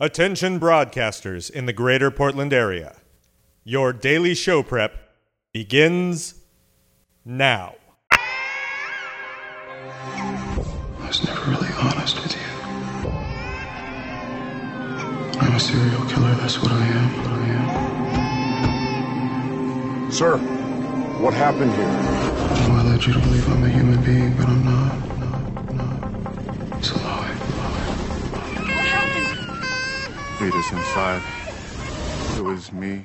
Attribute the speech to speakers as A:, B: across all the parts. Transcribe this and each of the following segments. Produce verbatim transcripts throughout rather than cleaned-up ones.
A: Attention broadcasters in the greater Portland area. Your daily show prep begins now.
B: I was never really honest with you. I'm a serial killer, that's what I am, what I am.
C: Sir, what happened here?
B: Oh, I led you to believe I'm a human being, but I'm not. not, not. It's a lie. Lead us inside. It was me.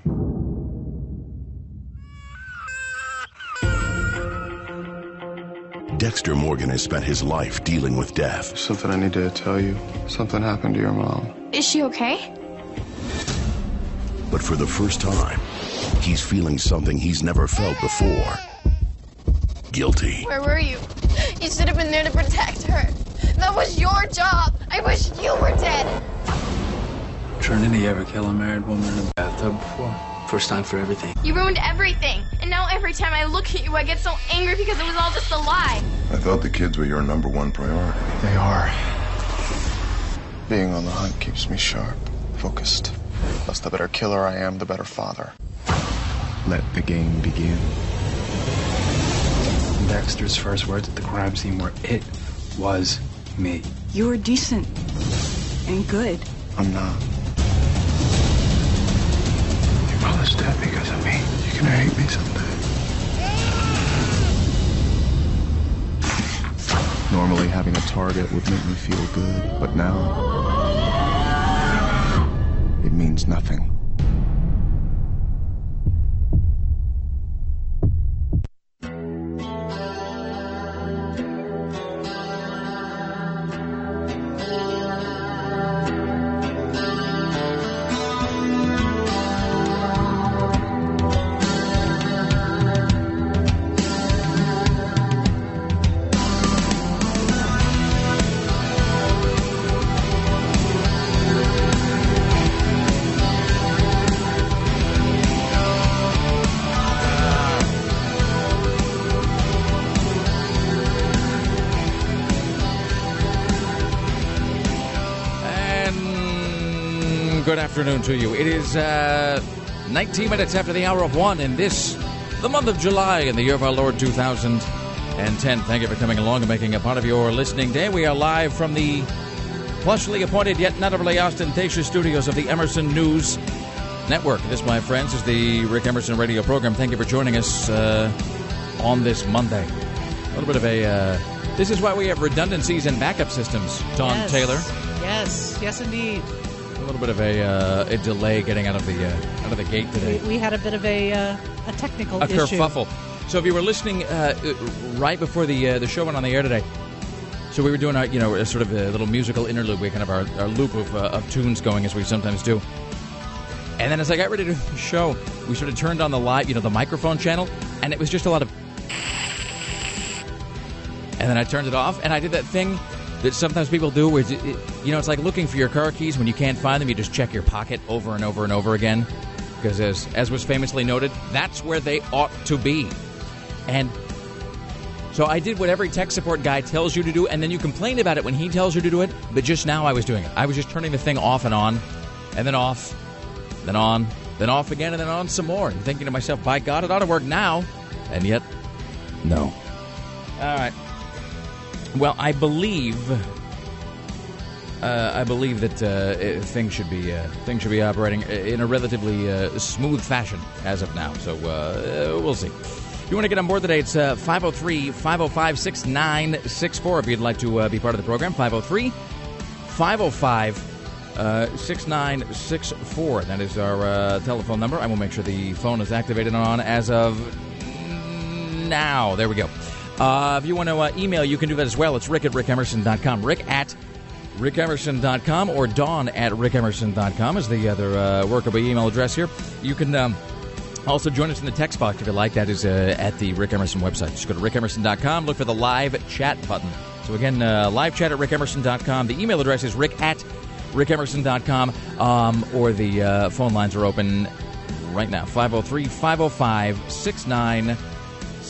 D: Dexter Morgan has spent his life dealing with death.
B: Something I need to tell you. Something happened to your mom.
E: Is she okay?
D: But for the first time, he's feeling something he's never felt before. Guilty.
E: Where were you? You should have been there to protect her. That was your job. I wish you were dead.
F: Trinity ever kill a married woman in a bathtub before? First time for everything.
E: You ruined everything. And now every time I look at you, I get so angry because it was all just a lie.
C: I thought the kids were your number one priority.
B: They are. Being on the hunt keeps me sharp, focused. Plus, the better killer I am, the better father. Let the game begin.
F: Dexter's first words at the crime scene were, "It was me."
G: You were decent and good.
B: I'm not. Your mother's dead because of me. You're gonna hate me someday. Normally, having a target would make me feel good, but now it means nothing.
H: Good afternoon to you. It is uh, nineteen minutes after the hour of one in this, the month of July in the year of our Lord two thousand ten. Thank you for coming along and making a part of your listening day. We are live from the plushly appointed yet not overly ostentatious studios of the Emerson News Network. This, my friends, is the Rick Emerson radio program. Thank you for joining us uh, on this Monday. A little bit of a... Uh, this is why we have redundancies and backup systems, Dawn
I: yes.
H: Taylor.
I: Yes, yes indeed.
H: A little bit of a uh, a delay getting out of the uh, out of the gate today.
I: We, we had a bit of a uh, a technical
H: a
I: issue. A
H: kerfuffle. So if you were listening uh, right before the uh, the show went on the air today, so we were doing our you know a sort of a little musical interlude, we kind of our, our loop of uh, of tunes going as we sometimes do. And then as I got ready to do the show, we sort of turned on the live you know the microphone channel, and it was just a lot of. And then I turned it off, and I did that thing that sometimes people do where, it, you know, it's like looking for your car keys. When you can't find them, you just check your pocket over and over and over again. Because as, as was famously noted, that's where they ought to be. And so I did what every tech support guy tells you to do, and then you complain about it when he tells you to do it. But just now I was doing it. I was just turning the thing off and on, and then off, then on, then off again, and then on some more. And thinking to myself, by God, it ought to work now. And yet, no. All right. Well, I believe, uh, I believe that uh, things should be uh, things should be operating in a relatively uh, smooth fashion as of now. So uh, we'll see. If you want to get on board today, it's uh, five oh three, five oh five, six nine six four. If you'd like to uh, be part of the program, five oh three, five oh five, six nine six four. That is our uh, telephone number. I will make sure the phone is activated on as of now. There we go. Uh, if you want to uh, email, you can do that as well. It's rick at rick emerson dot com. Rick at rick emerson dot com or Dawn at rick emerson dot com is the other uh, workable email address here. You can um, also join us in the text box if you like. That is uh, at the Rick Emerson website. Just go to rick emerson dot com. Look for the live chat button. So again, uh, live chat at rick emerson dot com. The email address is rick at rick emerson dot com. Um, or the uh, phone lines are open right now. five oh three, five oh five, six nine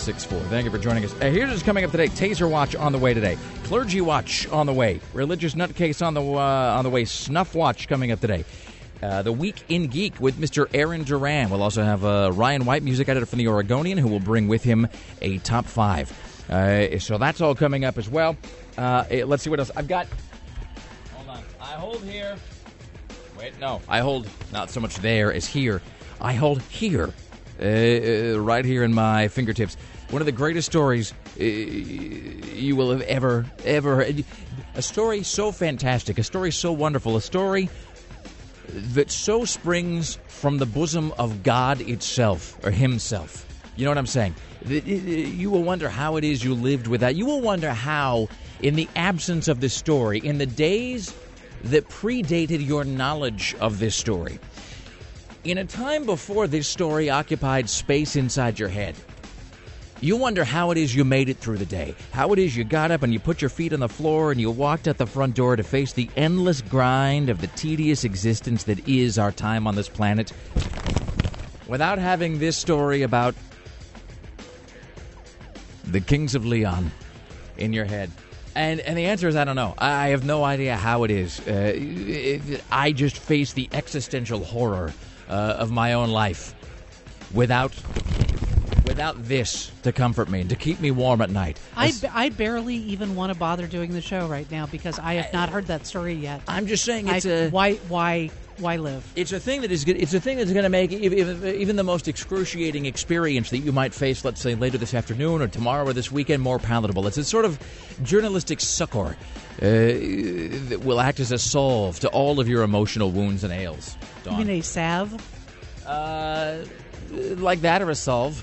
H: six four. Thank you for joining us. Uh, here's what's coming up today. Taser Watch on the way today. Clergy Watch on the way. Religious Nutcase on the uh, on the way. Snuff Watch coming up today. Uh, the Week in Geek with Mister Aaron Duran. We'll also have uh, Ryan White, music editor from The Oregonian, who will bring with him a top five. Uh, so that's all coming up as well. Uh, let's see what else. I've got... Hold on. I hold here... Wait, no. I hold not so much there as here. I hold here, uh, uh, right here in my fingertips. One of the greatest stories uh, you will have ever, ever heard. A story so fantastic, a story so wonderful, a story that so springs from the bosom of God itself, or himself. You know what I'm saying? You will wonder how it is you lived with that. You will wonder how, in the absence of this story, in the days that predated your knowledge of this story, in a time before this story occupied space inside your head, you wonder how it is you made it through the day, how it is you got up and you put your feet on the floor and you walked out the front door to face the endless grind of the tedious existence that is our time on this planet, without having this story about the Kings of Leon in your head. And and the answer is I don't know. I have no idea how it is. Uh, it, I just face the existential horror uh, of my own life without without this to comfort me and to keep me warm at night.
I: I, I barely even want to bother doing the show right now because I have not heard that story yet.
H: I'm just saying it's
I: I,
H: a
I: why why why live?
H: It's a thing that is good. It's a thing that's going to make even, even the most excruciating experience that you might face, let's say later this afternoon or tomorrow or this weekend, more palatable. It's a sort of journalistic succor uh, that will act as a salve to all of your emotional wounds and ails. Dawn.
I: You mean a salve?
H: Uh, like that or a salve?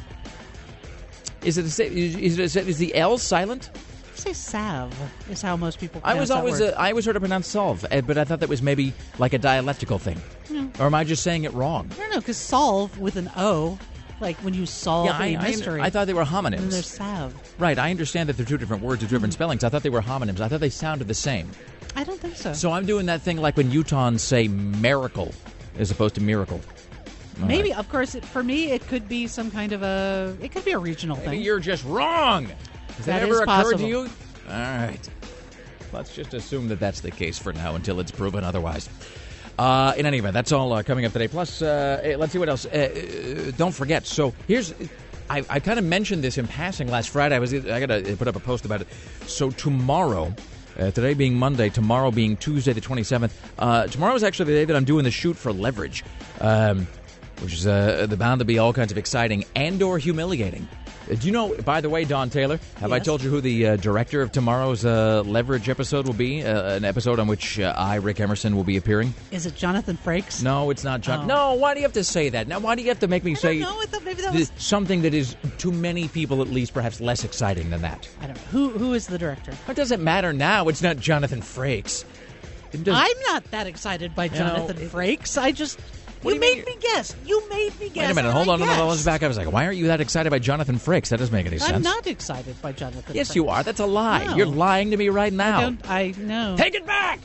H: Is it? A, is, it a, is the L silent?
I: Say salve is how most people
H: I
I: pronounce
H: was
I: that
H: always
I: word.
H: uh, I always heard it pronounced solve, uh, but I thought that was maybe like a dialectical thing.
I: No.
H: Or am I just saying it wrong?
I: I don't know, because solve with an O, like when you solve
H: Yeah,
I: a
H: I, I,
I: mystery.
H: I thought they were
I: and
H: homonyms.
I: there's salve.
H: Right, I understand that they're two different words with different spellings. I thought they were homonyms. I thought they sounded the same.
I: I don't think so.
H: So I'm doing that thing like when Utahns say miracle as opposed to miracle. All
I: Maybe,
H: right.
I: of course, it, for me, it could be some kind of a, it could be a regional
H: Maybe
I: thing.
H: you're just wrong. Has that,
I: That
H: ever
I: is
H: occurred
I: possible.
H: to you? All right. Let's just assume that that's the case for now until it's proven otherwise. Uh, in any event, that's all uh, coming up today. Plus, uh, let's see what else. Uh, uh, don't forget. So here's, I, I kind of mentioned this in passing last Friday. I was I got to put up a post about it. So tomorrow, uh, today being Monday, tomorrow being Tuesday the twenty-seventh. Uh, tomorrow is actually the day that I'm doing the shoot for Leverage, um, which is uh, bound to be all kinds of exciting and or humiliating. Uh, do you know, by the way, Don Taylor, have
I: Yes.
H: I told you who the uh, director of tomorrow's uh, Leverage episode will be? Uh, an episode on which uh, I, Rick Emerson, will be appearing?
I: Is it Jonathan Frakes?
H: No, it's not John.
I: Oh.
H: No, why do you have to say that? Now, why do you have to make me
I: I
H: say
I: don't know. I thought maybe that
H: th-
I: was...
H: something that is, to many people at least, perhaps less exciting than that?
I: I don't know. Who Who is the director?
H: It doesn't matter now. It's not Jonathan Frakes. It doesn't-
I: I'm not that excited by
H: know,
I: Jonathan
H: it-
I: Frakes. I just...
H: What
I: You
H: do you
I: made
H: mean
I: me guess. You made me guess.
H: Wait a minute.
I: and
H: Hold
I: I
H: on. No, no, no. Let's
I: guessed.
H: back up a second. Why aren't you that excited by Jonathan Frakes? That doesn't make any sense.
I: I'm not excited by Jonathan
H: Yes,
I: Frakes.
H: you are. That's a lie.
I: No.
H: You're lying to me right now.
I: I don't... I know.
H: Take it back!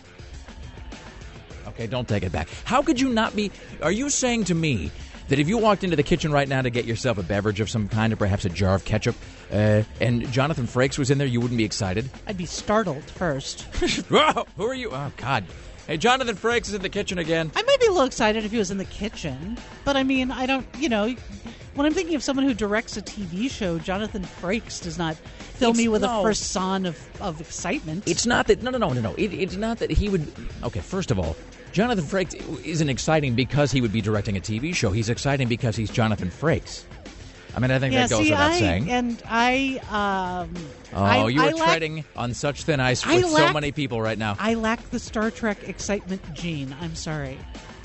H: Okay, don't take it back. How could you not be... Are you saying to me that if you walked into the kitchen right now to get yourself a beverage of some kind, or perhaps a jar of ketchup, uh, and Jonathan Frakes was in there, you wouldn't be excited?
I: I'd be startled first.
H: Whoa, who are you? Oh, God. Hey, Jonathan Frakes is in the kitchen again.
I: I might be a little excited if he was in the kitchen, but I mean, I don't, you know, when I'm thinking of someone who directs a T V show, Jonathan Frakes does not fill
H: It's-
I: me with
H: no.
I: a first son of, of excitement.
H: It's not that... No, no, no, no, no. It, it's not that he would... Okay, first of all, Jonathan Frakes isn't exciting because he would be directing a T V show. He's exciting because he's Jonathan Frakes. I mean, I think
I: yeah,
H: that goes
I: see,
H: without
I: I,
H: saying.
I: and I, um...
H: Oh,
I: I,
H: you are
I: I lack,
H: treading on such thin ice
I: I
H: with so
I: lack-
H: many people right now.
I: I lack the Star Trek excitement gene. I'm sorry.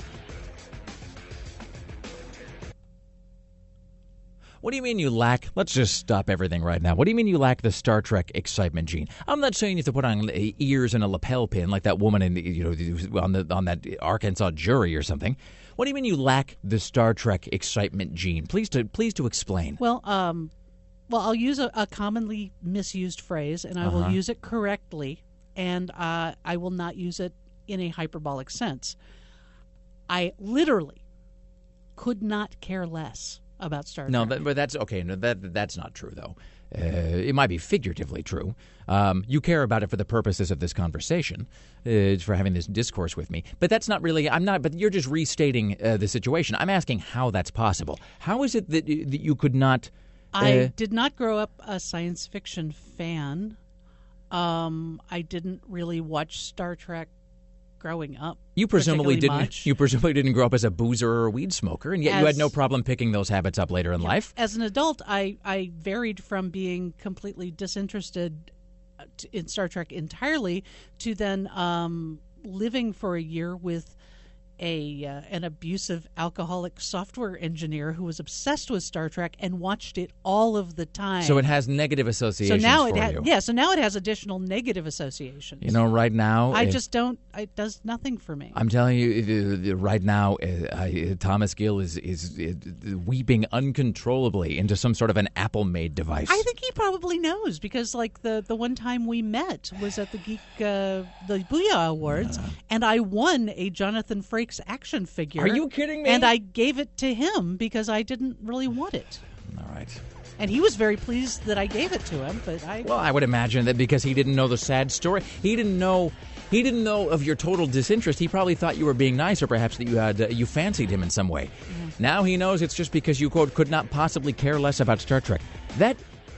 H: What do you mean you lack? Let's just stop everything right now. What do you mean you lack the Star Trek excitement gene? I'm not saying you have to put on ears and a lapel pin like that woman in the, you know, on the on that Arkansas jury or something. What do you mean you lack the Star Trek excitement gene? Please to please to explain.
I: Well, um, well, I'll use a, a commonly misused phrase, and I
H: Uh-huh.
I: will use it correctly, and uh, I will not use it in a hyperbolic sense. I literally could not care less about Star Trek.
H: No, that, but that's okay. No, that that's not true, though. Uh, it might be figuratively true. Um, you care about it for the purposes of this conversation, uh, for having this discourse with me. But that's not really. I'm not. But you're just restating uh, the situation. I'm asking how that's possible. How is it that, that you could not? Uh,
I: I did not grow up a science fiction fan. Um, I didn't really watch Star Trek growing up.
H: You presumably didn't.
I: Much.
H: You presumably didn't grow up as a boozer or a weed smoker, and yet
I: as,
H: you had no problem picking those habits up later in
I: yeah,
H: life.
I: As an adult, I I varied from being completely disinterested in Star Trek entirely to then um, living for a year with a uh, an abusive alcoholic software engineer who was obsessed with Star Trek and watched it all of the time.
H: So it has negative associations
I: so now
H: for
I: it ha-
H: you.
I: Yeah, so now it has additional negative associations.
H: You know, right now...
I: I
H: it,
I: just don't... It does nothing for me.
H: I'm telling you, uh, right now, uh, I, Thomas Gill is, is uh, weeping uncontrollably into some sort of an Apple-made device.
I: I think he probably knows because, like, the, the one time we met was at the Geek... Uh, the Booyah Awards, uh, and I won a Jonathan Frakes action figure.
H: Are you kidding me?
I: And I gave it to him because I didn't really want it.
H: All right.
I: And he was very pleased that I gave it to him, but I...
H: Well, I would imagine that because he didn't know the sad story. He didn't know... He didn't know of your total disinterest. He probably thought you were being nice, or perhaps that you had uh, you fancied him in some way. Mm-hmm. Now he knows it's just because you, quote, could not possibly care less about Star Trek. That...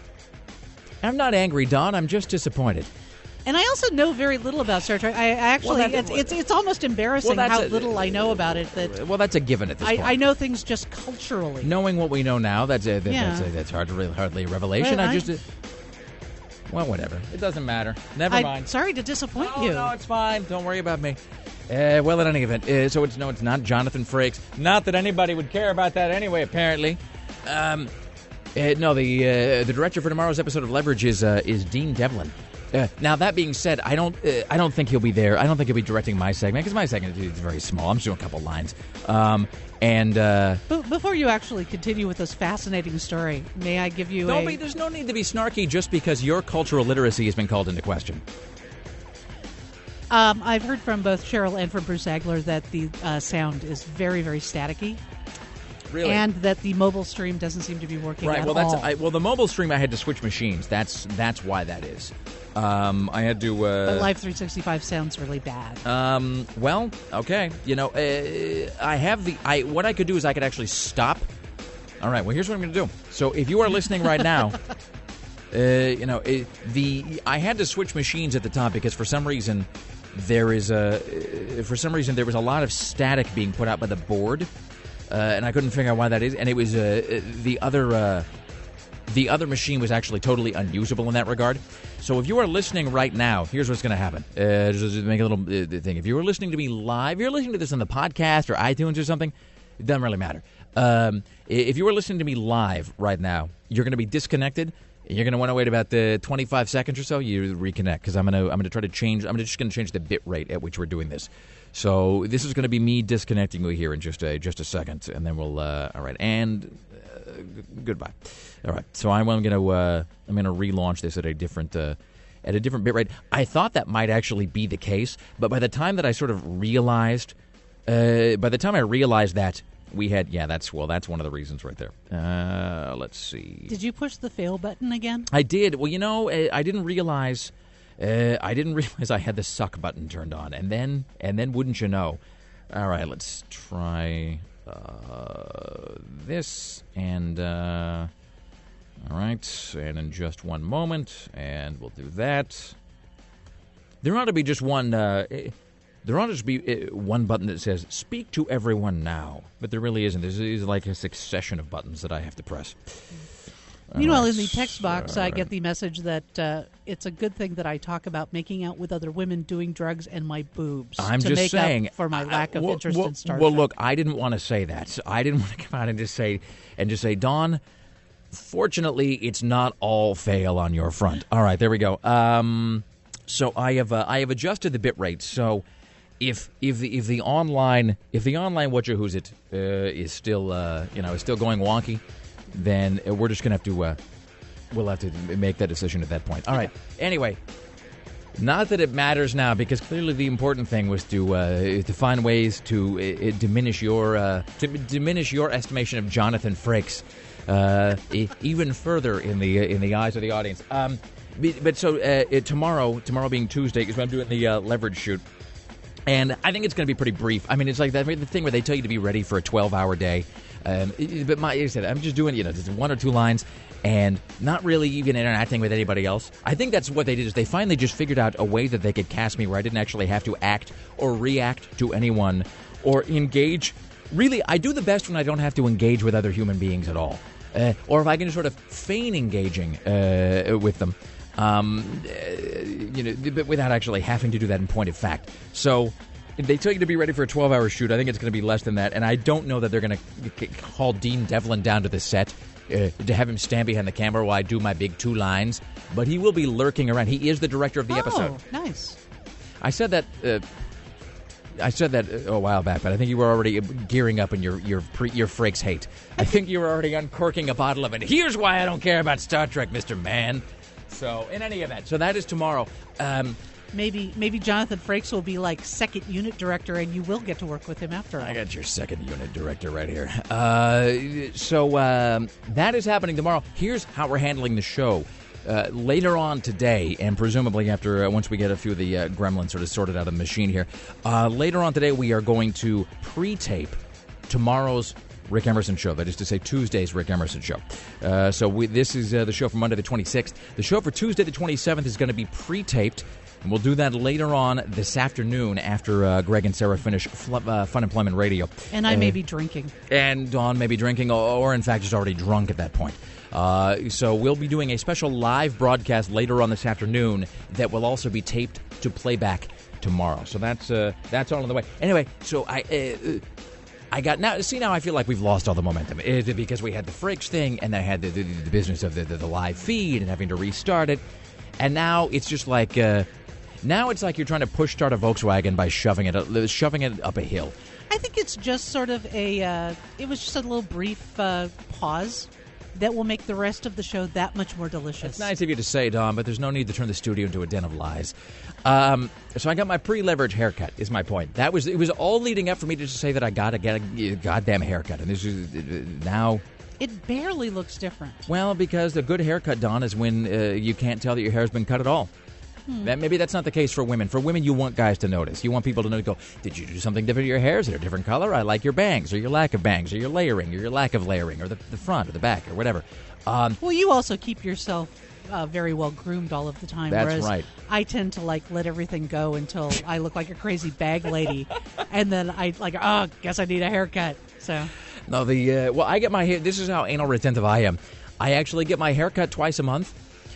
H: I'm not angry, Don. I'm just disappointed.
I: And I also know very little about Star Trek. I actually, well, it's, it's it's almost embarrassing well, how a, little I know about it. That
H: well, that's a given at this
I: I,
H: point.
I: I know things just culturally.
H: Knowing what we know now, that's a, that,
I: yeah.
H: that's, a, that's hard, hardly a revelation.
I: Well,
H: I just, uh, well, whatever. It doesn't matter. Never
I: I'm
H: mind.
I: Sorry to disappoint
H: no,
I: you.
H: No, it's fine. Don't worry about me. Uh, well, at any event, uh, so it's no, it's not Jonathan Frakes. Not that anybody would care about that anyway. Apparently, um, uh, no. The uh, the director for tomorrow's episode of Leverage is uh, is Dean Devlin. Uh, now that being said, I don't, uh, I don't think he'll be there. I don't think he'll be directing my segment because my segment is very small. I'm just doing a couple lines. Um, and uh,
I: but before you actually continue with this fascinating story, may I give you
H: don't
I: a?
H: Be, there's no need to be snarky just because your cultural literacy has been called into question.
I: Um, I've heard from both Cheryl and from Bruce Agler that the uh, sound is very, very staticky.
H: Really?
I: And that the mobile stream doesn't seem to be working
H: right.
I: at
H: Well, that's
I: all.
H: I, well, the mobile stream I had to switch machines. That's that's why that is. Um, I had to. Uh,
I: but Live three sixty-five sounds really bad.
H: Um. Well, okay. You know, uh, I have the. I what I could do is I could actually stop. All right. Well, here's what I'm going to do. So, if you are listening right now, uh, you know, it, the I had to switch machines at the top because for some reason there is a uh, for some reason there was a lot of static being put out by the board. Uh, and I couldn't figure out why that is. And it was uh, the other uh, the other machine was actually totally unusable in that regard. So if you are listening right now, here's what's going to happen. Uh, just, just make a little uh, thing. If you were listening to me live, if you're listening to this on the podcast or iTunes or something, it doesn't really matter. Um, if you were listening to me live right now, you're going to be disconnected. You're going to want to wait about the twenty-five seconds or so. You reconnect because I'm going to I'm going to try to change. I'm just going to change the bit rate at which we're doing this. So this is going to be me disconnecting you here in just a just a second, and then we'll. Uh, all right, and uh, g- goodbye. All right, so I'm going to uh, I'm going to relaunch this at a different uh, at a different bit rate. I thought that might actually be the case, but by the time that I sort of realized, uh, by the time I realized that. We had, yeah, that's, well, that's one of the reasons right there. Uh, let's see.
I: Did you push the fail button again?
H: I did. Well, you know, I didn't realize, uh, I didn't realize I had the suck button turned on. And then, and then wouldn't you know. All right, let's try uh, this. And, uh, all right, and in just one moment, and we'll do that. There ought to be just one... Uh, There ought to be uh, one button that says, speak to everyone now. But there really isn't. There's, there's like a succession of buttons that I have to press.
I: Meanwhile,
H: right.
I: in the text box, I get the message that uh, it's a good thing that I talk about making out with other women, doing drugs, and my boobs.
H: I'm
I: to
H: just
I: make
H: saying.
I: Up for my lack of
H: I, well,
I: interest
H: well,
I: in Star
H: Well,
I: Trek.
H: look, I didn't want to say that. I didn't want to come out and just say, and just say, Dawn, fortunately, it's not all fail on your front. All right, there we go. Um, so I have uh, I have adjusted the bit rate. So. If if the if the online if the online Whatcha Who's It uh, is still uh, you know is still going wonky, then we're just gonna have to uh, we'll have to make that decision at that point. All right. Anyway, Not that it matters now, because clearly the important thing was to uh, to find ways to uh, diminish your uh, to diminish your estimation of Jonathan Frakes uh, e- even further in the in the eyes of the audience. Um, but so uh, tomorrow, tomorrow being Tuesday, is when I'm doing the uh, leverage shoot. And I think it's going to be pretty brief. I mean, it's like that the thing where they tell you to be ready for a twelve-hour day. Um, but my, like I said, I'm just doing, you know, just one or two lines and not really even interacting with anybody else. I think that's what they did, is they finally just figured out a way that they could cast me where I didn't actually have to act or react to anyone or engage. Really, I do the best when I don't have to engage with other human beings at all. Uh, or if I can sort of feign engaging uh, with them. Um, uh, you know, but without actually having to do that in point of fact. So if they tell you to be ready for a twelve-hour shoot, I think it's going to be less than that. And I don't know that they're going to call Dean Devlin down to the set uh, to have him stand behind the camera while I do my big two lines. But he will be lurking around. He is the director of the
I: oh,
H: episode.
I: Oh, nice.
H: I said that. Uh, I said that a while back, but I think you were already gearing up in your your pre, your Frakes hate. I think you were already uncorking a bottle of it. Here's why I don't care about Star Trek, Mister Mann. So, in any event, so that is tomorrow. Um,
I: maybe maybe Jonathan Frakes will be like second unit director, and you will get to work with him after all.
H: I got your second unit director right here. Uh, so um, that is happening tomorrow. Here's how we're handling the show. Uh, later on today, and presumably after uh, once we get a few of the uh, gremlins sort of sorted out of the machine here, uh, later on today we are going to pre-tape tomorrow's Rick Emerson show. That is to say, Tuesday's Rick Emerson show. Uh, so we, this is uh, the show for Monday the twenty-sixth. The show for Tuesday the twenty-seventh is going to be pre-taped, and we'll do that later on this afternoon after uh, Greg and Sarah finish fl- uh, Fun Employment Radio.
I: And I
H: uh,
I: may be drinking.
H: And Dawn may be drinking, or, or in fact is already drunk at that point. Uh, so we'll be doing a special live broadcast later on this afternoon that will also be taped to playback tomorrow. So that's uh, that's all on the way. Anyway, so I... Uh, I got now. See, now I feel like we've lost all the momentum it, because we had the Frakes thing, and then I had the, the, the business of the, the, the live feed and having to restart it, and now it's just like uh, now it's like you're trying to push start a Volkswagen by shoving it up, shoving it up a hill.
I: I think it's just sort of a. Uh, it was just a little brief uh, pause that will make the rest of the show that much more delicious.
H: It's nice of you to say, Don, but there's no need to turn the studio into a den of lies. Um, so I got my pre-leverage haircut, is my point. That was It was all leading up for me to just say that I got to get a goddamn haircut. And this is now...
I: It barely looks different.
H: Well, because a good haircut, Don, is when uh, you can't tell that your hair's been cut at all. Hmm. That, maybe that's not the case for women. For women, you want guys to notice. You want people to know, go, did you do something different to your hair? Is it a different color? I like your bangs, or your lack of bangs, or your layering, or your lack of layering, or the, the front, or the back, or whatever. Um,
I: well, you also keep yourself uh, very well groomed all of the time.
H: That's
I: whereas
H: right.
I: I tend to like let everything go until I look like a crazy bag lady, and then I like, oh, guess I need a haircut. So
H: no, the uh, well, I get my hair. This is how anal retentive I am. I actually get my hair cut twice a month.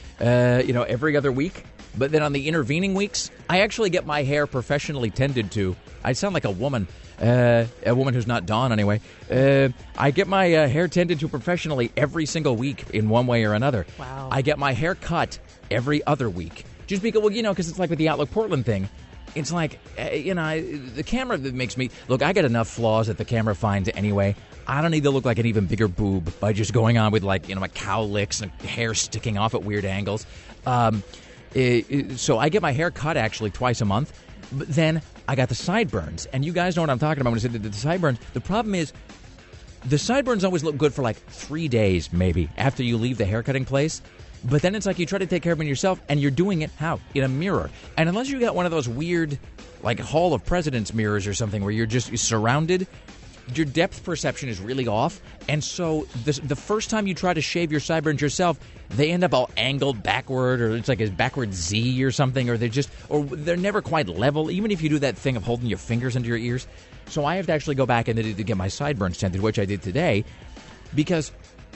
H: Uh, you know, every other week. But then on the intervening weeks, I actually get my hair professionally tended to. I sound like a woman. Uh, a woman who's not Dawn, anyway. Uh, I get my uh, hair tended to professionally every single week in one way or another.
I: Wow.
H: I get my hair cut every other week. Just because, well, you know, because it's like with the Outlook Portland thing. It's like, uh, you know, I, the camera that makes me... Look, I got enough flaws that the camera finds anyway. I don't need to look like an even bigger boob by just going on with, like, you know, my cow licks and hair sticking off at weird angles. Um, it, it, so I get my hair cut, actually, twice a month. But then I got the sideburns. And you guys know what I'm talking about when I said the, the sideburns. The problem is, the sideburns always look good for, like, three days, maybe, after you leave the haircutting place. But then it's like you try to take care of them yourself, and you're doing it, how? In a mirror. And unless you got one of those weird, like, Hall of Presidents mirrors or something where you're just surrounded, your depth perception is really off. And so the, the first time you try to shave your sideburns yourself, they end up all angled backward, or it's like a backward Z or something, or they're just, or they're never quite level, even if you do that thing of holding your fingers into your ears. So I have to actually go back and to get my sideburns tended, which I did today, because...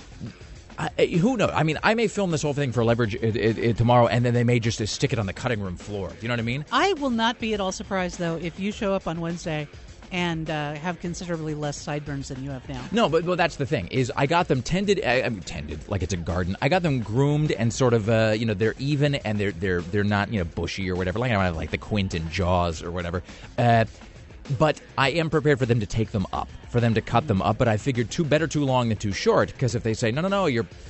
H: I, who knows? I mean, I may film this whole thing for Leverage it, it, it, tomorrow, and then they may just uh, stick it on the cutting room floor. Do you know what I mean?
I: I will not be at all surprised, though, if you show up on Wednesday and uh, have considerably less sideburns than you have now.
H: No, but well, that's the thing, is I got them tended, I, I mean, tended, like it's a garden. I got them groomed and sort of, uh, you know, they're even and they're they're they're not, you know, bushy or whatever. Like I don't have like the Quint in Jaws or whatever. Uh, But I am prepared for them to take them up, for them to cut them up. But I figured too better too long than too short, because if they say, no, no, no, you're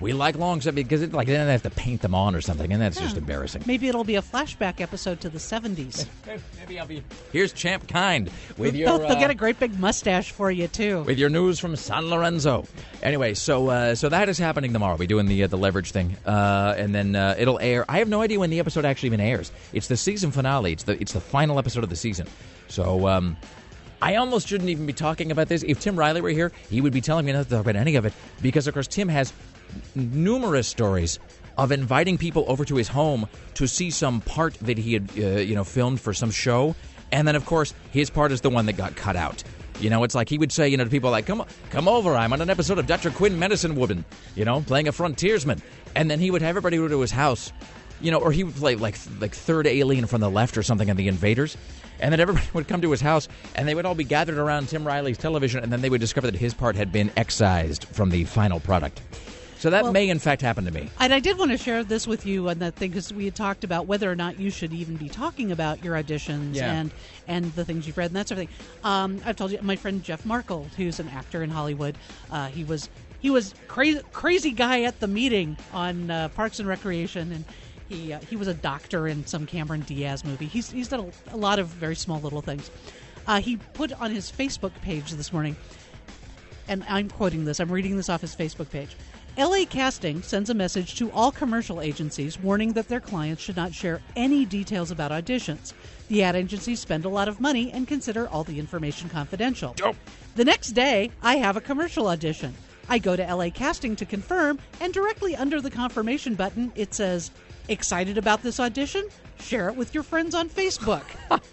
H: We like long stuff because it, like then they have to paint them on or something, and that's
I: Yeah.
H: just embarrassing.
I: Maybe it'll be a flashback episode to the seventies.
H: Maybe I'll be here's Champ Kind with your.
I: They'll, they'll
H: uh,
I: get a great big mustache for you too.
H: with your news from San Lorenzo. Anyway, so uh, so that is happening tomorrow. We're doing the uh, the leverage thing, uh, and then uh, it'll air. I have no idea when the episode actually even airs. It's the season finale. It's the it's the final episode of the season. So. Um, I almost shouldn't even be talking about this. If Tim Riley were here, he would be telling me not to talk about any of it because, of course, Tim has numerous stories of inviting people over to his home to see some part that he had, uh, you know, filmed for some show, and then, of course, his part is the one that got cut out. You know, it's like he would say, you know, to people like, come come over, I'm on an episode of Doctor Quinn Medicine Woman, you know, playing a frontiersman. And then he would have everybody over to his house, you know, or he would play like like third alien from the left or something in The Invaders. And then everybody would come to his house, and they would all be gathered around Tim Riley's television, and then they would discover that his part had been excised from the final product. So that
I: Well,
H: may, in fact, happen to me.
I: And I did want to share this with you on that thing because we had talked about whether or not you should even be talking about your auditions
H: Yeah.
I: and and the things you've read and that sort of thing. Um, I've told you, my friend Jeff Markle, who's an actor in Hollywood, uh, he was he was crazy crazy guy at the meeting on uh, Parks and Recreation, and he uh, he was a doctor in some Cameron Diaz movie. He's he's done a, a lot of very small little things. Uh, he put on his Facebook page this morning, and I'm quoting this. I'm reading this off his Facebook page. L A Casting sends a message to all commercial agencies warning that their clients should not share any details about auditions. The ad agencies spend a lot of money and consider all the information confidential.
H: Oh.
I: The next day, I have a commercial audition. I go to L A Casting to confirm, and directly under the confirmation button, it says, "Excited about this audition? Share it with your friends on Facebook."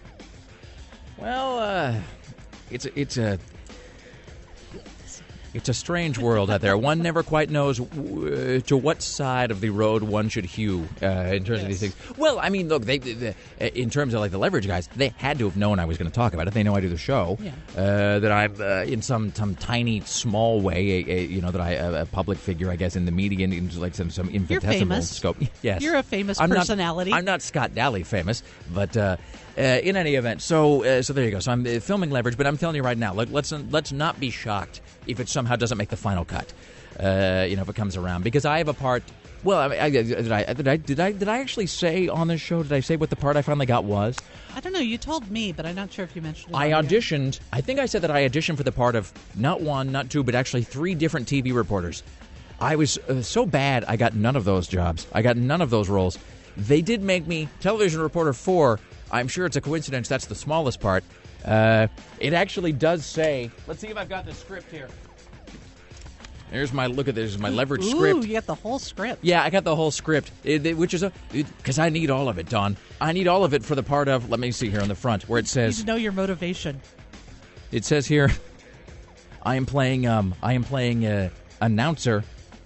H: Well, uh, it's a, it's a it's a strange world out there. One never quite knows w- to what side of the road one should hew uh, in terms of these things. Well, I mean, look, they, they, in terms of like the leverage guys, they had to have known I was going to talk about it. They know I do the show.
I: Yeah.
H: Uh, that I'm uh, in some some tiny small way, a, a, you know, that I a, a public figure, I guess, in the media, in like some some infinitesimal
I: famous.
H: scope. Yes,
I: You're a famous
H: I'm
I: personality.
H: Not, I'm not Scott Daly famous, but. Uh, Uh, in any event, so uh, so there you go. So I'm uh, filming Leverage, but I'm telling you right now, let, let's let's not be shocked if it somehow doesn't make the final cut. Uh, you know, if it comes around, because I have a part. Well, I, I, did I did I did I did I actually say on this show? Did I say what the part I finally got was?
I: I don't know. You told me, but I'm not sure if you mentioned it.
H: I
I: on the air.
H: auditioned. I think I said that I auditioned for the part of not one, not two, but actually three different T V reporters. I was uh, so bad, I got none of those jobs. I got none of those roles. They did make me television reporter four. I'm sure it's a coincidence that's the smallest part. Uh, it actually does say... Let's see if I've got the script here. There's my... Look at this. This is my Leverage
I: Ooh,
H: script.
I: you got the whole script.
H: Yeah, I got the whole script, it, it- which is a... Because I need all of it, Don. I need all of it for the part of... Let me see here on the front, where it
I: You
H: says...
I: need to know your motivation.
H: It says here, I am playing... Um, I am playing uh, announcer.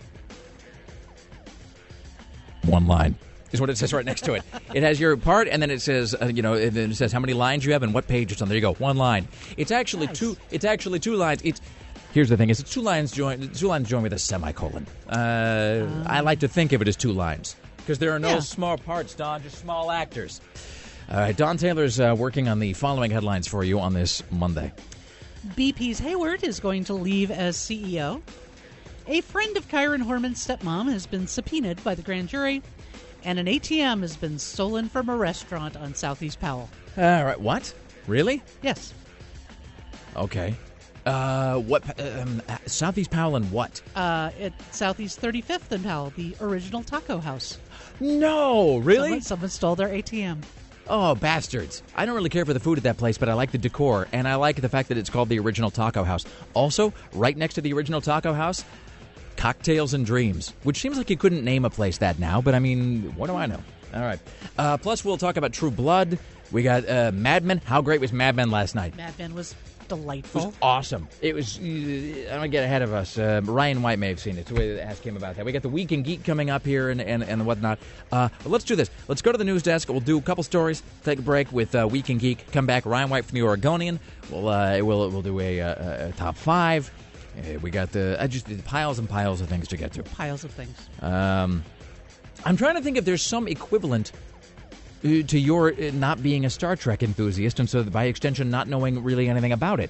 H: One line. Is what it says right next to it. It has your part, and then it says, uh, you know, and then it says how many lines you have and what page it's on. There you go, one line. It's actually
I: Nice.
H: two. It's actually two lines. It's here's the thing: is it's two lines joined. Two lines joined with a semicolon. Uh, um, I like to think of it as two lines because there are no
I: Yeah.
H: small parts, Don, just small actors. All right, Don Taylor's uh, working on the following headlines for you on this Monday.
I: B P's Hayward is going to leave as C E O. A friend of Kyron Horman's stepmom has been subpoenaed by the grand jury. And an A T M has been stolen from a restaurant on Southeast Powell.
H: All right, what? Really?
I: Yes.
H: Okay. Uh, what? Um, Southeast Powell and what?
I: Uh, at Southeast thirty-fifth and Powell, the original taco house.
H: No, really?
I: Someone, someone stole their A T M.
H: Oh, bastards. I don't really care for the food at that place, but I like the decor, and I like the fact that it's called the Original Taco House. Also, right next to the Original Taco House, Cocktails and Dreams, which seems like you couldn't name a place that now, but I mean, what do I know? All right. Uh, plus, we'll talk about True Blood. We got uh, Mad Men. How great was Mad Men last night?
I: Mad Men was
H: It
I: delightful.
H: was awesome. It was, uh, I don't get ahead of us. Uh, Ryan White may have seen it. So we ask him about that. We got the Week in Geek coming up here and, and, and whatnot. Uh, but let's do this. Let's go to the news desk. We'll do a couple stories, take a break with uh, Week in Geek. Come back, Ryan White from the Oregonian. We'll, uh, we'll, we'll do a, a, a top five. Uh, we got the uh, just piles and piles of things to get to.
I: Piles of things.
H: Um, I'm trying to think if there's some equivalent uh, to your uh, not being a Star Trek enthusiast, and so by extension not knowing really anything about it.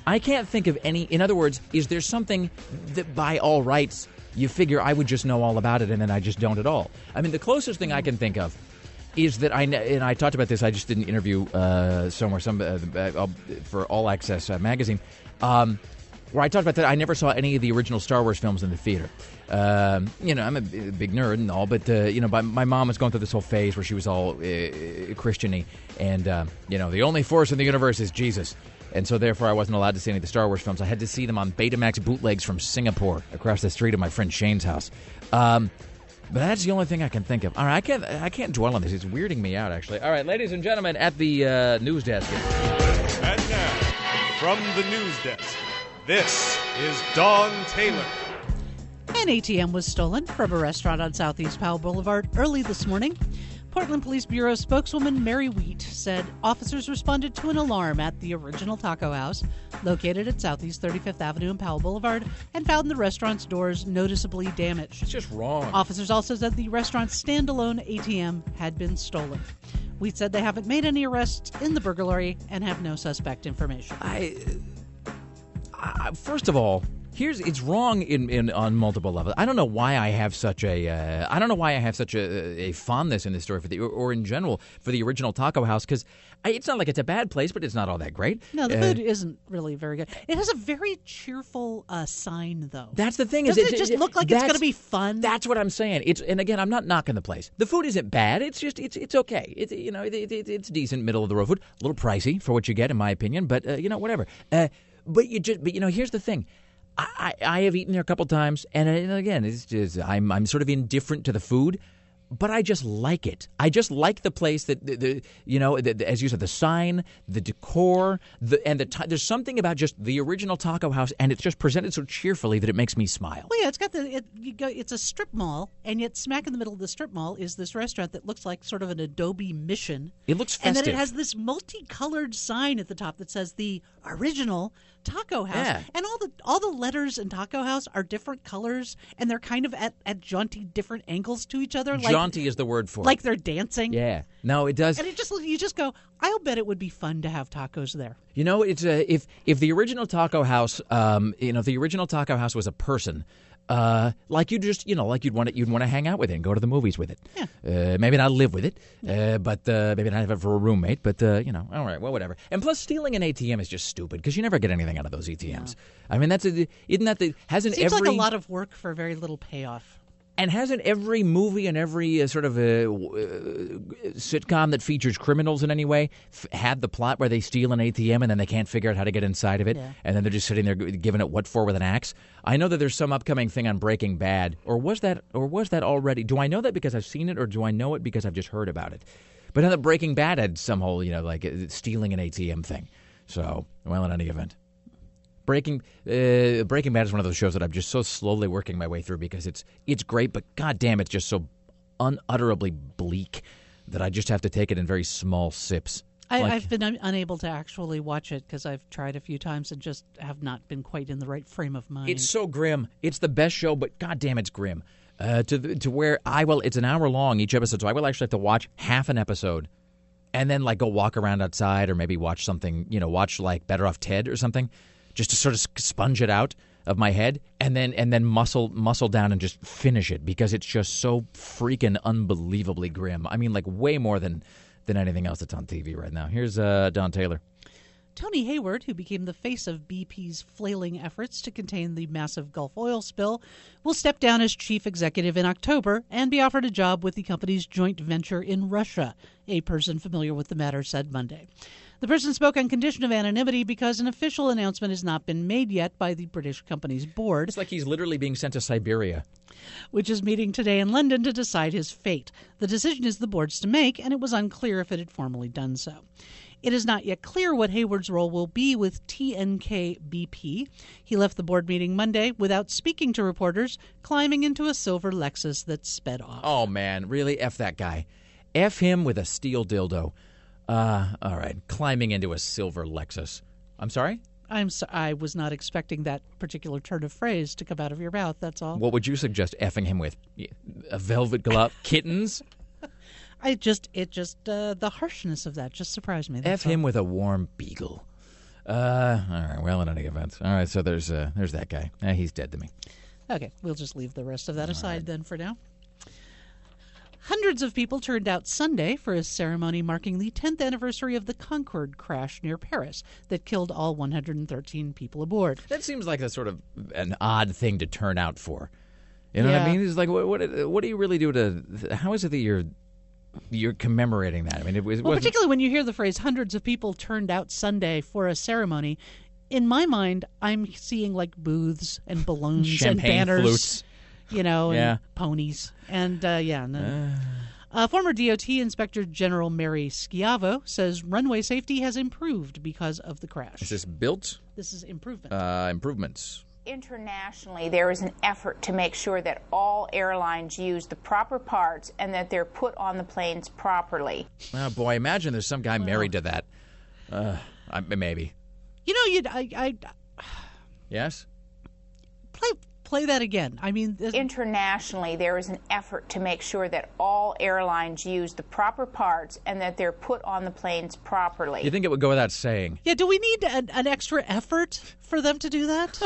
H: I can't think of any. In other words, is there something that by all rights you figure I would just know all about it and then I just don't at all? I mean, the closest thing I can think of is that I, and I talked about this, I just did an interview uh, somewhere some uh, uh, for All Access uh, magazine, um, where I talked about that I never saw any of the original Star Wars films in the theater. Um, you know, I'm a b- big nerd and all, but, uh, you know, my, my mom was going through this whole phase where she was all uh, Christian-y, and, uh, you know, the only force in the universe is Jesus. And so, therefore, I wasn't allowed to see any of the Star Wars films. I had to see them on Betamax bootlegs from Singapore across the street of my friend Shane's house. Um, but that's the only thing I can think of. All right, I can't, I can't dwell on this. It's weirding me out, actually. All right, ladies and gentlemen, at the uh, news desk.
A: And now, from the news desk, this is Dawn Taylor.
I: An A T M was stolen from a restaurant on Southeast Powell Boulevard early this morning. Portland Police Bureau spokeswoman Mary Wheat said officers responded to an alarm at the Original Taco House, located at Southeast thirty-fifth Avenue and Powell Boulevard, and found the restaurant's doors noticeably damaged.
H: It's just wrong.
I: Officers also said the restaurant's standalone A T M had been stolen. Wheat said they haven't made any arrests in the burglary and have no suspect information.
H: I, I first of all, here's it's wrong in, in on multiple levels. I don't know why I have such a uh, I don't know why I have such a, a fondness in this story for the or, or in general for the Original Taco House, because it's not like it's a bad place, but it's not all that great.
I: No, the
H: uh,
I: food isn't really very good. It has a very cheerful uh, sign, though.
H: That's the thing.
I: Doesn't
H: is
I: it,
H: it
I: just look like it's going to be fun?
H: That's what I'm saying. It's and again, I'm not knocking the place. The food isn't bad. It's just it's it's okay. It's you know it, it, it's decent, middle of the road food. A little pricey for what you get, in my opinion, but uh, you know whatever. Uh, but you just but you know here's the thing. I, I have eaten there a couple times, and, and again, it's just I'm I'm sort of indifferent to the food, but I just like it. I just like the place that the, the you know the, the, as you said, the sign, the decor, the and the t- there's something about just the Original Taco House, and it's just presented so cheerfully that it makes me smile.
I: Well, yeah, it's got the it, you go. It's a strip mall, and yet smack in the middle of the strip mall is this restaurant that looks like sort of an Adobe Mission.
H: It looks festive,
I: and then it has this multicolored sign at the top that says the Original Taco House,
H: yeah.
I: and all the all the letters in Taco House are different colors, and they're kind of at, at jaunty different angles to each other. Like,
H: jaunty is the word for
I: like
H: it.
I: Like they're dancing.
H: Yeah, no, it does.
I: And it just you just go, I'll bet it would be fun to have tacos there.
H: You know, it's a, if if the Original Taco House, um, you know, if the Original Taco House was a person. Uh, like you just, you know, like you'd want to, you'd want to hang out with it and go to the movies with it.
I: Yeah.
H: Uh, maybe not live with it, uh, but uh, maybe not have it for a roommate. But uh, you know, all right, well, whatever. And plus, stealing an A T M is just stupid because you never get anything out of those A T Ms. No. I mean, that's a, isn't that the hasn't
I: Seems
H: every
I: like a lot of work for very little payoff.
H: And hasn't every movie and every uh, sort of uh, uh, sitcom that features criminals in any way f- had the plot where they steal an A T M and then they can't figure out how to get inside of it,
I: yeah.
H: and then they're just sitting there giving it what for with an axe? I know that there's some upcoming thing on Breaking Bad, or was that, or was that already? Do I know that because I've seen it, or do I know it because I've just heard about it? But now that Breaking Bad had some whole, you know, like uh, stealing an A T M thing. So, well, in any event. Breaking uh, Breaking Bad is one of those shows that I'm just so slowly working my way through because it's it's great, but goddamn, it's just so unutterably bleak that I just have to take it in very small sips.
I: I,
H: like,
I: I've been un- unable to actually watch it because I've tried a few times and just have not been quite in the right frame of mind.
H: It's so grim. It's the best show, but goddamn, it's grim. Uh, to the, to where I will, it's an hour long each episode, so I will actually have to watch half an episode and then like go walk around outside or maybe watch something, you know, watch like Better Off Ted or something. Just to sort of sponge it out of my head, and then and then muscle muscle down and just finish it because it's just so freaking unbelievably grim. I mean, like way more than than anything else that's on T V right now. Here's uh, Don Taylor.
I: Tony Hayward, who became the face of B P's flailing efforts to contain the massive Gulf oil spill, will step down as chief executive in October and be offered a job with the company's joint venture in Russia, a person familiar with the matter said Monday. The person spoke on condition of anonymity because an official announcement has not been made yet by the British company's board.
H: It's like he's literally being sent to Siberia.
I: Which is meeting today in London to decide his fate. The decision is the board's to make, and it was unclear if it had formally done so. It is not yet clear what Hayward's role will be with T N K B P. He left the board meeting Monday without speaking to reporters, climbing into a silver Lexus that sped off.
H: Oh, man, really? F that guy. F him with a steel dildo. Uh, all right, climbing into a silver Lexus. I'm sorry?
I: I'm so, I was not expecting that particular turn of phrase to come out of your mouth, that's all.
H: What would you suggest effing him with? A velvet glove? Kittens?
I: I just, it just, uh, the harshness of that just surprised me.
H: F
I: all.
H: him with a warm beagle. Uh, all right. Well, in any event, all right. So there's uh, there's that guy. Eh, he's dead to me.
I: Okay, we'll just leave the rest of that aside right. then for now. Hundreds of people turned out Sunday for a ceremony marking the tenth anniversary of the Concorde crash near Paris that killed all one hundred thirteen people aboard.
H: That seems like a sort of an odd thing to turn out for. You know
I: yeah.
H: what I mean? It's like, what, what what do you really do to? How is it that you're you're commemorating that? I mean, it was
I: well, particularly when you hear the phrase "hundreds of people turned out Sunday for a ceremony." In my mind, I'm seeing like booths and balloons
H: Champagne
I: and banners.
H: Flutes.
I: You know,
H: yeah.
I: and ponies. And, uh, yeah. And, uh, uh, former D O T Inspector General Mary Schiavo says runway safety has improved because of the crash.
H: Is this built?
I: This is improvement.
H: Uh, improvements.
J: Internationally, there is an effort to make sure that all airlines use the proper parts and that they're put on the planes properly.
H: Oh, boy, imagine there's some guy well, married to that. Uh, I, maybe.
I: You know, you'd, I, I...
H: Yes?
I: Play... Play that again. I mean, this...
J: internationally, there is an effort to make sure that all airlines use the proper parts and that they're put on the planes properly.
H: You think it would go without saying?
I: Yeah. Do we need an, an extra effort for them to do that?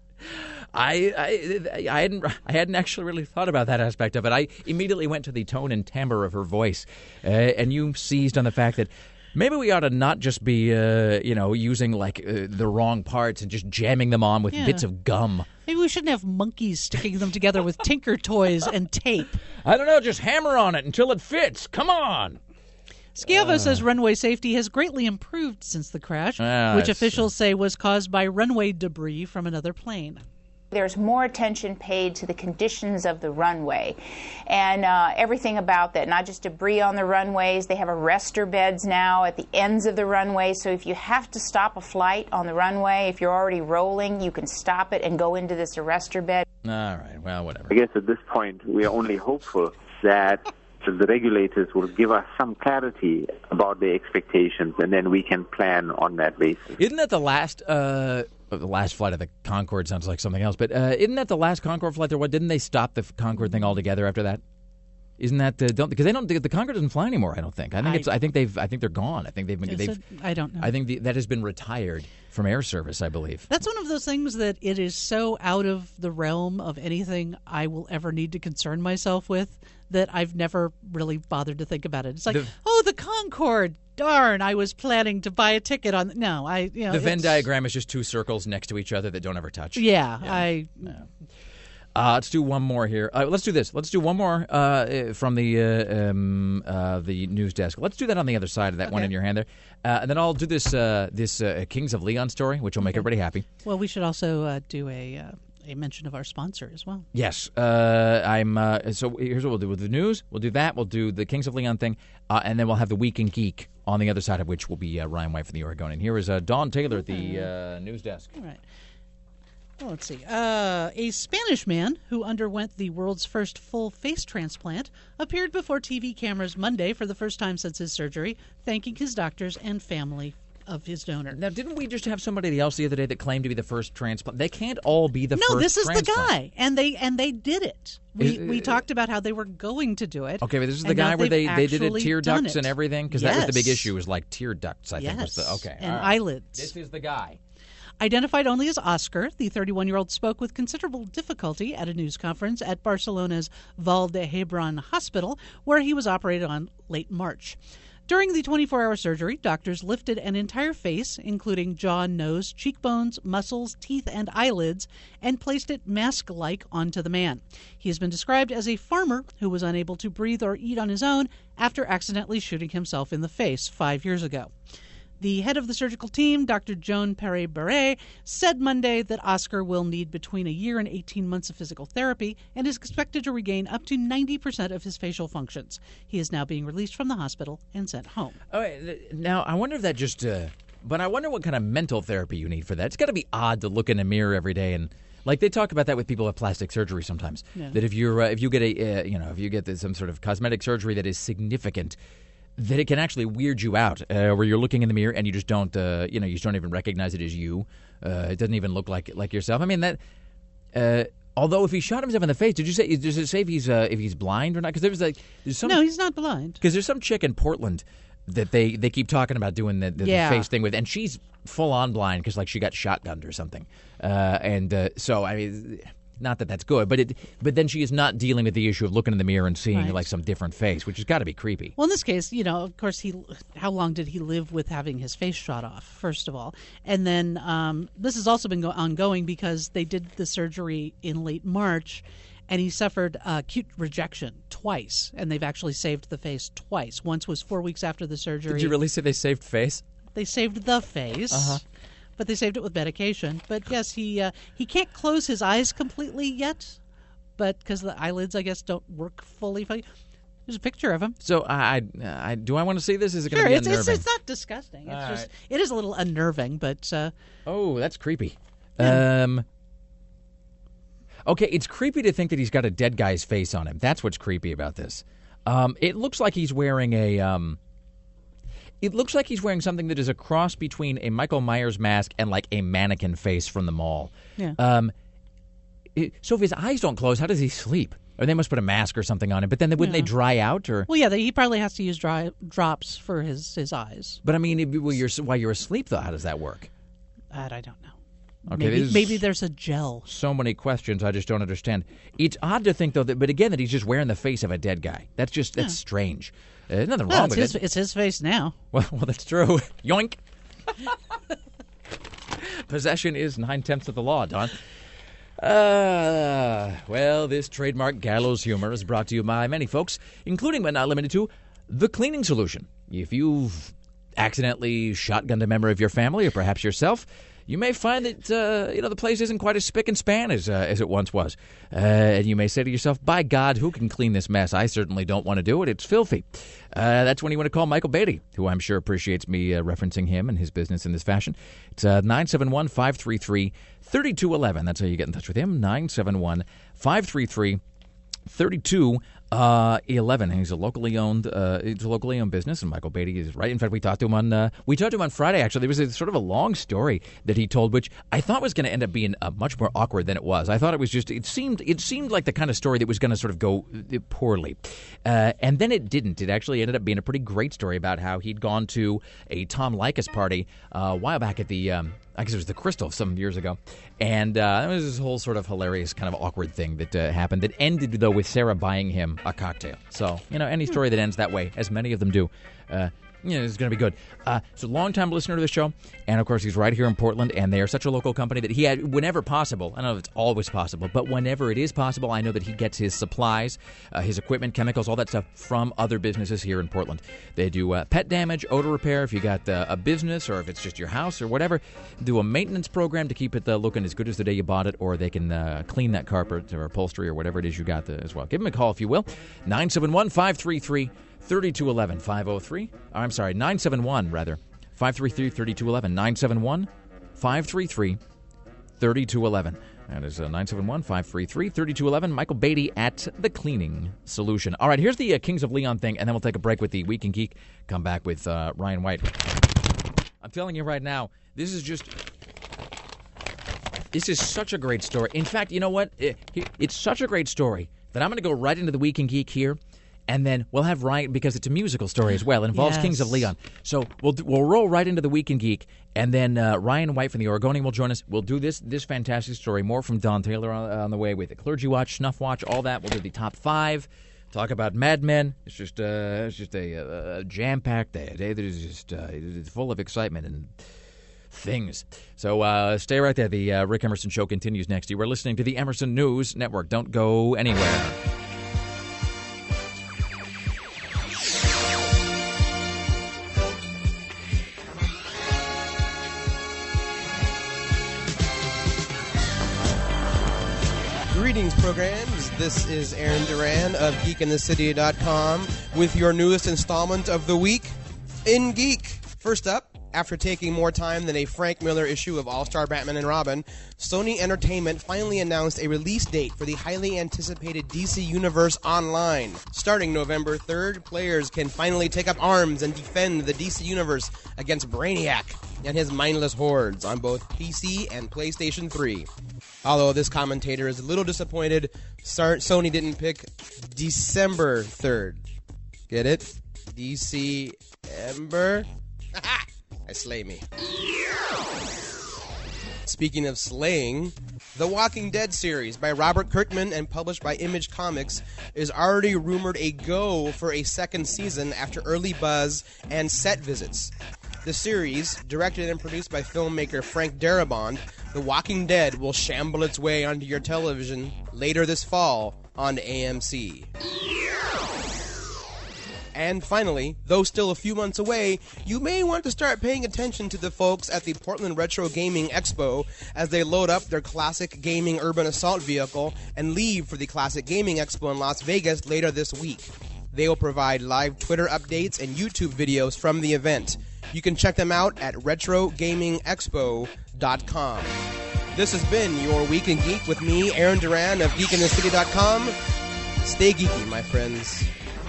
H: I, I I hadn't I hadn't actually really thought about that aspect of it. I immediately went to the tone and timbre of her voice, uh, and you seized on the fact that. Maybe we ought to not just be, uh, you know, using like uh, the wrong parts and just jamming them on with
I: yeah.
H: bits of gum.
I: Maybe we shouldn't have monkeys sticking them together with Tinker Toys and tape.
H: I don't know. Just hammer on it until it fits. Come on.
I: Schiavo
H: uh,
I: says runway safety has greatly improved since the crash,
H: uh,
I: which officials say was caused by runway debris from another plane.
J: There's more attention paid to the conditions of the runway and uh, everything about that, not just debris on the runways. They have arrestor beds now at the ends of the runway, so if you have to stop a flight on the runway, if you're already rolling, you can stop it and go into this arrestor bed.
H: All right, well, whatever.
K: I guess at this point, we are only hopeful that the regulators will give us some clarity about their expectations, and then we can plan on that basis.
H: Isn't that the last... Uh The last flight of the Concorde sounds like something else, but uh, isn't that the last Concorde flight? There, what didn't they stop the Concorde thing altogether after that? Isn't that the don't because they don't the Concorde doesn't fly anymore? I don't think. I think I, it's. I think they've. I think they're gone. I think they've. Been, they've
I: it, I don't know.
H: I think the, that has been retired from air service. I believe
I: that's one of those things that it is so out of the realm of anything I will ever need to concern myself with that I've never really bothered to think about it. It's like, the, oh, the Concorde. Darn, I was planning to buy a ticket on. No, I. You know,
H: the Venn diagram is just two circles next to each other that don't ever touch.
I: Yeah,
H: yeah.
I: I.
H: Yeah. Uh, let's do one more here. Uh, let's do this. Let's do one more uh, from the uh, um, uh, the news desk. Let's do that on the other side of that okay. one in your hand there, uh, and then I'll do this uh, this uh, Kings of Leon story, which will make okay. everybody happy.
I: Well, we should also uh, do a. Uh, A mention of our sponsor as well.
H: Yes, uh, I'm. Uh, so here's what we'll do: with the news, we'll do that. We'll do the Kings of Leon thing, uh, and then we'll have the Week in Geek on the other side of which will be uh, Ryan White from the Oregonian. Here is uh, Dawn Taylor at the uh, news desk.
I: All right. Well, let's see. Uh, a Spanish man who underwent the world's first full face transplant appeared before T V cameras Monday for the first time since his surgery, thanking his doctors and family of his donor.
H: Now, didn't we just have somebody else the other day that claimed to be the first transplant? They can't all be the
I: no,
H: first
I: No, this is
H: transplant.
I: the guy, and they and they did it. We is, we talked about how they were going to do it.
H: Okay, but this is the guy where they, they did it tear ducts
I: it.
H: and everything? Because
I: yes.
H: that was the big issue, was like tear ducts, I
I: yes.
H: think was the okay.
I: And
H: right.
I: eyelids.
H: This is the guy.
I: Identified only as Oscar, the thirty-one-year-old spoke with considerable difficulty at a news conference at Barcelona's Vall d'Hebron Hospital, where he was operated on late March. During the twenty-four hour surgery, doctors lifted an entire face, including jaw, nose, cheekbones, muscles, teeth, and eyelids, and placed it mask-like onto the man. He has been described as a farmer who was unable to breathe or eat on his own after accidentally shooting himself in the face five years ago. The head of the surgical team, Doctor Joan Perret-Barret, said Monday that Oscar will need between a year and eighteen months of physical therapy and is expected to regain up to ninety percent of his facial functions. He is now being released from the hospital and sent home.
H: Oh, now, I wonder if that just... Uh, but I wonder what kind of mental therapy you need for that. It's got to be odd to look in a mirror every day and... Like they talk about that with people with plastic surgery sometimes. Yeah. That if you're uh, if you get a uh, you know if you get some sort of cosmetic surgery that is significant, that it can actually weird you out, uh, where you're looking in the mirror and you just don't, uh, you know, you just don't even recognize it as you. Uh, it doesn't even look like like yourself. I mean that. Uh, although if he shot himself in the face, did you say? Does it say if he's uh, if he's blind or not? Because there was like there's some.
I: No, he's not blind.
H: Because there's some chick in Portland that they, they keep talking about doing the, the,
I: Yeah.
H: the face thing with, and she's full on blind because like she got shotgunned or something, uh, and uh, so I mean, not that that's good, but it but then she is not dealing with the issue of looking in the mirror and seeing
I: Right.
H: like some different face, which has got to be creepy.
I: Well, in this case, you know, of course, he. How long did he live with having his face shot off? First of all, and then um, this has also been go- ongoing because they did the surgery in late March, and he suffered uh, acute rejection twice, and they've actually saved the face twice. Once was four weeks after the surgery.
H: Did you really say they saved face?
I: They saved the face.
H: Uh-huh.
I: But they saved it with medication. But yes, he uh, he can't close his eyes completely yet, but because the eyelids, I guess, don't work fully. There's a picture of him.
H: So I, I, I do I want to see this? Is it going
I: Sure,
H: to be
I: it's, it's,
H: unnerving?
I: it's not disgusting. It's
H: All
I: just
H: right.
I: it is a little unnerving, but uh,
H: Oh, that's creepy. Um. Okay, it's creepy to think that he's got a dead guy's face on him. That's what's creepy about this. Um, it looks like he's wearing a. Um, it looks like he's wearing something that is a cross between a Michael Myers mask and like a mannequin face from the mall.
I: Yeah.
H: Um. It, so if his eyes don't close, how does he sleep? Or they must put a mask or something on him. But then wouldn't
I: Yeah.
H: they dry out? Or
I: well, yeah, they, he probably has to use dry drops for his, his eyes.
H: but I mean, if, well, you're, while you're asleep, though, how does that work?
I: That I don't know.
H: Okay,
I: maybe,
H: this is-
I: maybe there's a gel.
H: So many questions I just don't understand. It's odd to think, though, that, but again, that he's just wearing the face of a dead guy. That's just, that's
I: Yeah.
H: strange. Uh, there's nothing
I: Well,
H: wrong
I: it's
H: with
I: his,
H: it.
I: it's his face now.
H: Well, well, that's true. Yoink. Possession is nine-tenths of the law, Don. Uh, well, this trademark gallows humor is brought to you by many folks, including but not limited to The Cleaning Solution. If you've accidentally shotgunned a member of your family or perhaps yourself, you may find that uh, you know the place isn't quite as spick and span as uh, as it once was, uh, and you may say to yourself, "By God, who can clean this mess? I certainly don't want to do it. It's filthy." Uh, that's when you want to call Michael Beatty, who I'm sure appreciates me uh, referencing him and his business in this fashion. It's uh, nine seven one, five three three, three two one one. That's how you get in touch with him. nine seven one, five three three, three two Uh, eleven. He's a locally owned. Uh, it's a locally owned business, and Michael Beatty is right. In fact, we talked to him on. Uh, we talked to him on Friday. Actually, there was a, sort of a long story that he told, which I thought was going to end up being uh, much more awkward than it was. I thought it was just. It seemed. It seemed like the kind of story that was going to sort of go uh, poorly, uh, and then it didn't. It actually ended up being a pretty great story about how he'd gone to a Tom Likas party uh, a while back at the. Um, I guess it was the Crystal some years ago. And uh, it was this whole sort of hilarious kind of awkward thing that uh, happened that ended, though, with Sarah buying him a cocktail. So, you know, any story that ends that way, as many of them do, uh, you know, is going to be good. Uh, so, long-time listener to the show, and, of course, he's right here in Portland, and they are such a local company that he had, whenever possible, I don't know if it's always possible, but whenever it is possible, I know that he gets his supplies, uh, his equipment, chemicals, all that stuff from other businesses here in Portland. They do uh, pet damage, odor repair, if you got uh, a business, or if it's just your house or whatever, do a maintenance program to keep it uh, looking as good as the day you bought it, or they can uh, clean that carpet or upholstery or whatever it is you got uh, as well. Give them a call, if you will, nine seven one, five three three, three two one one, five oh three, I'm sorry, nine seven one, rather, five three three, three two one one, nine seven one, five three three, three two one one. That is uh, nine seven one, five three three, three two one one, Michael Beatty at The Cleaning Solution. All right, here's the uh, Kings of Leon thing, and then we'll take a break with the Week in Geek, come back with uh, Ryan White. I'm telling you right now, this is just... This is such a great story. In fact, you know what? It, it's such a great story that I'm going to go right into the Week in Geek here, and then we'll have Ryan, because it's a musical story as well. It involves
I: Yes.
H: Kings of Leon. So we'll we'll roll right into the Week in Geek, and then uh, Ryan White from the Oregonian will join us. We'll do this this fantastic story. More from Don Taylor on, on the way with the Clergy Watch, Snuff Watch, all that. We'll do the top five. Talk about Mad Men. It's just uh, it's just a, a jam-packed day. A day that is just uh, it's full of excitement and things. So uh, stay right there. The uh, Rick Emerson Show continues next. You are listening to the Emerson News Network. Don't go anywhere.
L: Greetings, programs. This is Aaron Duran of geek in the city dot com with your newest installment of the week in Geek. First up, after taking more time than a Frank Miller issue of All-Star Batman and Robin, Sony Entertainment finally announced a release date for the highly anticipated D C Universe Online. Starting November third, players can finally take up arms and defend the D C Universe against Brainiac and his mindless hordes on both P C and PlayStation three. Although this commentator is a little disappointed, Sony didn't pick December third. Get it? D C Ember. I slay me. Speaking of slaying, The Walking Dead series by Robert Kirkman and published by Image Comics is already rumored a go for a second season after early buzz and set visits. The series, directed and produced by filmmaker Frank Darabont, The Walking Dead will shamble its way onto your television later this fall on A M C. And finally, though still a few months away, you may want to start paying attention to the folks at the Portland Retro Gaming Expo as they load up their classic gaming urban assault vehicle and leave for the Classic Gaming Expo in Las Vegas later this week. They will provide live Twitter updates and YouTube videos from the event. You can check them out at retro gaming expo dot com. This has been your Week in Geek with me, Aaron Duran of geek in the city dot com. Stay geeky, my friends.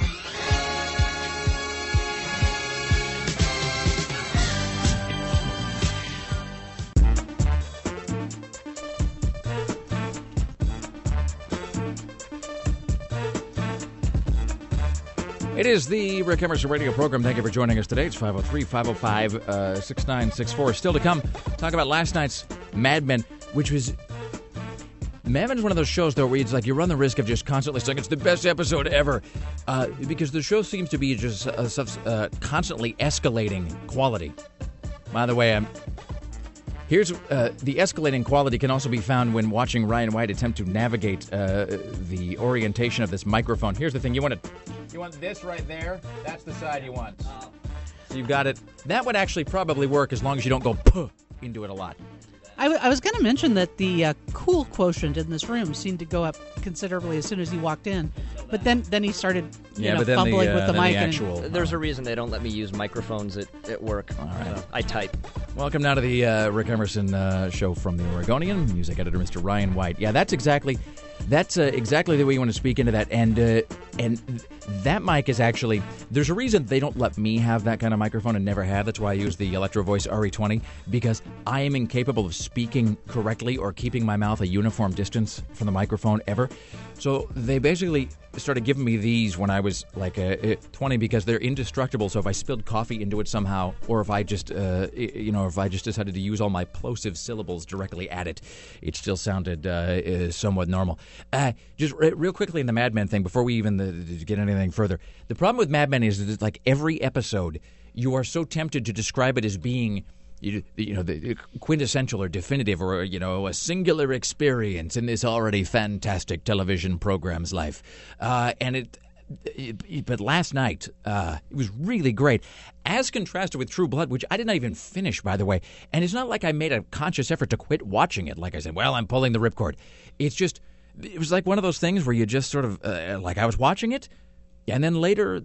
H: It is the Rick Emerson radio program. Thank you for joining us today. It's five oh three, five oh five, six nine six four. Still to come, talk about last night's Mad Men, which was... Mad Men is one of those shows, though, where it's like you run the risk of just constantly saying it's the best episode ever. Uh, because the show seems to be just uh, uh, constantly escalating quality. By the way, I'm... Here's uh, the escalating quality can also be found when watching Ryan White attempt to navigate uh, the orientation of this microphone. Here's the thing. You want to... You want this right there? That's the side you want. Oh. So you've got it. That would actually probably work as long as you don't go puh into it a lot.
I: I, w- I was going to mention that the uh, cool quotient in this room seemed to go up considerably as soon as he walked in. But then, then he started you
H: yeah,
I: know,
H: but then
I: fumbling
H: the, uh,
I: with the
H: then
I: mic.
H: The actual,
I: and,
M: There's a reason they don't let me use microphones at, at work.
H: All right.
M: So I type.
H: Welcome now to the uh, Rick Emerson uh, show from the Oregonian, music editor Mister Ryan White. Yeah, that's exactly that's uh, exactly the way you want to speak into that. And uh, and that mic is actually, there's a reason they don't let me have that kind of microphone and never have. That's why I use the Electro Voice R E twenty, because I am incapable of speaking correctly or keeping my mouth a uniform distance from the microphone ever. So they basically started giving me these when I was like uh, twenty because they're indestructible. So if I spilled coffee into it somehow, or if I just, uh, you know, if I just decided to use all my plosive syllables directly at it, it still sounded uh, somewhat normal. Uh, just r- real quickly in the Mad Men thing, before we even uh, get anything further, the problem with Mad Men is that like every episode, you are so tempted to describe it as being, You, you know, the quintessential or definitive or, you know, a singular experience in this already fantastic television program's life. Uh, and it, it, but last night, uh, it was really great. As contrasted with True Blood, which I did not even finish, by the way. And it's not like I made a conscious effort to quit watching it. Like I said, well, I'm pulling the ripcord. It's just, it was like one of those things where you just sort of, uh, like I was watching it, and then later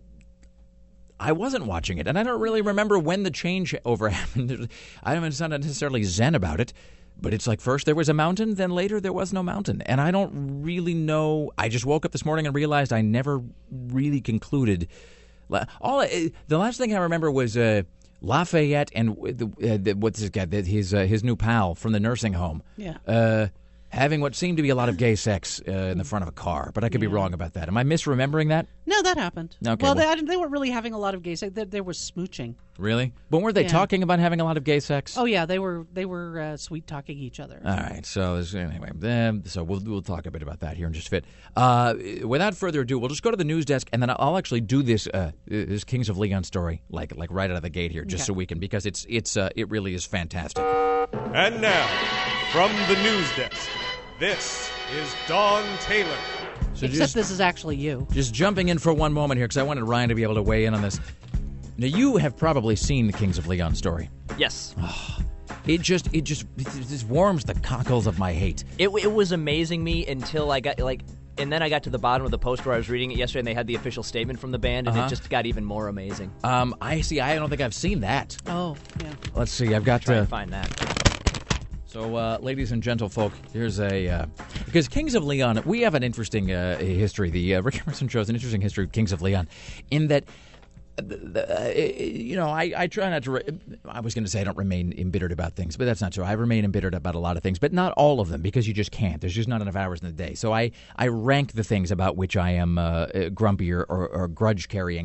H: I wasn't watching it, and I don't really remember when the changeover happened. I don't, it's not necessarily zen about it, but it's like first there was a mountain, then later there was no mountain, and I don't really know. I just woke up this morning and realized I never really concluded. All the last thing I remember was uh, Lafayette and the, uh, the, what's his guy, his uh, his new pal from the nursing home.
I: Yeah.
H: Uh, having what seemed to be a lot of gay sex uh, in the front of a car, but I could
I: yeah.
H: be wrong about that. Am I misremembering that?
I: No, that happened.
H: Okay,
I: well,
H: well,
I: they, they weren't really having a lot of gay sex. There, there was smooching.
H: Really? But weren't they
I: Yeah.
H: talking about having a lot of gay sex?
I: Oh yeah, they were they were uh, sweet talking each other.
H: All right. So this- anyway, um, so we'll we'll talk a bit about that here in just a bit. Uh, without further ado, we'll just go to the news desk, and then I'll actually do this uh, this Kings of Leon story like like right out of the gate here, just
I: Okay.
H: so we can, because it's it's uh, it really is fantastic.
A: And now, from the news desk, this is Dawn Taylor.
H: So
I: Except
H: just,
I: this is actually you.
H: just jumping in for one moment here, because I wanted Ryan to be able to weigh in on this. Now, you have probably seen the Kings of Leon story.
M: Yes.
H: It just it just it just warms the cockles of my hate.
M: It, it was amazing me until I got, like, and then I got to the bottom of the post where I was reading it yesterday, and they had the official statement from the band, and
H: Uh-huh.
M: it just got even more amazing.
H: Um, I see. I don't think I've seen that.
I: Oh yeah.
H: Let's see. I've got
M: Try
H: to
M: and find that.
H: So, uh, ladies and gentlefolk, here's a... Uh, because Kings of Leon, we have an interesting uh, history. The uh, Rick Emerson show has an interesting history of Kings of Leon in that, uh, the, uh, you know, I, I try not to... Re- I was going to say I don't remain embittered about things, but that's not true. I remain embittered about a lot of things, but not all of them, because you just can't. There's just not enough hours in the day. So I, I rank the things about which I am uh, grumpy or, or, or grudge-carrying.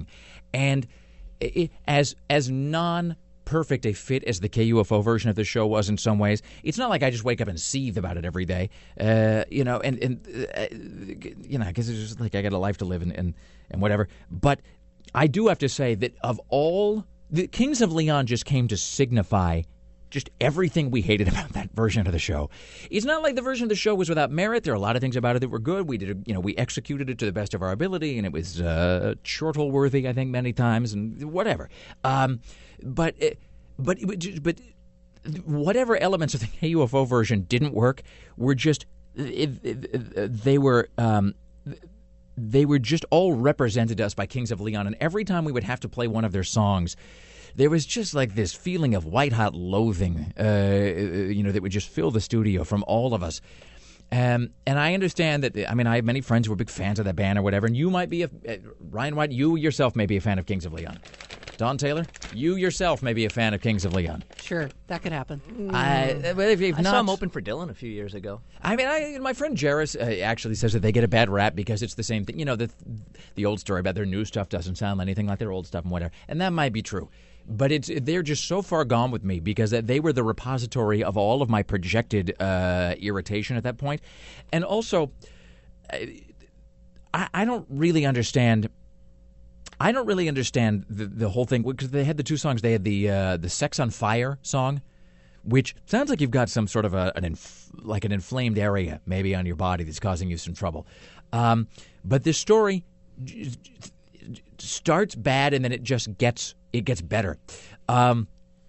H: And it, as as non perfect a fit as the K U F O version of the show was in some ways, it's not like I just wake up and seethe about it every day, uh, you know, and, and uh, you know, because it's just like I got a life to live and, and, and whatever. But I do have to say that of all, the Kings of Leon just came to signify just everything we hated about that version of the show. It's not like the version of the show was without merit. There are a lot of things about it that were good. We did, you know, we executed it to the best of our ability, and it was uh, chortle-worthy, I think, many times, and whatever. Um, but, but, but whatever elements of the K U F O version didn't work were just it, it, they were. Um, they were just all represented to us by Kings of Leon, and every time we would have to play one of their songs, there was just like this feeling of white-hot loathing, uh, you know, that would just fill the studio from all of us. Um, and I understand that, I mean, I have many friends who are big fans of that band or whatever, and you might be, a, uh, Ryan White, you yourself may be a fan of Kings of Leon. Don Taylor, you yourself may be a fan of Kings of Leon.
I: Sure, that could happen.
H: I, well, if, if
M: I
H: not,
M: saw him open for Dylan a few years ago.
H: I mean, I, my friend Jarris uh, actually says that they get a bad rap because it's the same thing. You know, the the old story about their new stuff doesn't sound anything like their old stuff and whatever. And that might be true. But it's they're just so far gone with me because they were the repository of all of my projected uh, irritation at that point. And also, I, I don't really understand... I don't really understand the, the whole thing because they had the two songs. They had the uh, the "Sex on Fire" song, which sounds like you've got some sort of a, an inf- like an inflamed area maybe on your body that's causing you some trouble. Um, but this story j- j- starts bad and then it just gets it gets better. Um,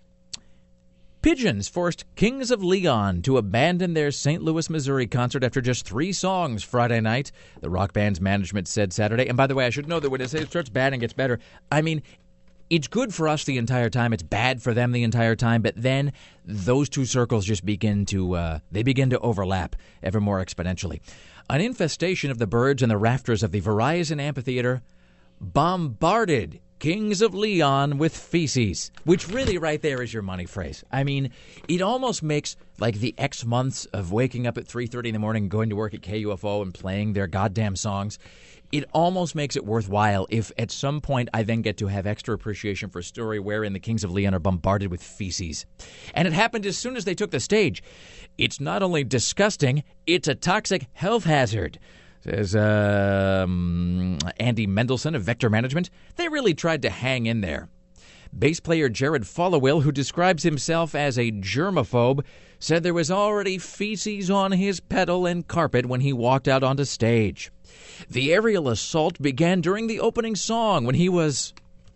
H: Pigeons forced Kings of Leon to abandon their Saint Louis, Missouri concert after just three songs Friday night, the rock band's management said Saturday. And by the way, I should know that when it starts bad and gets better, I mean, it's good for us the entire time. It's bad for them the entire time. But then those two circles just begin to, uh, they begin to overlap ever more exponentially. An infestation of the birds in the rafters of the Verizon Amphitheater bombarded Kings of Leon with feces, which really right there is your money phrase. I mean, it almost makes like the X months of waking up at three thirty in the morning, going to work at K U F O and playing their goddamn songs. It almost makes it worthwhile if at some point I then get to have extra appreciation for a story wherein the Kings of Leon are bombarded with feces. And it happened as soon as they took the stage. It's not only disgusting, it's a toxic health hazard. Says um, Andy Mendelson of Vector Management. They really tried to hang in there. Bass player Jared Followill, who describes himself as a germaphobe, said there was already feces on his pedal and carpet when he walked out onto stage. The aerial assault began during the opening song when he was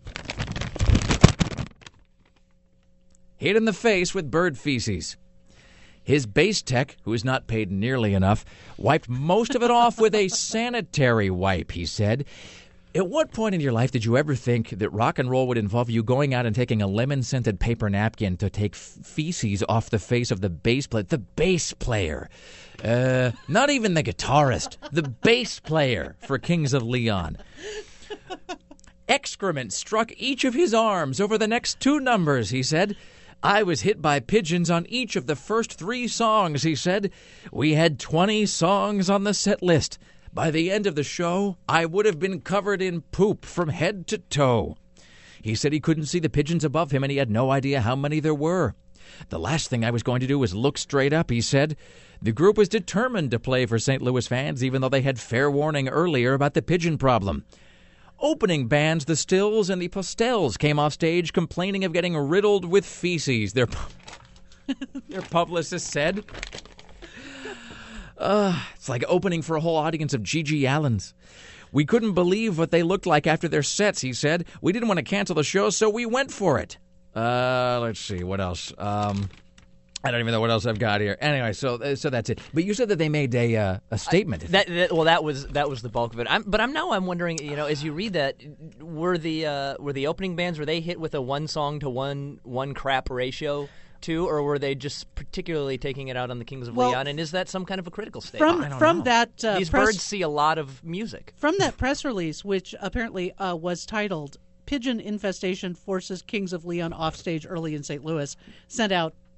H: hit in the face with bird feces. His bass tech, who is not paid nearly enough, wiped most of it off with a sanitary wipe, he said. At what point in your life did you ever think that rock and roll would involve you going out and taking a lemon-scented paper napkin to take feces off the face of the bass player? The bass player. Uh, not even the guitarist. The bass player for Kings of Leon. Excrement struck each of his arms over the next two numbers, he said. I was hit by pigeons on each of the first three songs, he said. We had twenty songs on the set list. By the end of the show, I would have been covered in poop from head to toe. He said he couldn't see the pigeons above him and he had no idea how many there were. The last thing I was going to do was look straight up, he said. The group was determined to play for Saint Louis fans, even though they had fair warning earlier about the pigeon problem. Opening bands, the Stills and the Postels, came off stage complaining of getting riddled with feces, their, their publicist said. Uh, it's like opening for a whole audience of Gigi Allens. We couldn't believe what they looked like after their sets, he said. We didn't want to cancel the show, so we went for it. Uh, let's see, what else? Um... I don't even know what else I've got here. Anyway, so so that's it. But you said that they made a uh, a statement.
M: I, that, that well, that was that was the bulk of it. I'm, but I'm now I'm wondering, you know, as you read that, were the uh, were the opening bands were they hit with a one song to one one crap ratio too, or were they just particularly taking it out on the Kings of
I: well,
M: Leon? And is that some kind of a critical statement?
I: From
M: I don't
I: from
M: know.
I: that uh,
M: these
I: press,
M: birds see a lot of music
I: from that press release, which apparently uh, was titled "Pigeon Infestation Forces Kings of Leon Offstage Early in Saint Louis," sent out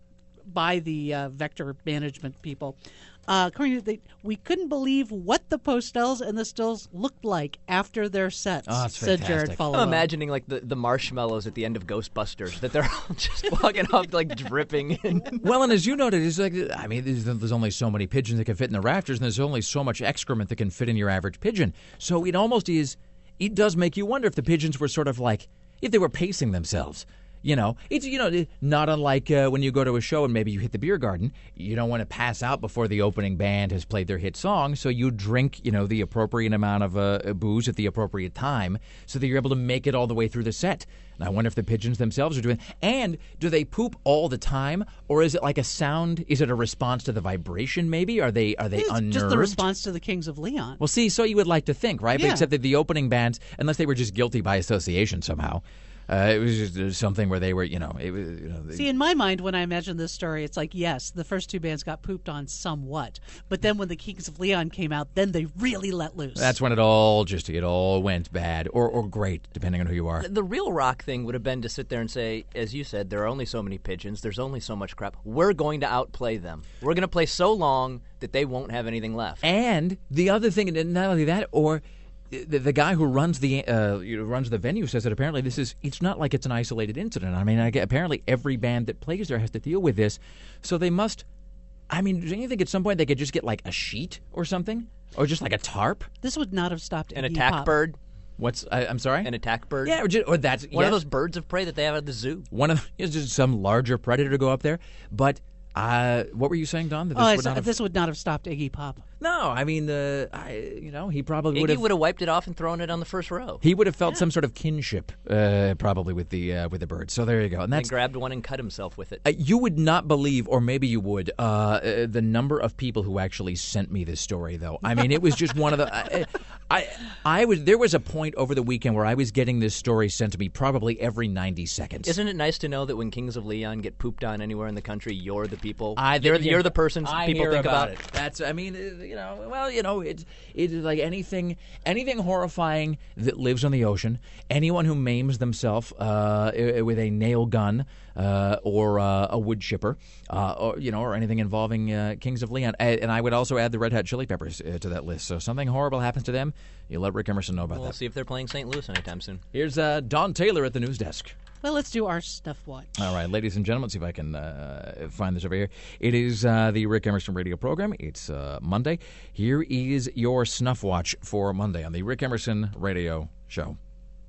I: by the uh, Vector management people. Uh, according to the, we couldn't believe what the Postels and the Stills looked like after their sets,
H: oh,
I: said Jared Follow.
M: I'm imagining like the, the marshmallows at the end of Ghostbusters, that they're all just walking up like dripping in.
H: Well, and as you noted, it's like, I mean, there's, there's only so many pigeons that can fit in the rafters, and there's only so much excrement that can fit in your average pigeon. So it almost is, it does make you wonder if the pigeons were sort of like, if they were pacing themselves. You know, it's, you know, not unlike uh, when you go to a show and maybe you hit the beer garden. You don't want to pass out before the opening band has played their hit song, so you drink, you know, the appropriate amount of uh, booze at the appropriate time so that you're able to make it all the way through the set. And I wonder if the pigeons themselves are doing. And do they poop all the time, or is it like a sound? Is it a response to the vibration? Maybe are they are they
I: it's
H: unnerved?
I: Just the response to the Kings of Leon.
H: Well, see, so you would like to think, right?
I: Yeah.
H: But except that the opening bands, unless they were just guilty by association somehow. Uh, it was just uh, something where they were, you know, it was. You know, they,
I: See, in my mind, when I imagine this story, it's like, yes, the first two bands got pooped on somewhat, but then when the Kings of Leon came out, then they really let loose.
H: That's when it all just it all went bad or or great, depending on who you are.
M: The, the real rock thing would have been to sit there and say, as you said, there are only so many pigeons, there's only so much crap. We're going to outplay them. We're going to play so long that they won't have anything left.
H: And the other thing, and not only that, or. The, the guy who runs the uh, you know, runs the venue says that apparently this is it's not like it's an isolated incident. I mean, I get, apparently every band that plays there has to deal with this, so they must. I mean, do you think at some point they could just get like a sheet or something, or just like a tarp?
I: This would not have stopped
M: an
I: Iggy
M: attack
I: Pop.
M: bird.
H: What's I, I'm sorry?
M: An attack bird.
H: Yeah, or, just, or that's
M: one
H: yes.
M: of those birds of prey that they have at the zoo.
H: One of is just some larger predator to go up there, but. Uh, what were you saying, Don? That this,
I: oh,
H: would not have...
I: this would not have stopped Iggy Pop.
H: No, I mean, uh, I, you know, he probably would
M: Iggy
H: have
M: would have wiped it off and thrown it on the first row.
H: He would have felt
M: yeah.
H: some sort of kinship, uh, probably with the uh, with the bird. So there you go. And that's
M: and grabbed one and cut himself with it.
H: Uh, you would not believe, or maybe you would, uh, uh, the number of people who actually sent me this story. Though I mean, it was just one of the. I, I I was there was a point over the weekend where I was getting this story sent to me probably every ninety seconds.
M: Isn't it nice to know that when Kings of Leon get pooped on anywhere in the country, you're the people.
H: I,
M: you're, you're the person
H: I
M: people
H: hear
M: think
H: about,
M: about.
H: It. That's I mean, you know, well, you know, it's it's like anything anything horrifying that lives on the ocean. Anyone who maims themselves uh, with a nail gun uh, or uh, a wood chipper, uh, or you know, or anything involving uh, Kings of Leon. And I would also add the Red Hot Chili Peppers uh, to that list. So something horrible happens to them, you let Rick Emerson know about
M: we'll
H: that.
M: We'll see if they're playing Saint Louis anytime soon.
H: Here's uh, Don Taylor at the news desk.
I: Well, let's do our Snuff Watch.
H: All right, ladies and gentlemen, let's see if I can uh, find this over here. It is uh, the Rick Emerson radio program. It's uh, Monday. Here is your Snuff Watch for Monday on the Rick Emerson radio show.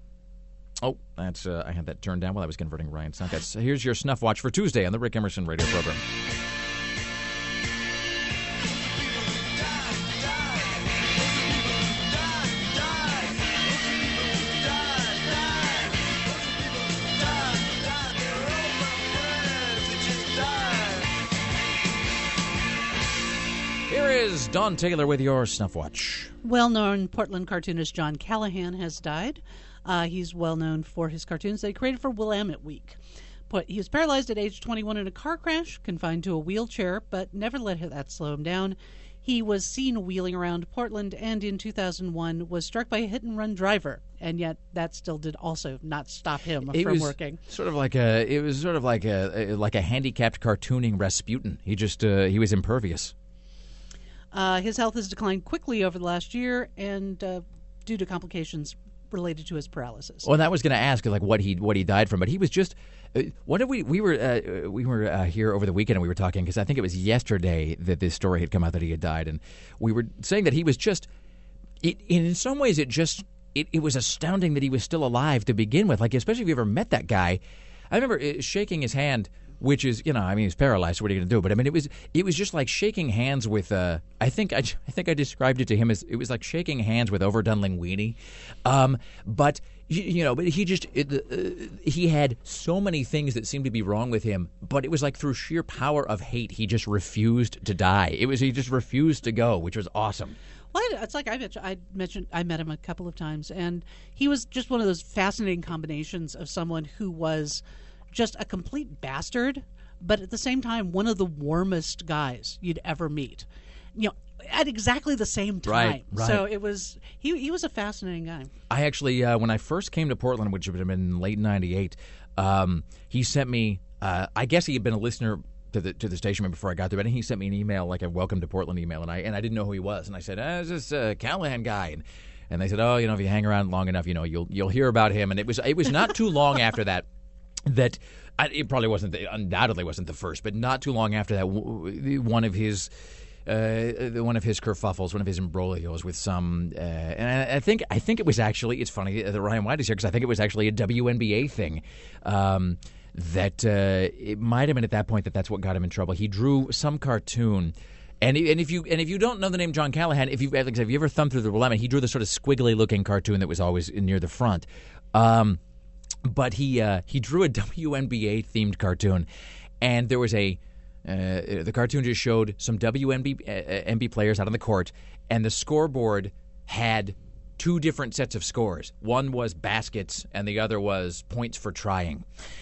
H: Oh, that's uh, I had that turned down while I was converting Ryan's sound. That's, here's your Snuff Watch for Tuesday on the Rick Emerson radio program. Here is Don Taylor with your Snuff Watch.
I: Well-known Portland cartoonist John Callahan has died. Uh, he's well-known for his cartoons that he created for Willamette Week. But he was paralyzed at age twenty-one in a car crash, confined to a wheelchair, but never let that slow him down. He was seen wheeling around Portland, and in two thousand one was struck by a hit-and-run driver, and yet that still did also not stop him
H: it
I: from
H: was
I: working.
H: Sort of like a, it was sort of like a, like a handicapped cartooning Rasputin. He just, uh, he was impervious.
I: Uh, his health has declined quickly over the last year, and uh, due to complications related to his paralysis.
H: Well, that was going to ask like what he what he died from, but he was just. Uh, what did we we were uh, we were uh, here over the weekend and we were talking because I think it was yesterday that this story had come out that he had died, and we were saying that he was just. It, in some ways, it just it, it was astounding that he was still alive to begin with. Like especially if you ever met that guy, I remember uh, shaking his hand. Which is, you know, I mean, he's paralyzed. So what are you going to do? But I mean, it was, it was just like shaking hands with. Uh, I think I, I think I described it to him as it was like shaking hands with overdone linguine. Um, but you, you know, but he just it, uh, he had so many things that seemed to be wrong with him. But it was like through sheer power of hate, he just refused to die. It was he just refused to go, which was awesome.
I: Well, it's like I mentioned, I mentioned I met him a couple of times, and he was just one of those fascinating combinations of someone who was just a complete bastard, but at the same time, one of the warmest guys you'd ever meet. You know, at exactly the same time.
H: Right, right.
I: So it was he. He was a fascinating guy.
H: I actually, uh, when I first came to Portland, which would have been in late ninety-eight, um, he sent me. Uh, I guess he had been a listener to the to the station before I got there, and he sent me an email, like a welcome to Portland email, and I and I didn't know who he was, and I said, ah, "Is this uh, Callahan guy?" And, and they said, "Oh, you know, if you hang around long enough, you know, you'll you'll hear about him." And it was it was not too long after that that I, it probably wasn't the, undoubtedly wasn't the first, but not too long after that, w- one of his. Uh, one of his kerfuffles, one of his imbroglios with some, uh, and I, I think I think it was actually, it's funny that Ryan White is here because I think it was actually a W N B A thing um, that uh, it might have been at that point that that's what got him in trouble. He drew some cartoon, and and if you and if you don't know the name John Callahan, if you like, have you ever thumbed through the lemon, he drew the sort of squiggly looking cartoon that was always near the front, um, but he uh, he drew a W N B A themed cartoon, and there was a. Uh, the cartoon just showed some W N B A players out on the court, and the scoreboard had two different sets of scores. One was baskets, and the other was points for trying.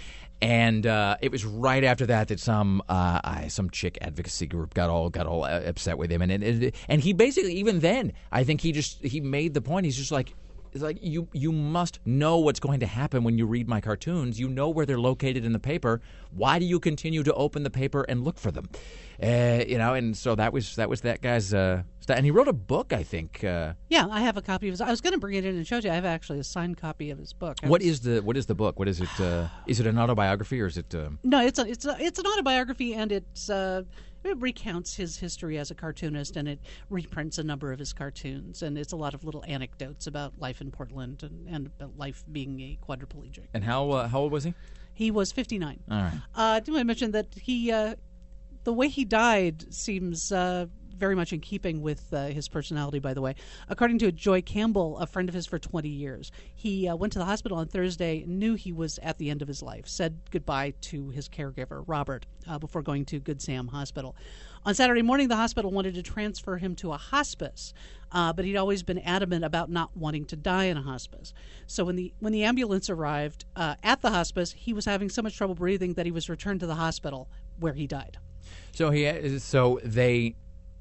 H: And uh, it was right after that that some uh, I, some chick advocacy group got all got all upset with him, and and and he basically, even then, I think he just he made the point. He's just like. It's like you you must know what's going to happen when you read my cartoons. You know where they're located in the paper. Why do you continue to open the paper and look for them? Uh, you know, and so that was that was that guy's. Uh, and he wrote a book, I think. Uh,
I: yeah, I have a copy of his. I was going to bring it in and show you. I have actually a signed copy of his book. I
H: what
I: was,
H: is the what is the book? What is it? Uh, is it an autobiography or is it? Uh...
I: No, it's a, it's a, it's an autobiography, and it's. Uh, It recounts his history as a cartoonist, and it reprints a number of his cartoons, and it's a lot of little anecdotes about life in Portland and, and about life being a quadriplegic.
H: And how uh, how old was he?
I: He was fifty-nine.
H: All right.
I: Uh, do I mention that he, uh, the way he died seems uh, very much in keeping with uh, his personality, by the way. According to Joy Campbell, a friend of his for twenty years, he uh, went to the hospital on Thursday, knew he was at the end of his life, said goodbye to his caregiver, Robert, uh, before going to Good Sam Hospital. On Saturday morning, the hospital wanted to transfer him to a hospice, uh, but he'd always been adamant about not wanting to die in a hospice. So when the when the ambulance arrived uh, at the hospice, he was having so much trouble breathing that he was returned to the hospital where he died.
H: So he so they.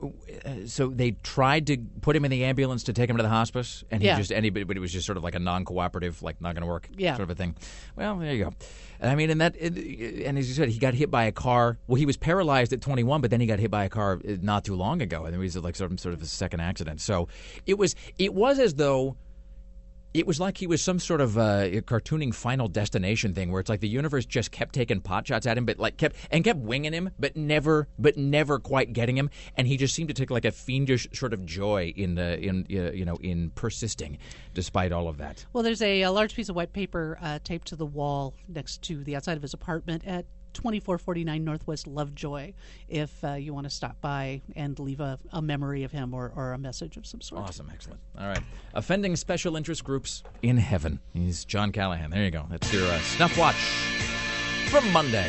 H: So they tried to put him in the ambulance to take him to the hospice, and he
I: yeah.
H: just anybody, but it was just sort of like a non-cooperative, like not going to work,
I: yeah.
H: sort of a thing. Well, there you go. And I mean, and that, and as you said, he got hit by a car. Well, he was paralyzed at twenty-one, but then he got hit by a car not too long ago, and it was like sort of sort of a second accident. So it was it was as though. It was like he was some sort of uh, cartooning Final Destination thing, where it's like the universe just kept taking pot shots at him, but like kept and kept winging him, but never, but never quite getting him, and he just seemed to take like a fiendish sort of joy in the in uh, you know in persisting, despite all of that.
I: Well, there's a, a large piece of white paper uh, taped to the wall next to the outside of his apartment at twenty-four forty-nine Northwest Lovejoy, if uh, you want to stop by and leave a, a memory of him or, or a message of some sort.
H: Awesome, excellent. All right. Offending special interest groups in heaven. He's John Callahan. There you go. That's your uh, Snuff Watch from Monday.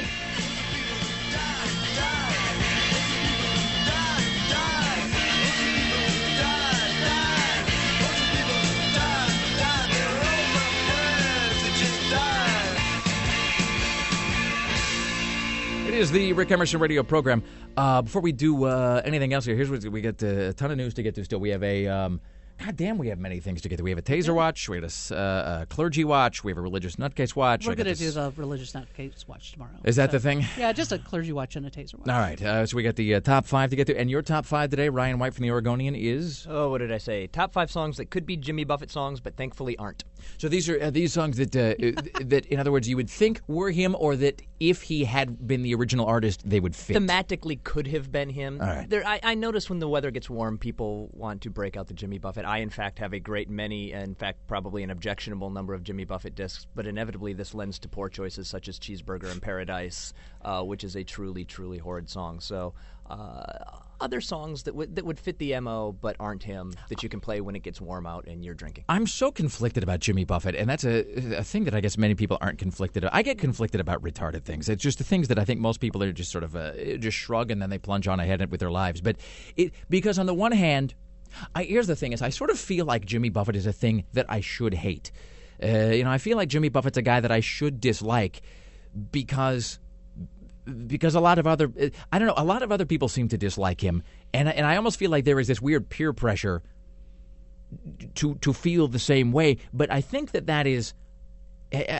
H: It is the Rick Emerson radio program. Uh, before we do uh, anything else here, here's what we got uh, a ton of news to get to still. We have a, um, God damn, we have many things to get to. We have a Taser Watch, we have a, uh, a Clergy Watch, we have a Religious Nutcase Watch.
I: We're going to do the Religious Nutcase Watch tomorrow.
H: Is that
I: so,
H: the thing?
I: Yeah, just a Clergy Watch and a Taser Watch.
H: All right, uh, so we got the uh, top five to get to. And your top five today, Ryan White from the Oregonian, is?
M: Oh, what did I say? Top five songs that could be Jimmy Buffett songs, but thankfully aren't.
H: So these are uh, these songs that, uh, that, in other words, you would think were him, or that if he had been the original artist, they would fit.
M: Thematically could have been him.
H: All right.
M: There, I, I notice when the weather gets warm, people want to break out the Jimmy Buffett. I, in fact, have a great many, in fact, probably an objectionable number of Jimmy Buffett discs, but inevitably this lends to poor choices such as Cheeseburger in Paradise, uh, which is a truly, truly horrid song. So uh, other songs that, w- that would fit the M O but aren't him that you can play when it gets warm out and you're drinking.
H: I'm so conflicted about Jimmy Buffett, and that's a, a thing that I guess many people aren't conflicted. I get conflicted about retarded things. It's just the things that I think most people are just sort of uh, just shrug and then they plunge on ahead with their lives. But it because on the one hand, I, here's the thing: is I sort of feel like Jimmy Buffett is a thing that I should hate. Uh, you know, I feel like Jimmy Buffett's a guy that I should dislike because. Because a lot of other, I don't know, a lot of other people seem to dislike him, and and I almost feel like there is this weird peer pressure to to feel the same way. But I think that that is,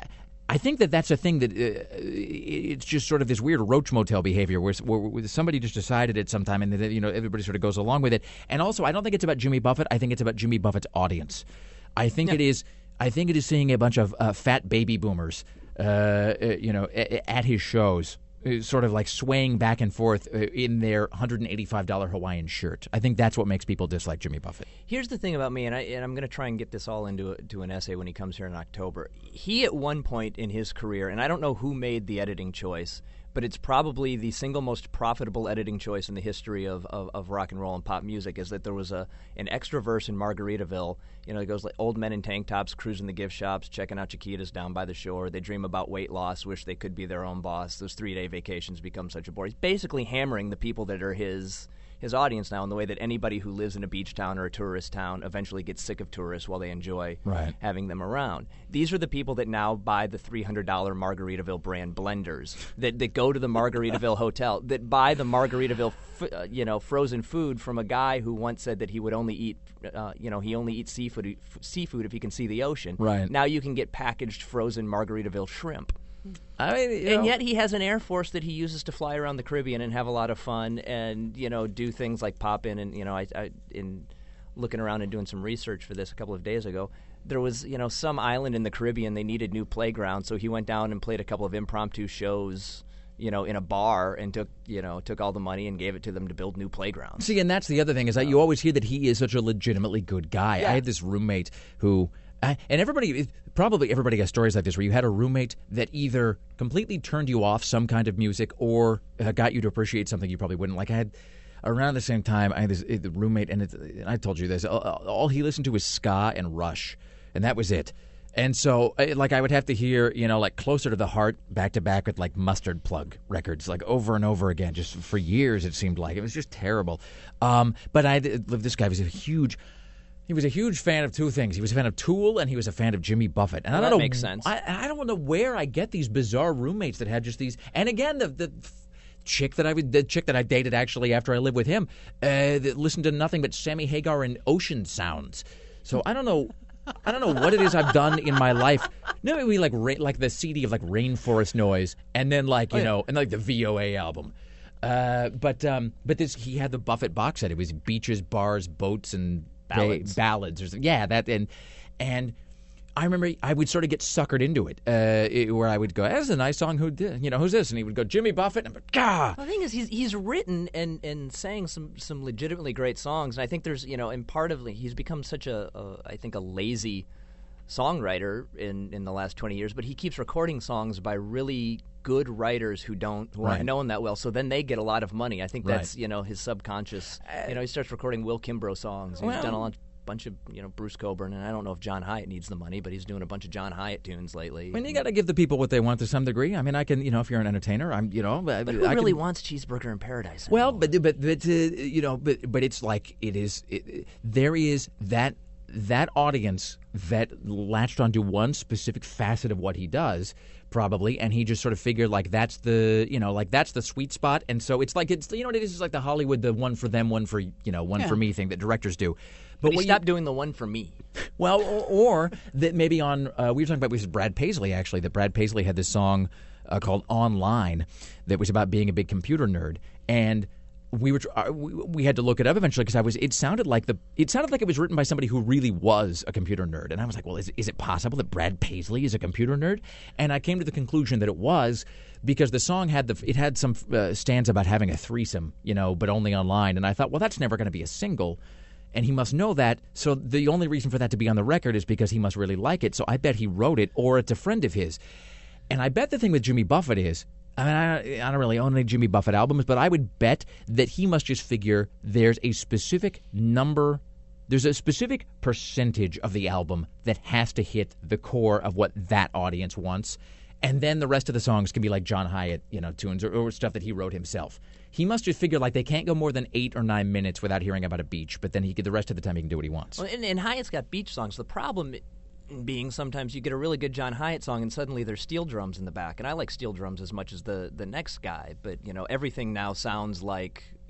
H: I think that that's a thing that uh, it's just sort of this weird Roach Motel behavior where, where, where somebody just decided it sometime and you know everybody sort of goes along with it. And also, I don't think it's about Jimmy Buffett. I think it's about Jimmy Buffett's audience. I think yeah. it is. I think it is seeing a bunch of uh, fat baby boomers, uh, uh, you know, a- at his shows. Sort of like swaying back and forth in their one hundred eighty-five dollars Hawaiian shirt. I think that's what makes people dislike Jimmy Buffett.
M: Here's the thing about me, and, I, and I'm going to try and get this all into a, to an essay when he comes here in October. He, at one point in his career, and I don't know who made the editing choice, but it's probably the single most profitable editing choice in the history of, of, of rock and roll and pop music, is that there was a an extra verse in Margaritaville. You know, it goes like old men in tank tops cruising the gift shops, checking out Chiquitas down by the shore. They dream about weight loss, wish they could be their own boss. Those three-day vacations become such a bore. He's basically hammering the people that are his his audience now in the way that anybody who lives in a beach town or a tourist town eventually gets sick of tourists while they enjoy
H: right. having
M: them around. These are the people that now buy the three hundred dollars Margaritaville brand blenders, that, that go to the Margaritaville hotel, that buy the Margaritaville f- uh, you know, frozen food from a guy who once said that he would only eat, uh, you know, he only eats seafood, f- seafood if he can see the ocean.
H: Right.
M: Now you can get packaged frozen Margaritaville shrimp.
H: I mean, you
M: and
H: know.
M: yet he has an Air Force that he uses to fly around the Caribbean and have a lot of fun, and you know, do things like pop in and you know, I, I in looking around and doing some research for this a couple of days ago, there was you know some island in the Caribbean they needed new playgrounds, so he went down and played a couple of impromptu shows, you know, in a bar and took you know took all the money and gave it to them to build new playgrounds.
H: See, and that's the other thing is that you always hear that he is such a legitimately good guy.
M: Yeah.
H: I had this roommate who. I, and everybody, probably everybody has stories like this where you had a roommate that either completely turned you off some kind of music or uh, got you to appreciate something you probably wouldn't. Like I had, around the same time, I had this uh, roommate, and, it, and I told you this, all, all he listened to was ska and Rush, and that was it. And so, like, I would have to hear, you know, like, Closer to the Heart back-to-back with, like, Mustard Plug records, like, over and over again, just for years, it seemed like. It was just terrible. Um, but I this guy was a huge... He was a huge fan of two things. He was a fan of Tool, and he was a fan of Jimmy Buffett. And
M: well,
H: I don't
M: that
H: know,
M: makes sense.
H: I, I don't know where I get these bizarre roommates that had just these. And again, the the chick that I would, the chick that I dated actually after I lived with him, uh, that listened to nothing but Sammy Hagar and ocean sounds. So I don't know. I don't know what it is I've done in my life. No, maybe like ra- like the C D of like Rainforest Noise, and then like you oh, yeah. know, and like the V O A album. Uh, but um, but this he had the Buffett box set. It was beaches, bars, boats, and
M: ballads,
H: ba- ballads or something. Yeah, that and and I remember I would sort of get suckered into it, uh, it where I would go, "That's a nice song. Who did? You know, who's this?" And he would go, "Jimmy Buffett." And I'm like, "Gah!"
M: Well, the thing is, he's he's written and, and sang some some legitimately great songs, and I think there's you know, and part of he's become such a, a I think a lazy songwriter in in the last twenty years, but he keeps recording songs by really good writers who don't who
H: right.
M: aren't known that well, so then they get a lot of money. I think that's
H: right.
M: you know his subconscious. Uh, you know, he starts recording Will Kimbrough songs. He's
H: well,
M: done a lot, bunch of you know Bruce Cockburn, and I don't know if John Hyatt needs the money, but he's doing a bunch of John Hyatt tunes lately.
H: I mean, you got to give the people what they want to some degree. I mean, I can you know if you're an entertainer, I'm you know.
M: But who
H: I
M: really
H: can,
M: wants Cheeseburger in Paradise?
H: Well,
M: anymore?
H: but but but uh, you know, but but it's like it is. It, there is that. That audience that latched onto one specific facet of what he does, probably, and he just sort of figured like that's the you know like that's the sweet spot, and so it's like it's you know what it is, it's like the Hollywood the one for them, one for you know one
M: yeah.
H: for me thing that directors do.
M: But, but he stopped
H: you,
M: doing the one for me.
H: Well, or, or that maybe on uh, we were talking about this was Brad Paisley actually that Brad Paisley had this song uh, called Online that was about being a big computer nerd and. We were we had to look it up eventually because I was it sounded like the it sounded like it was written by somebody who really was a computer nerd, and I was like, well, is is it possible that Brad Paisley is a computer nerd? And I came to the conclusion that it was because the song had the it had some uh, stanza about having a threesome, you know, but only online, and I thought, well, that's never going to be a single, and he must know that. So the only reason for that to be on the record is because he must really like it. So I bet he wrote it, or it's a friend of his, and I bet the thing with Jimmy Buffett is. I mean, I, I don't really own any Jimmy Buffett albums, but I would bet that he must just figure there's a specific number, there's a specific percentage of the album that has to hit the core of what that audience wants, and then the rest of the songs can be like John Hyatt, you know, tunes or, or stuff that he wrote himself. He must just figure like they can't go more than eight or nine minutes without hearing about a beach, but then he the rest of the time he can do what he wants.
M: Well, and, and Hyatt's got beach songs. The problem being sometimes you get a really good John Hyatt song and suddenly there's steel drums in the back, and I like steel drums as much as the the next guy, but you know everything now sounds like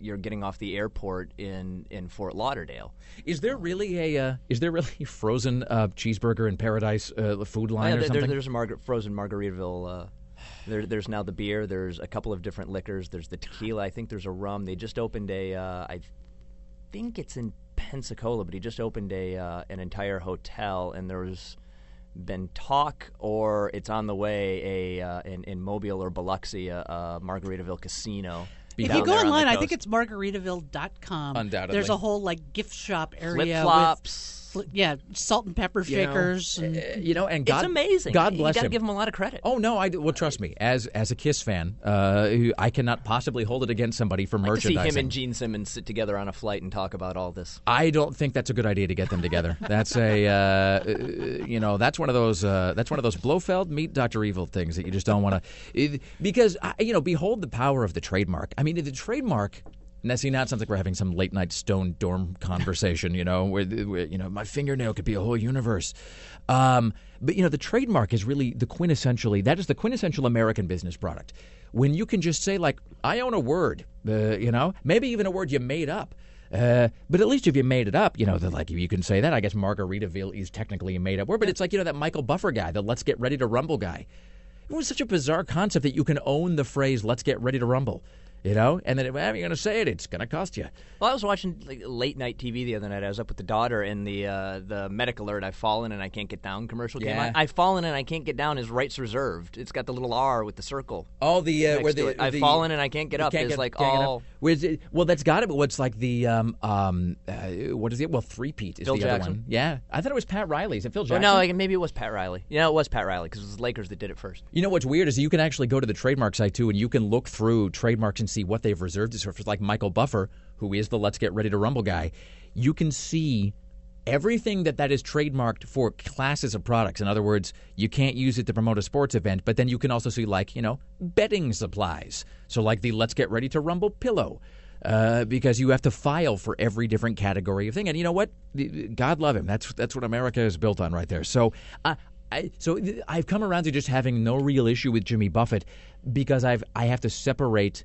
M: you're getting off the airport in, in Fort Lauderdale.
H: Is there really a uh, is there really a frozen uh, cheeseburger in Paradise uh, food line
M: yeah,
H: or
M: there,
H: something?
M: There's a Margar- frozen Margaritaville. Uh, there, there's now the beer. There's a couple of different liquors. There's the tequila. I think there's a rum. They just opened a. Uh, I think it's in Pensacola, but he just opened a uh, an entire hotel, and there's been talk, or it's on the way, a uh, in, in Mobile or Biloxi, a, a Margaritaville casino.
I: If you go online, I think it's Margaritaville dot com.
H: Undoubtedly.
I: There's a whole like gift shop area.
M: Flip-flops.
I: With, yeah, salt and pepper shakers.
H: You know,
I: and,
H: uh, you know, and God,
M: it's amazing.
H: God bless
M: you gotta
H: him.
M: give him a lot of credit.
H: Oh no, I do. Well, trust me. As as a Kiss fan, uh, who, I cannot possibly hold it against somebody for
M: I'd like
H: merchandising.
M: to see him and Gene Simmons sit together on a flight and talk about all this.
H: I don't think that's a good idea to get them together. That's a, uh, you know, that's one of those, uh, that's one of those Blofeld meet Doctor Evil things that you just don't want to, because you know, behold the power of the trademark. I mean, the trademark. Now, see, now it sounds like we're having some late night stone dorm conversation, you know, where, where you know my fingernail could be a whole universe. Um, but you know, the trademark is really the quintessentially that is the quintessential American business product. When you can just say like, I own a word, uh, you know, maybe even a word you made up. Uh, but at least if you made it up, you know, that like you can say that. I guess Margaritaville is technically a made up word, but it's like, you know, that Michael Buffer guy, the Let's Get Ready to Rumble guy. It was such a bizarre concept that you can own the phrase "Let's get ready to rumble," you know, and then if well, you're going to say it, it's going to cost you.
M: Well, I was watching like, late night T V the other night. I was up with the daughter, and the uh, the medic alert, "I've fallen and I can't get down" commercial came
H: Yeah.
M: on. "I've fallen and I can't get down" is rights reserved. It's got the little R with the circle.
H: Oh, the uh,
M: next
H: where
M: to
H: the
M: it. I've
H: the-
M: fallen and I can't get
H: you
M: up
H: can't
M: is
H: get-
M: like
H: can't get up.
M: all.
H: Where's it, well, that's got it. But what's like the um um uh, what is it? Well, three-peat is
M: Phil
H: the
M: Jackson?
H: other one. Yeah, I thought it was Pat Riley. Is it Phil
M: Oh,
H: Jackson?
M: no, like, maybe it was Pat Riley. You know, it was Pat Riley because it was the Lakers that did it first.
H: You know what's weird is you can actually go to the trademark site too, and you can look through trademarks and see what they've reserved. So if it's like Michael Buffer, who is the Let's Get Ready to Rumble guy, you can see everything that that is trademarked for classes of products. In other words, you can't use it to promote a sports event, but then you can also see like, you know, bedding supplies. So like the Let's Get Ready to Rumble pillow. Uh, because you have to file for every different category of thing, and you know what? God love him. That's that's what America is built on, right there. So, uh, I so I've come around to just having no real issue with Jimmy Buffett because I've I have to separate.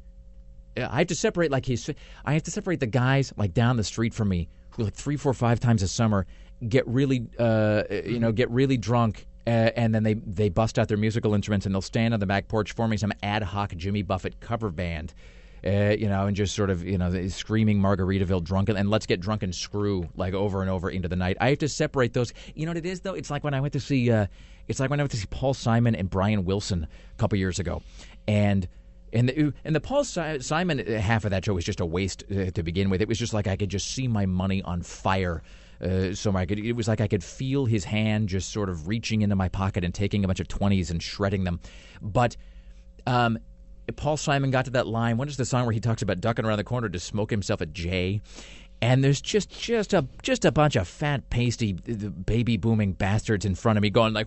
H: I have to separate like he's. I have to separate the guys like down the street from me who like three, four, five times a summer get really, uh, you know, get really drunk. Uh, and then they, they bust out their musical instruments and they'll stand on the back porch forming some ad hoc Jimmy Buffett cover band. Uh, you know, and just sort of, you know, screaming Margaritaville drunken and let's get drunk and screw like over and over into the night. I have to separate those. You know what it is, though? It's like when I went to see, uh, it's like when I went to see Paul Simon and Brian Wilson a couple years ago. And and the, and the Paul si- Simon half of that show was just a waste uh, to begin with. It was just like I could just see my money on fire. Uh, so I could, it was like I could feel his hand just sort of reaching into my pocket and taking a bunch of twenties and shredding them. But um Paul Simon got to that line. What is the song where he talks about ducking around the corner to smoke himself a J? And there's just just a just a bunch of fat, pasty, baby booming bastards in front of me going like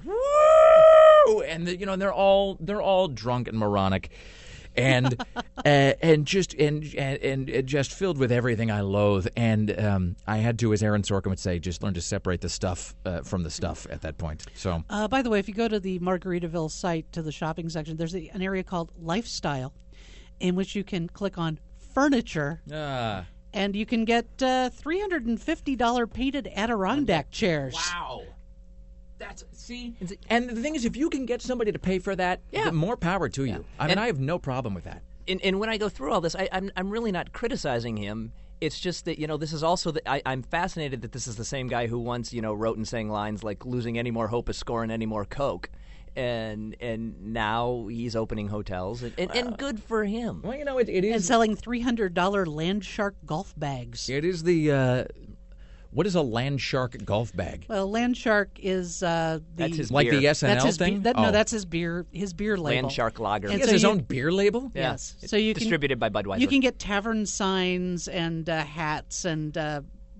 H: woo, and the, you know and they're all they're all drunk and moronic, and uh, and just and, and and just filled with everything I loathe. And um, I had to, as Aaron Sorkin would say, just learn to separate the stuff uh, from the stuff at that point. So,
I: uh, by the way, if you go to the Margaritaville site to the shopping section, there's a, an area called Lifestyle, in which you can click on furniture,
H: uh,
I: and you can get uh, three hundred fifty dollars painted Adirondack chairs.
H: Wow. That's see, and the thing is, if you can get somebody to pay for that, yeah. more power to you. I mean,
M: And-
H: I have no problem with that.
M: And, and when I go through all this, I, I'm I'm really not criticizing him. It's just that, you know, this is also the, I, I'm fascinated that this is the same guy who once, you know, wrote and sang lines like "losing any more hope is scoring any more coke," and and now he's opening hotels, and, and, and good for him.
H: Well, you know, it, it is
I: And selling three hundred dollars Land Shark golf bags.
H: It is the uh, what is a Land Shark golf bag?
I: Well, Land Shark is uh, the
M: That's his
H: Like
M: beer.
H: the S N L
I: that's his
H: thing?
I: Be- that,
H: Oh.
I: No, that's his beer. His beer label.
M: Land Shark Lager.
I: And
H: He has
I: so
H: his
I: you-
H: own beer label.
M: Yeah.
I: Yes.
M: It's
I: So you can
M: distributed by Budweiser.
I: You can get tavern signs and uh, hats and uh,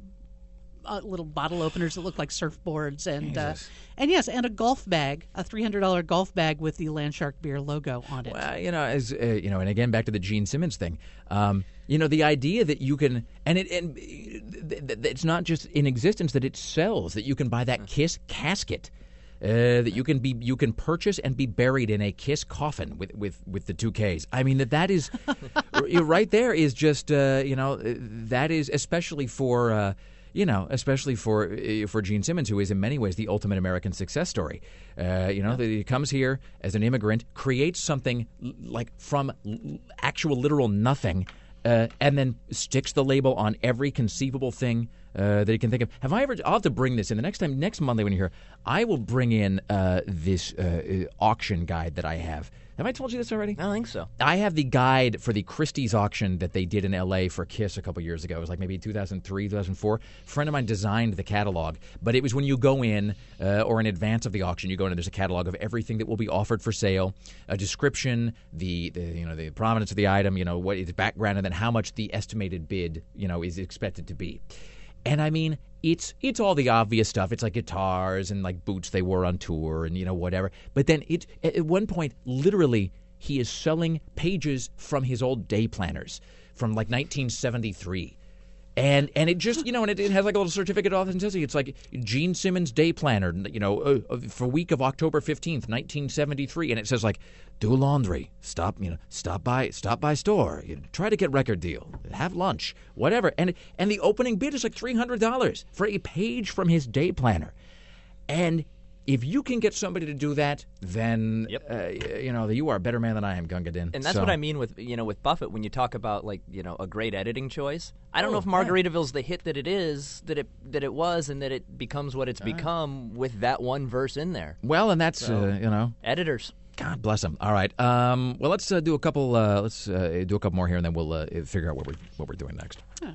I: uh, little bottle openers that look like surfboards and uh,
H: Jesus.
I: and yes, and a golf bag, a three hundred dollars golf bag with the Land Shark beer logo on it.
H: Well, you know, as uh, you know, and again back to the Gene Simmons thing. Um, you know, the idea that you can, and it, and th- th- it's not just in existence that it sells. That you can buy that Kiss casket. Uh, that you can be you can purchase and be buried in a Kiss coffin with with, with the two Ks. I mean that that is right there is just uh, you know that is especially for uh, you know especially for uh, for Gene Simmons, who is in many ways the ultimate American success story. Uh, you know, he comes here as an immigrant, creates something l- like from l- actual literal nothing. Uh, and then sticks the label on every conceivable thing uh, that he can think of. Have I ever? I'll have to bring this in the next time, next Monday when you're here. I will bring in uh, this uh, auction guide that I have. Have I told you this already?
M: I don't think so.
H: I have the guide for the Christie's auction that they did in L A for Kiss a couple years ago. It was like maybe two thousand three, two thousand four. A friend of mine designed the catalog, but it was when you go in uh, or in advance of the auction, you go in and there's a catalog of everything that will be offered for sale, a description, the, the you know the provenance of the item, you know what its background, and then how much the estimated bid you know is expected to be. And I mean, it's it's all the obvious stuff. It's like guitars and like boots they wore on tour and you know whatever. But then it at one point, literally, he is selling pages from his old day planners from like nineteen seventy-three. And and it just, you know, and it, it has like a little certificate of authenticity. It's like Gene Simmons Day Planner, you know, uh, for week of October fifteenth, nineteen seventy-three. And it says like, do laundry, stop, you know, stop by, stop by store, you know, try to get record deal, have lunch, whatever. And and the opening bid is like three hundred dollars for a page from his Day Planner. And if you can get somebody to do that, then
M: yep.
H: uh, you know you are a better man than I am, Gunga Din.
M: And that's
H: so.
M: what I mean with you know with Buffett when you talk about like you know a great editing choice. I don't
H: oh,
M: know if Margaritaville's the hit that it is, that it that it was, and that it becomes what it's uh, become with that one verse in there.
H: Well, and that's
M: so,
H: uh, you know
M: editors.
H: God bless them. All right. Um, well, let's uh, do a couple. Uh, let's uh, do a couple more here, and then we'll uh, figure out what we're what we're doing next.
I: Huh.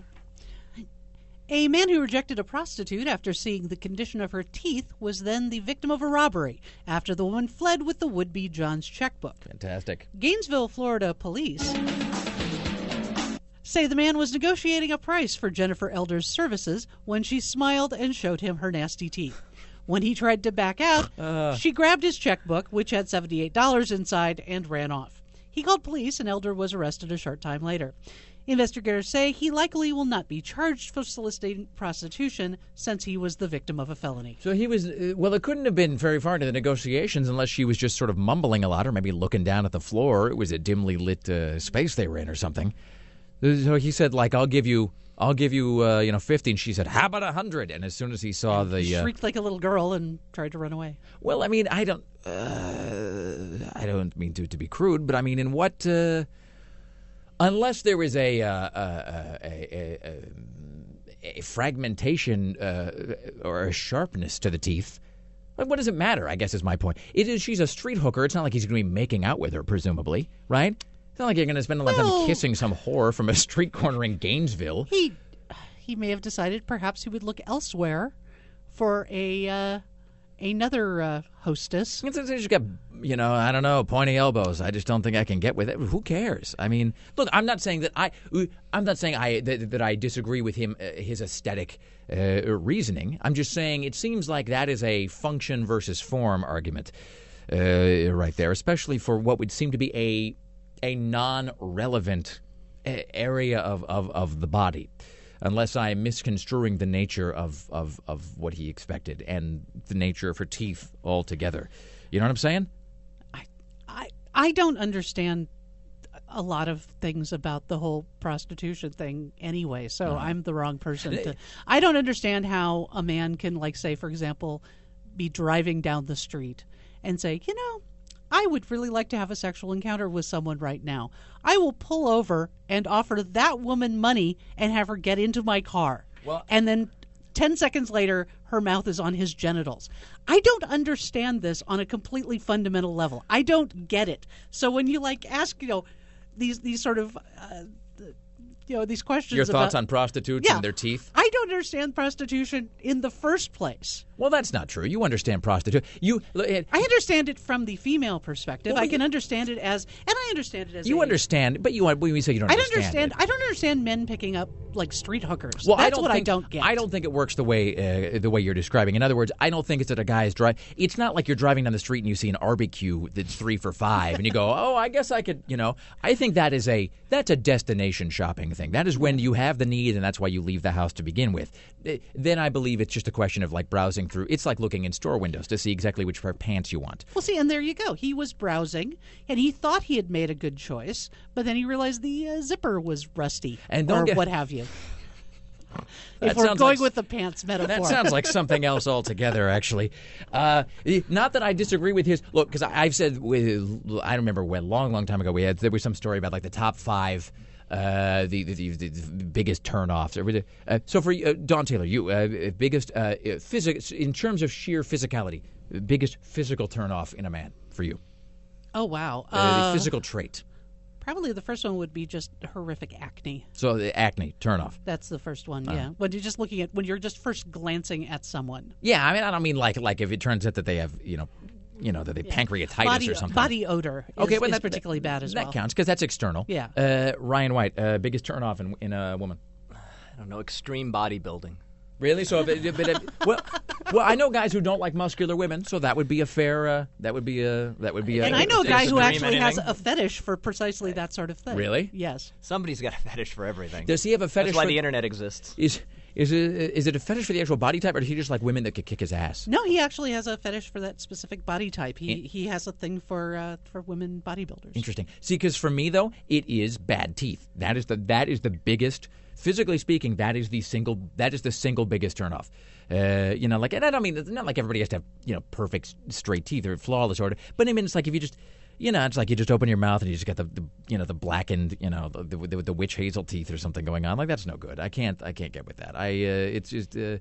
I: A man who rejected a prostitute after seeing the condition of her teeth was then the victim of a robbery after the woman fled with the would-be John's checkbook.
H: Fantastic.
I: Gainesville, Florida police say the man was negotiating a price for Jennifer Elder's services when she smiled and showed him her nasty teeth. When he tried to back out, uh. she grabbed his checkbook, which had seventy-eight dollars inside, and ran off. He called police, and Elder was arrested a short time later. Investigators say he likely will not be charged for soliciting prostitution since he was the victim of a felony.
H: So he was, uh, well, it couldn't have been very far into the negotiations unless she was just sort of mumbling a lot or maybe looking down at the floor. It was a dimly lit uh, space they were in or something. So he said, like, I'll give you, I'll give you, uh, you know, fifty. And she said, how about a hundred? And as soon as he saw
I: and
H: the...
I: He
H: uh,
I: shrieked like a little girl and tried to run away.
H: Well, I mean, I don't, uh, I don't mean to, to be crude, but I mean, in what... Uh, Unless there is a, uh, uh, a, a, a, a fragmentation uh, or a sharpness to the teeth, what does it matter, I guess is my point. It is, she's a street hooker. It's not like he's going to be making out with her, presumably, right? It's not like you're going to spend a lot of
I: well,
H: time kissing some whore from a street corner in Gainesville.
I: He he may have decided perhaps he would look elsewhere for a... Uh, Another uh, hostess.
H: She's got, you know, I don't know, pointy elbows. I just don't think I can get with it. Who cares? I mean, look, I'm not saying that I, I'm not saying I that, that I disagree with him, uh, his aesthetic uh, reasoning. I'm just saying it seems like that is a function versus form argument, uh, right there, especially for what would seem to be a a non-relevant area of, of, of the body. Unless I'm misconstruing the nature of, of, of what he expected and the nature of her teeth altogether. You know what I'm saying?
I: I, I, I don't understand a lot of things about the whole prostitution thing anyway, so no. I'm the wrong person to... I don't understand how a man can, like, say, for example, be driving down the street and say, you know, I would really like to have a sexual encounter with someone right now. I will pull over and offer that woman money and have her get into my car. Well, and then ten seconds later, her mouth is on his genitals. I don't understand this on a completely fundamental level. I don't get it. So when you like ask, you know, these these sort of uh, you know these questions.
H: Your thoughts
I: about,
H: on prostitutes
I: yeah,
H: and their teeth?
I: I don't understand prostitution in the first place.
H: Well, that's not true. You understand prostitution. You. It,
I: I understand it from the female perspective.
H: Well,
I: I can understand it as, and I understand it as.
H: You
I: a,
H: understand, but you when we say you don't
I: I
H: understand.
I: don't understand.
H: It.
I: I don't understand men picking up like street hookers.
H: Well,
I: that's
H: I don't
I: what
H: think,
I: I don't get.
H: I don't think it works the way uh, the way you're describing. In other words, I don't think it's that a guy's drive. It's not like you're driving down the street and you see an barbecue that's three for five, and you go, "Oh, I guess I could." You know, I think that is a that's a destination shopping thing. That is when you have the need, and that's why you leave the house to begin with. Then I believe it's just a question of like browsing going through. It's like looking in store windows to see exactly which pair of pants you want.
I: Well, see, and there you go. He was browsing, and he thought he had made a good choice, but then he realized the uh, zipper was rusty,
H: and don't
I: or
H: get,
I: what have you.
H: That
I: if we're going
H: like,
I: with the pants metaphor.
H: That sounds like something else altogether, actually. Uh, not that I disagree with his... Look, because I've said... With, I remember when, long, long time ago, we had there was some story about like the top five... Uh, the, the, the, the biggest turnoffs. Uh, so for uh, Don Taylor, you uh, biggest uh, physics in terms of sheer physicality, biggest physical turnoff in a man for you.
I: Oh wow,
H: uh,
I: uh,
H: the physical trait.
I: Probably the first one would be just horrific acne.
H: So the acne turnoff.
I: That's the first one.
H: Uh,
I: yeah, when you're just looking at when you're just first glancing at someone.
H: Yeah, I mean, I don't mean like like if it turns out that they have you know. You know, that they
I: yeah.
H: pancreatitis
I: body,
H: or something.
I: Body odor is,
H: okay, well,
I: is
H: that,
I: particularly bad as
H: that
I: well.
H: That counts because that's external.
I: Yeah.
H: Uh, Ryan White, uh, biggest turnoff in, in a woman?
M: I don't know, extreme bodybuilding.
H: Really? So, if it, but it, well, well, I know guys who don't like muscular women, so that would be a fair. Uh, that would be a. That would be. A,
I: and I know a guy who actually
M: anything?
I: has a fetish for precisely that sort of thing.
H: Really?
I: Yes.
M: Somebody's got a fetish for everything.
H: Does he have a fetish?
M: That's why
H: for,
M: the internet exists.
H: Is is it is it a fetish for the actual body type, or does he just like women that could kick his ass?
I: No, he actually has a fetish for that specific body type. He he has a thing for uh, for women bodybuilders.
H: Interesting. See, because for me though, it is bad teeth. That is the that is the biggest. Physically speaking, that is the single that is the single biggest turnoff. Uh, you know, like, and I don't mean it's not like everybody has to have you know perfect straight teeth or flawless order, but I mean it's like if you just, you know, it's like you just open your mouth and you just got the, the you know the blackened you know the, the the witch hazel teeth or something going on. Like that's no good. I can't I can't get with that. I uh, it's just. Uh,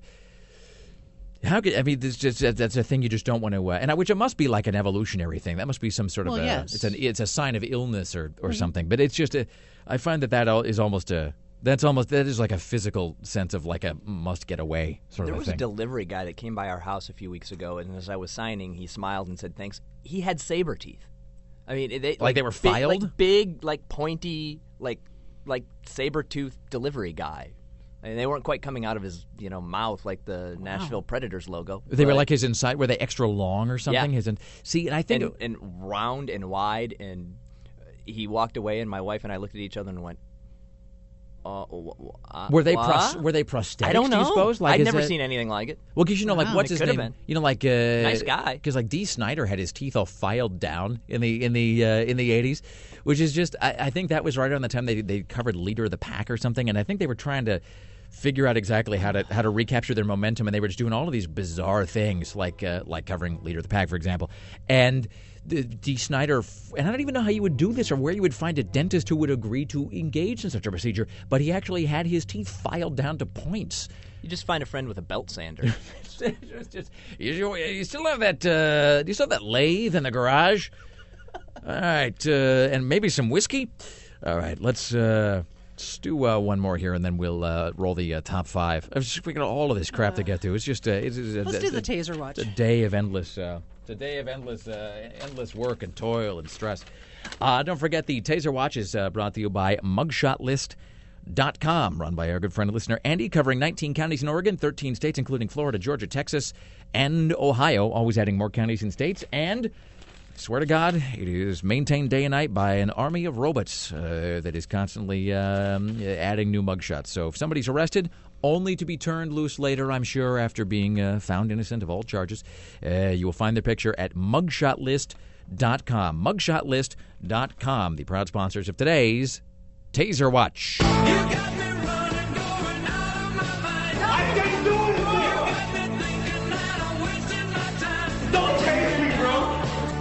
H: How could I mean? This just that's a thing you just don't want to, uh, and I, which it must be like an evolutionary thing. That must be some sort of
I: well,
H: a,
I: yes.
H: it's an it's a sign of illness or, or
I: mm-hmm.
H: something. But it's just a, I find that that is almost a that's almost that is like a physical sense of like a must get away sort
M: there
H: of a
M: was
H: thing.
M: a delivery guy that came by our house a few weeks ago, and as I was signing, he smiled and said thanks. He had saber teeth. I mean, they, like,
H: like they were
M: big,
H: filed,
M: like big, like pointy, like like saber tooth delivery guy. And they weren't quite coming out of his, you know, mouth like the wow. Nashville Predators logo.
H: They were like his inside. Were they extra long or something?
M: Yeah.
H: His in, see, and I think
M: and, and round and wide. And he walked away, and my wife and I looked at each other and went, uh, uh,
H: "Were they
M: what?
H: pros- were they prosthetics?
M: I don't know.
H: Do you suppose? Like,
M: I'd never
H: that...
M: seen anything like it.
H: Well, because you know, like
M: wow,
H: what's his name?
M: Been.
H: You know, like uh,
M: nice guy.
H: Because like Dee Snider had his teeth all filed down in the in the uh, in the eighties, which is just I, I think that was right around the time they they covered Leader of the Pack or something, and I think they were trying to figure out exactly how to how to recapture their momentum, and they were just doing all of these bizarre things, like uh, like covering Leader of the Pack, for example. And the, Dee Snider, and I don't even know how you would do this or where you would find a dentist who would agree to engage in such a procedure, but he actually had his teeth filed down to points.
M: You just find a friend with a belt sander.
H: just, just, you, you still have that? Uh, do you still have that lathe in the garage? All right, uh, and maybe some whiskey. All right, let's. Uh, Let's do uh, one more here, and then we'll uh, roll the uh, top five. I was just thinking of all of this crap uh, to get to. It's just uh, it's, it's a,
I: let's
H: a,
I: do the
H: a,
I: taser watch.
H: It's a day of endless, uh, it's a day of endless, uh, endless work and toil and stress. Uh, don't forget the taser watch is uh, brought to you by mugshot list dot com, run by our good friend and listener Andy, covering nineteen counties in Oregon, thirteen states, including Florida, Georgia, Texas, and Ohio. Always adding more counties and states. And swear to God, it is maintained day and night by an army of robots uh, that is constantly um, adding new mugshots. So if somebody's arrested, only to be turned loose later, I'm sure, after being uh, found innocent of all charges, uh, you will find their picture at mugshot list dot com. mugshot list dot com, the proud sponsors of today's Taser Watch.
N: You got me running, going out of my mind. I can't do it, bro. You got me thinking that I'm wasting my time. Don't chase me, bro.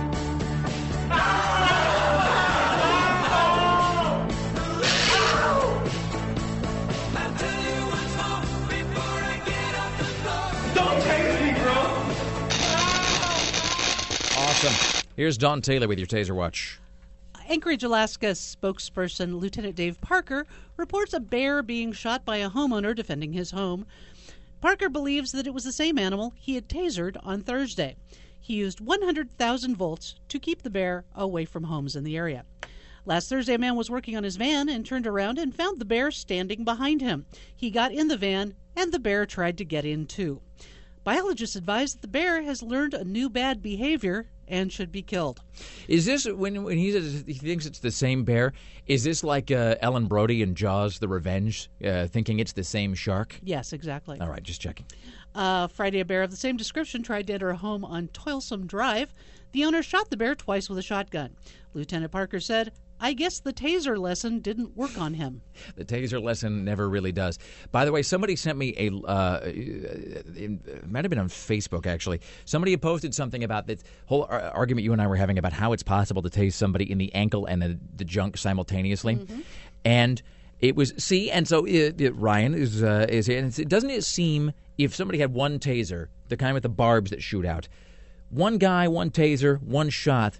H: Awesome. Here's Don Taylor with your Taser Watch.
I: Anchorage, Alaska spokesperson Lieutenant Dave Parker reports a bear being shot by a homeowner defending his home. Parker believes that it was the same animal he had tasered on Thursday. He used one hundred thousand volts to keep the bear away from homes in the area. Last Thursday, a man was working on his van and turned around and found the bear standing behind him. He got in the van, and the bear tried to get in too. Biologists advise that the bear has learned a new bad behavior and should be killed.
H: Is this, when when he says he thinks it's the same bear, is this like uh, Ellen Brody in Jaws, The Revenge, uh, thinking it's the same shark?
I: Yes, exactly.
H: All right, just checking.
I: Uh, Friday, a bear of the same description tried to enter a home on Toilsome Drive. The owner shot the bear twice with a shotgun. Lieutenant Parker said, I guess the taser lesson didn't work on him.
H: The taser lesson never really does. By the way, somebody sent me a, uh, it might have been on Facebook, actually. Somebody had posted something about this whole argument you and I were having about how it's possible to tase somebody in the ankle and the, the junk simultaneously. Mm-hmm. And it was, see, and so it, it, Ryan is, uh, is and it doesn't it seem, if somebody had one taser, the kind with the barbs that shoot out, one guy, one taser, one shot,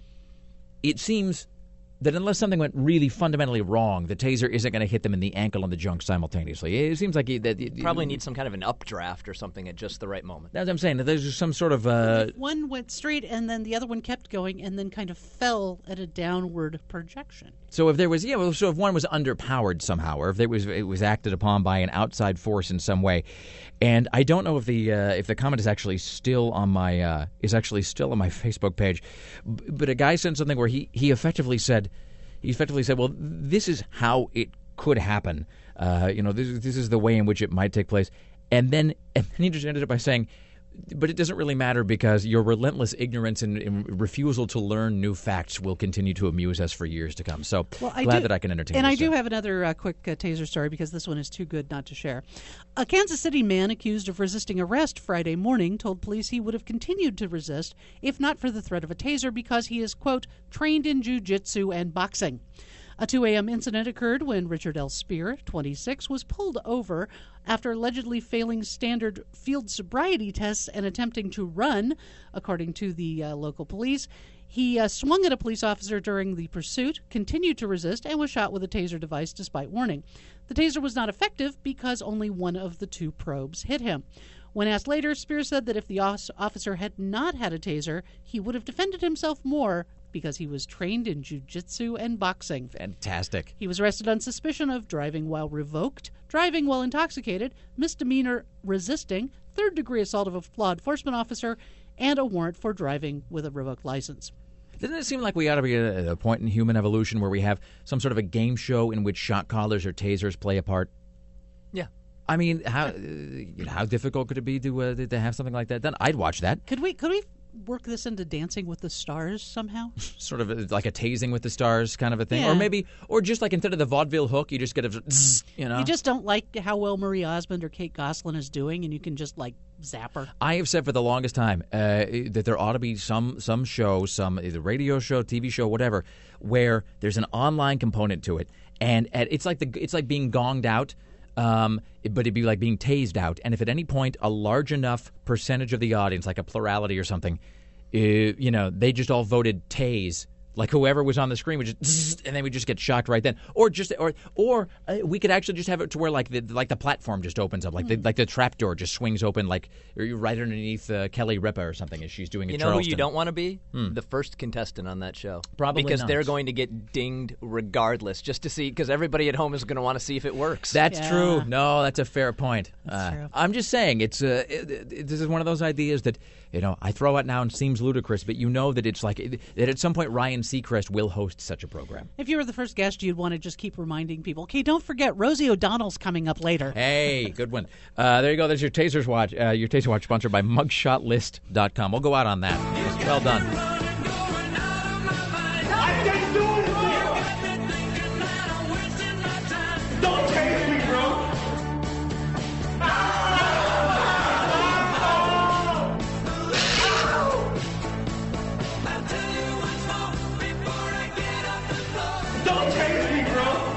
H: it seems that unless something went really fundamentally wrong, the taser isn't going to hit them in the ankle and the junk simultaneously. It seems like it, that it,
M: probably needs some kind of an updraft or something at just the right moment.
H: That's what I'm saying. There's some sort of uh,
I: if one went straight and then the other one kept going and then kind of fell at a downward projection.
H: So if there was, yeah, well, so if one was underpowered somehow, or if there was, it was acted upon by an outside force in some way, and I don't know if the uh, if the comment is actually still on my uh, is actually still on my Facebook page, but a guy sent something where he he effectively said, he effectively said, well, this is how it could happen, uh, you know, this this is the way in which it might take place, and then and then he just ended up by saying, but it doesn't really matter because your relentless ignorance and, and refusal to learn new facts will continue to amuse us for years to come. So
I: well, I
H: glad
I: do,
H: that I can entertain
I: And
H: this
I: I do
H: show.
I: have another uh, quick uh, taser story because this one is too good not to share. A Kansas City man accused of resisting arrest Friday morning told police he would have continued to resist if not for the threat of a taser because he is, quote, trained in jiu-jitsu and boxing. A two a.m. incident occurred when Richard L. Spear, twenty-six, was pulled over after allegedly failing standard field sobriety tests and attempting to run, according to the uh, local police. He uh, swung at a police officer during the pursuit, continued to resist, and was shot with a taser device despite warning. The taser was not effective because only one of the two probes hit him. When asked later, Spear said that if the officer had not had a taser, he would have defended himself more because he was trained in jiu-jitsu and boxing.
H: Fantastic.
I: He was arrested on suspicion of driving while revoked, driving while intoxicated, misdemeanor resisting, third-degree assault of a law enforcement officer, and a warrant for driving with a revoked license.
H: Doesn't it seem like we ought to be at a point in human evolution where we have some sort of a game show in which shot callers or tasers play a part?
M: Yeah.
H: I mean, how uh, you know, how difficult could it be to uh, to have something like that done? I'd watch that.
I: Could we could we work this into Dancing with the Stars somehow?
H: Sort of like a tasing with the stars kind of a thing,
I: Yeah.
H: or maybe, or just like instead of the vaudeville hook, you just get a, zzz, you know.
I: You just don't like how well Marie Osmond or Kate Gosselin is doing, and you can just like zap her.
H: I have said for the longest time uh, that there ought to be some some show, some either radio show, T V show, whatever, where there's an online component to it, and at, it's like the it's like being gonged out. Um, but it'd be like being tased out. And if at any point a large enough percentage of the audience, like a plurality or something, uh, you know, they just all voted tase, like whoever was on the screen would just, zzz, and then we just get shocked right then. Or just, or or uh, we could actually just have it to where like the like the platform just opens up, like the like the trap door just swings open, like or right underneath uh, Kelly Ripa or something as she's doing.
M: You
H: a
M: know
H: Charleston.
M: who you don't want to be?
H: Hmm.
M: The first contestant on that show.
H: Probably
M: because
H: not.
M: they're going to get dinged regardless, just to see, because everybody at home is going to want to see if it works.
H: That's
I: Yeah.
H: true. No, that's a fair point. Uh,
I: true.
H: I'm just saying, it's uh, it, it, this is one of those ideas that you know I throw out now and seems ludicrous, but you know that it's like that at some point Ryan Seacrest will host such a program.
I: If you were the first guest, you'd want to just keep reminding people, okay, don't forget, Rosie O'Donnell's coming up later.
H: Hey, good one. Uh, there you go. There's your Tasers Watch. Uh, your Taser Watch sponsored by mugshot list dot com. We'll go out on that. Well done.
N: I can't do it. Don't chase me, bro. Don't chase me, bro.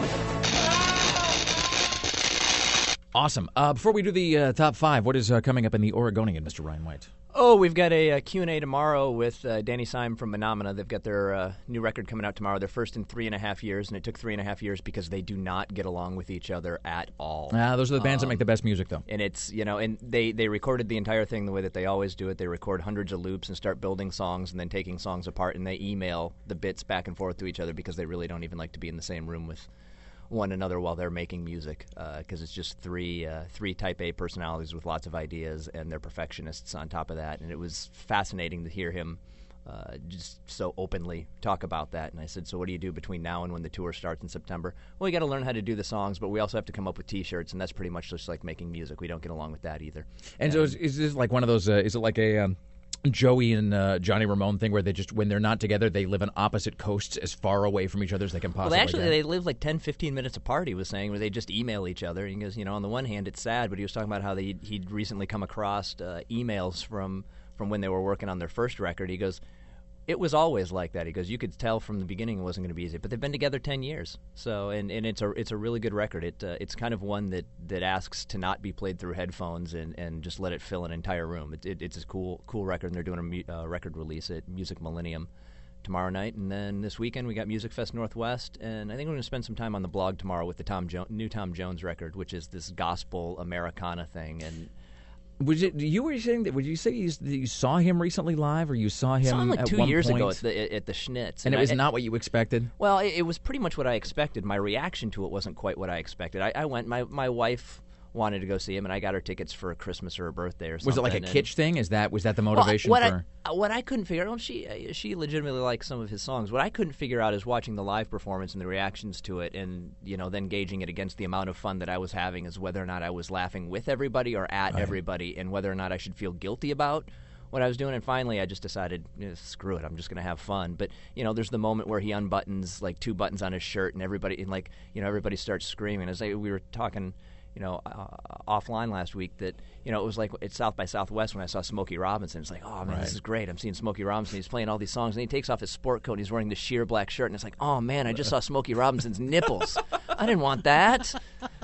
H: Awesome. Uh, before we do the uh, top five, what is uh, coming up in the Oregonian, Mister Ryan White?
M: Oh, we've got a, a Q and A tomorrow with uh, Danny Syme from Menomina. They've got their uh, new record coming out tomorrow. Their first in three and a half years, and it took three and a half years because they do not get along with each other at all.
H: Ah, those are the bands
M: Um,
H: that make the best music, though.
M: And it's, you know, and they, they recorded the entire thing the way that they always do it. They record hundreds of loops and start building songs and then taking songs apart, and they email the bits back and forth to each other because they really don't even like to be in the same room with one another while they're making music, because uh, it's just three uh, three type A personalities with lots of ideas, and they're perfectionists on top of that. And it was fascinating to hear him uh, just so openly talk about that. And I said, so what do you do between now and when the tour starts in September? Well, we got to learn how to do the songs, but we also have to come up with T-shirts, and that's pretty much just like making music. We don't get along with that either.
H: And, and so is, is this like one of those, uh, is it like a um, Joey and uh, Johnny Ramone thing where they just, when they're not together, they live on opposite coasts as far away from each other as they can possibly
M: Well, actually,
H: get?
M: they live like ten, fifteen minutes apart, he was saying, where they just email each other. And he goes, you know, on the one hand, it's sad, but he was talking about how they, he'd recently come across uh, emails from, from when they were working on their first record. He goes, it was always like that. He goes, you could tell from the beginning it wasn't going to be easy, but they've been together ten years. So, and, and it's a it's a really good record. It uh, it's kind of one that, that asks to not be played through headphones and, and just let it fill an entire room. It, it, it's a cool cool record, and they're doing a mu- uh, record release at Music Millennium tomorrow night, and then this weekend we got Music Fest Northwest, and I think we're going to spend some time on the blog tomorrow with the Tom jo- new Tom Jones record, which is this gospel Americana thing. And
H: Was it you were saying that? Would you say you, you saw him recently live, or you saw him,
M: saw him like
H: at
M: two
H: one
M: years
H: point?
M: ago at the at the Schnitz,
H: and it
M: I-
H: was not what you expected?
M: Well, it, it was pretty much what I expected. My reaction to it wasn't quite what I expected. I, I went. My my wife wanted to go see him, and I got her tickets for a Christmas or a birthday or something.
H: Was it like a
M: and-
H: kitsch thing? Is that was that the
M: Well,
H: motivation
M: what
H: for?
M: I, what I couldn't figure out, well, she uh, she legitimately likes some of his songs. What I couldn't figure out is watching the live performance and the reactions to it, and you know, then gauging it against the amount of fun that I was having, is whether or not I was laughing with everybody or at
H: Right.
M: everybody, and whether or not I should feel guilty about what I was doing. And finally, I just decided, eh, screw it, I'm just going to have fun. But you know, there's the moment where he unbuttons like two buttons on his shirt, and everybody, and like you know, everybody starts screaming. As I, we were talking, you know, uh, offline last week, that you know, it was like at South by Southwest when I saw Smokey Robinson. It's like, oh man,
H: Right.
M: this is great. I'm seeing Smokey Robinson. He's playing all these songs, and he takes off his sport coat. And he's wearing the sheer black shirt, and it's like, oh man, I just saw Smokey Robinson's nipples. I didn't want that.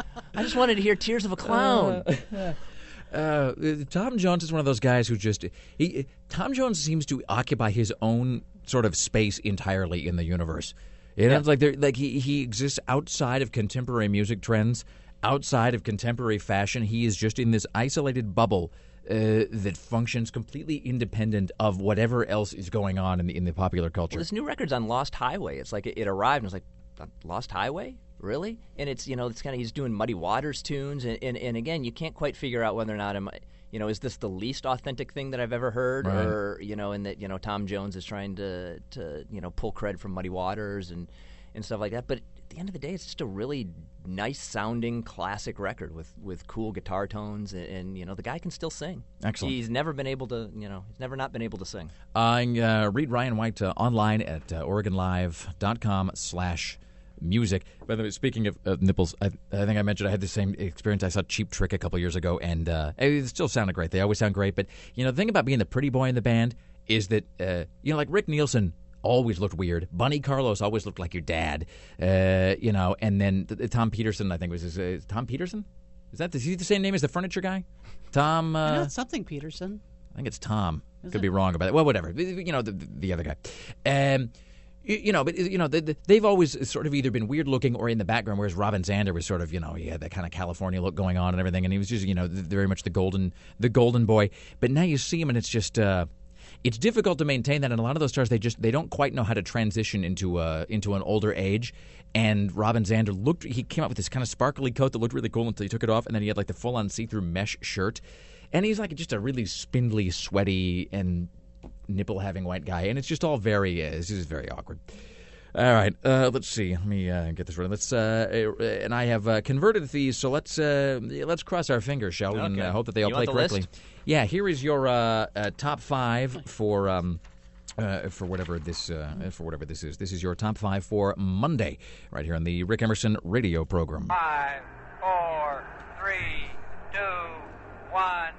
M: I just wanted to hear Tears of a Clown.
H: Uh, uh, Tom Jones is one of those guys who just he. Tom Jones seems to occupy his own sort of space entirely in the universe. You know,
M: Yeah.
H: it's like they're- like he he exists outside of contemporary music trends, outside of contemporary fashion. He is just in this isolated bubble uh, that functions completely independent of whatever else is going on in the in the popular culture.
M: Well, this new record's on Lost Highway. It's like it, it arrived, and I was like, Lost Highway? Really? And it's, you know, it's kind of, he's doing Muddy Waters tunes, and, and, and again, you can't quite figure out whether or not, am I, you know, is this the least authentic thing that I've ever heard,
H: Right.
M: or, you know, and that, you know, Tom Jones is trying to, to you know, pull cred from Muddy Waters and, and stuff like that. But at the end of the day, it's just a really nice-sounding classic record with, with cool guitar tones, and, and, you know, the guy can still sing.
H: Excellent.
M: He's never been able to, you know, he's never not been able to sing.
H: Uh, uh, read Ryan White uh, online at uh, Oregon Live dot com slash music. By the way, speaking of uh, nipples, I, I think I mentioned I had the same experience. I saw Cheap Trick a couple years ago, and uh, it still sounded great. They always sound great. But, you know, the thing about being the pretty boy in the band is that, uh, you know, like Rick Nielsen always looked weird. Bunny Carlos always looked like your dad. Uh, you know, and then th- th- Tom Peterson, I think was his, uh, Tom Peterson? Is that the, is he the same name as the furniture guy? Tom? Uh,
I: I know it's something Peterson.
H: I think it's Tom.
I: Is
H: Could
I: it?
H: be wrong about that. Well, whatever. You know, the, the other guy. Um, you, you know, but you know, the, the, they've always sort of either been weird looking or in the background. Whereas Robin Zander was sort of, you know, he had that kind of California look going on and everything, and he was just, you know, very much the golden, the golden boy. But now you see him, and it's just. Uh, It's difficult to maintain that, and a lot of those stars, they just they don't quite know how to transition into uh, into an older age. And Robin Zander looked, he came out with this kind of sparkly coat that looked really cool until he took it off, and then he had like the full-on see-through mesh shirt. And he's like just a really spindly, sweaty, and nipple-having white guy, and it's just all very, uh, it's just very awkward. All right, uh, let's see. Let me uh, get this right. Let's uh, uh, and I have uh, converted these, so let's uh, let's cross our fingers, shall we, and
M: Okay.
H: uh, hope that they all
M: You
H: play
M: want the
H: correctly.
M: list?
H: Yeah, here is your uh, uh, top five for um, uh, for whatever this uh, for whatever this is. This is your top five for Monday, right here on the Rick Emerson radio program.
N: Five, four, three, two, one,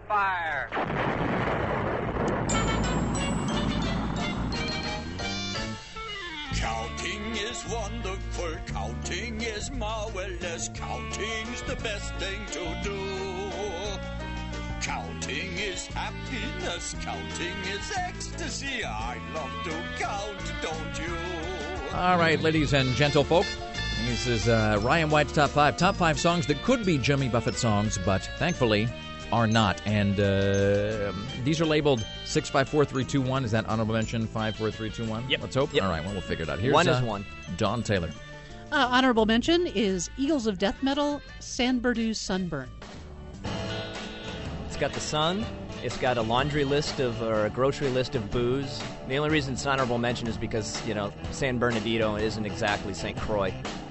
N: fire.
O: Counting is wonderful, counting is marvelous, counting's the best thing to do. Counting is happiness, counting is ecstasy. I love to count, don't you?
H: All right, ladies and gentlefolk, this is uh, Ryan White's top five. Top five songs that could be Jimmy Buffett songs, but thankfully are not. And uh, these are labeled six five four three two one. Is that honorable mention? five four three two one?
M: Yep.
H: Let's hope.
M: Yep.
H: All right, well, we'll figure it out. Here's,
M: One
H: uh,
M: is one.
H: Don Taylor.
I: Uh, honorable mention is Eagles of Death Metal, San Berdou's Sunburn.
M: It's got the sun, It's got a laundry list of, or a grocery list of booze. The only reason it's an honorable mention is because, you know, San Bernardino isn't exactly Saint Croix.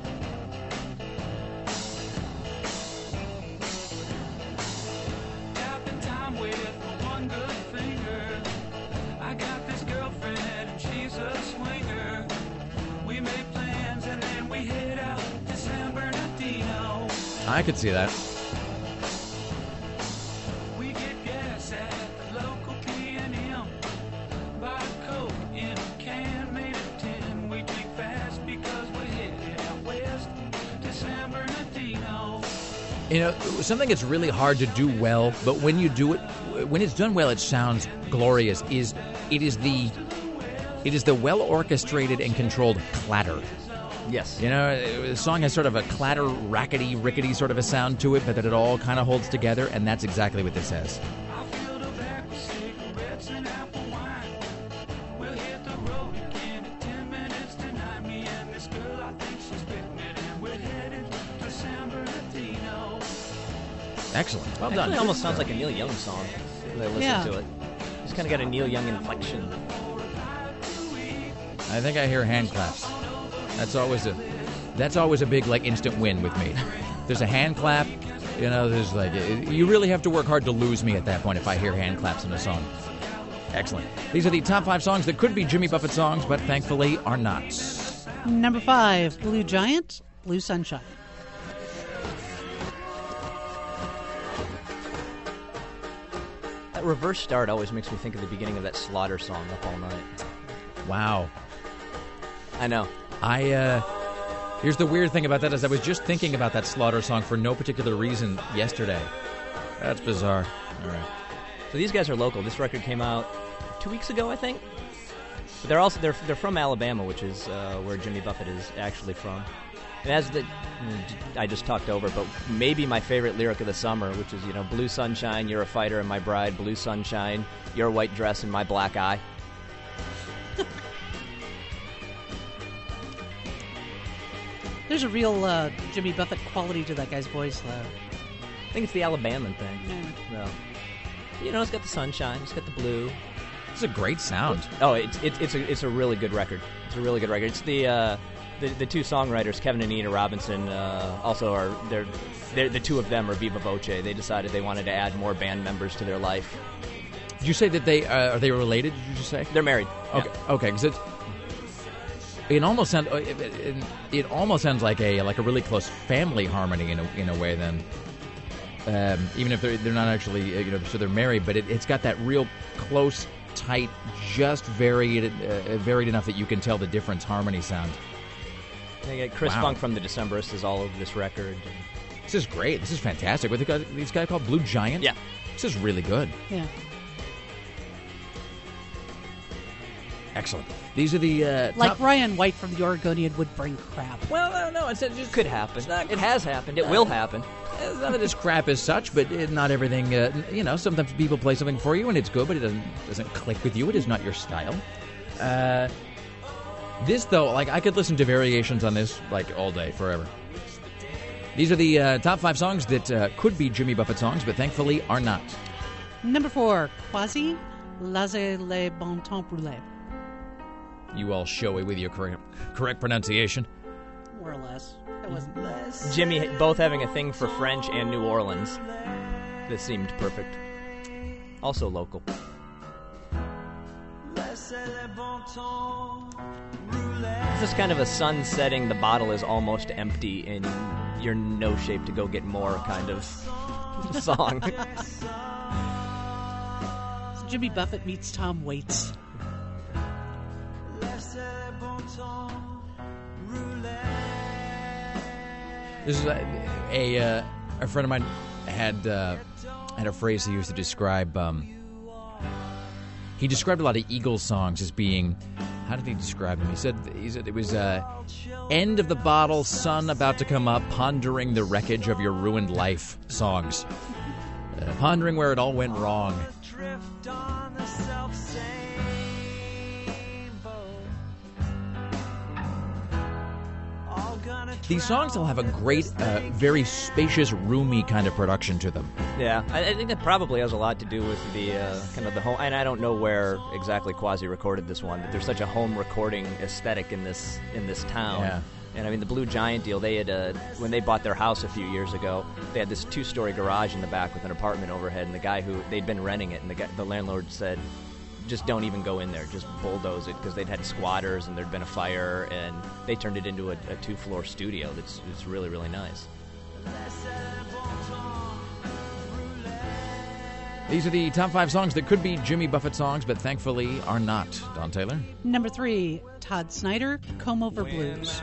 H: I could see that.
N: We get gas at the local P and M. Buy a Coke in a can made of tin. We drink fast because we're headed out west to San Bernardino.
H: You know, something that's really hard to do well, but when you do it, when it's done well, it sounds glorious. Is it is the it is the well orchestrated and controlled clatter.
M: Yes.
H: You know, the song has sort of a clatter, rackety, rickety sort of a sound to it, but that it all kind of holds together, and that's exactly what this has. Excellent.
M: Well done. It almost sounds like a Neil Young song when I listen
I: Yeah.
M: to it. It's kind of got a Neil Young inflection.
H: I think I hear hand claps. That's always a that's always a big like instant win with me. There's a hand clap, you know. There's like you really have to work hard to lose me at that point if I hear hand claps in a song. Excellent. These are the top five songs that could be Jimmy Buffett songs, but thankfully are not.
I: Number five, Blue Giant, Blue Sunshine.
M: That reverse start always makes me think of the beginning of that Slaughter song, Up All Night.
H: Wow.
M: I know.
H: I, uh... Here's the weird thing about that is I was just thinking about that Slaughter song for no particular reason yesterday. That's bizarre. All right.
M: So these guys are local. This record came out two weeks ago, I think. But they're also they're they're from Alabama, which is uh, where Jimmy Buffett is actually from. And as the I just talked over, but maybe my favorite lyric of the summer, which is you know, Blue Sunshine, you're a fighter and my bride. Blue Sunshine, your white dress and my black eye.
I: There's a real uh, Jimmy Buffett quality to that guy's voice, though.
M: I think it's the Alabama thing.
I: Yeah.
M: No. You know, it's got the sunshine, it's got the blue.
H: It's a great sound.
M: Oh, it's it's it's a it's a really good record. It's a really good record. It's the uh, the, the two songwriters, Kevin and Nina Robinson, uh, also are they're, they're the two of them are Viva Voce. They decided they wanted to add more band members to their life.
H: Did you say that they uh, are they related? Did you just say
M: they're married?
H: Okay,
M: yeah.
H: okay, because it's. It almost sounds. It, it, it almost sounds like a like a really close family harmony in a in a way. Then, um, even if they're they're not actually uh, you know so they're married, but it, it's got that real close, tight, just varied uh, varied enough that you can tell the difference harmony sound.
M: They got Chris
H: Wow.
M: Funk from the Decemberists is all over this record.
H: This is great. This is fantastic. What they got these guys called Blue Giant?
M: Yeah,
H: this is really good.
I: Yeah.
H: Excellent. These are the uh,
I: Like
H: top...
I: Ryan White from the Oregonian would bring crap.
H: Well, no, no, it's it just
M: could happen.
H: not-
M: It has happened. It will happen.
H: It's not that it's crap as such, but it, not everything. Uh, you know, sometimes people play something for you and it's good, but it doesn't doesn't click with you. It is not your style. Uh, this though, like I could listen to variations on this like all day, forever. These are the uh, top five songs that uh, could be Jimmy Buffett songs, but thankfully are not.
I: Number four, Quasi, Laissez les bon temps brûler.
H: You all showy with your correct, correct pronunciation.
I: More or less. It wasn't.
M: Jimmy both having a thing for French and New Orleans. This seemed perfect. Also local. This is kind of a sun setting, the bottle is almost empty, and you're in no shape to go get more kind of song.
I: Jimmy Buffett meets Tom Waits.
H: This is a a, uh, a friend of mine had uh, had a phrase he used to describe. Um, he described a lot of Eagles songs as being. How did he describe them? He said he said it was uh, end of the bottle, sun about to come up, pondering the wreckage of your ruined life songs, uh, pondering where it all went wrong. these songs all have a great, uh, very spacious, roomy kind of production to them.
M: Yeah, I, I think that probably has a lot to do with the uh, kind of the home. And I don't know where exactly Quasi recorded this one, but there's such a home recording aesthetic in this in this town.
H: Yeah.
M: And I mean, the Blue Giant deal, they had, uh, when they bought their house a few years ago, they had this two-story garage in the back with an apartment overhead, and the guy who, they'd been renting it, and the, guy, the landlord said, just don't even go in there, just bulldoze it, because they'd had squatters, and there'd been a fire, and they turned it into a, a two-floor studio that's it's really, really nice.
H: These are the top five songs that could be Jimmy Buffett songs, but thankfully are not. Don Taylor?
I: Number three, Todd Snyder, Comb Over Blues.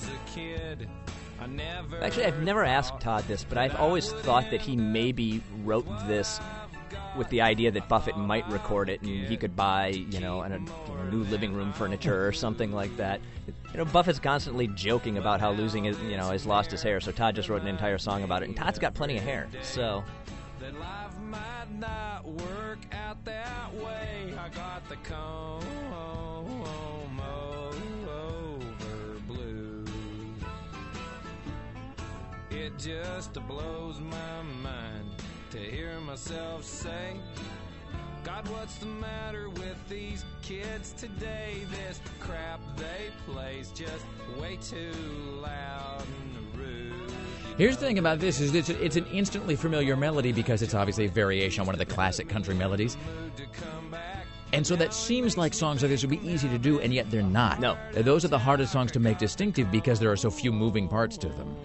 M: Actually, I've never asked Todd this, but I've always thought that he maybe wrote this with the idea that Buffett might record it and he could buy, you know, a, a new living room furniture or something like that. You know, Buffett's constantly joking about how losing his, you know, he's lost his hair, so Todd just wrote an entire song about it, and Todd's got plenty of hair, so...
N: That life might not work out that way. I got the comb over blues. It just blows my mind to hear myself say, God, what's the matter with these kids today? This crap they play's just way too loud and rude.
H: Here's the thing about this is it's, it's an instantly familiar melody because it's obviously a variation on one of the classic country melodies. And so that seems like songs like this would be easy to do, and yet they're not.
M: No.
H: Those are the hardest songs to make distinctive because there are so few moving parts to them.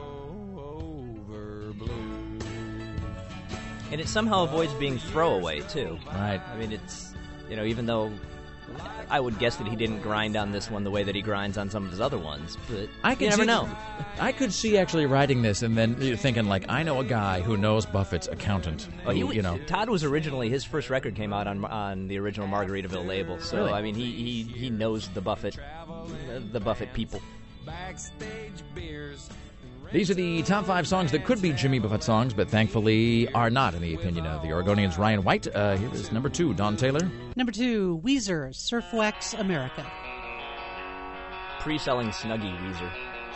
M: And it somehow avoids being throwaway, too.
H: Right.
M: I mean, it's, you know, even though I would guess that he didn't grind on this one the way that he grinds on some of his other ones, but
H: I
M: you
H: could
M: never
H: see,
M: know.
H: I could see actually writing this and then thinking, like, I know a guy who knows Buffett's accountant.
M: Oh, he,
H: who, you know.
M: Todd was originally, his first record came out on on the original Margaritaville label, so,
H: Really?
M: I mean, he, he, he knows the Buffett, the Buffett people.
N: Backstage beers.
H: These are the top five songs that could be Jimmy Buffett songs, but thankfully are not, in the opinion of the Oregonian's Ryan White. Uh, here is number two, Don Taylor.
I: Number two, Weezer, Surf Wax America.
M: Pre-selling Snuggie Weezer.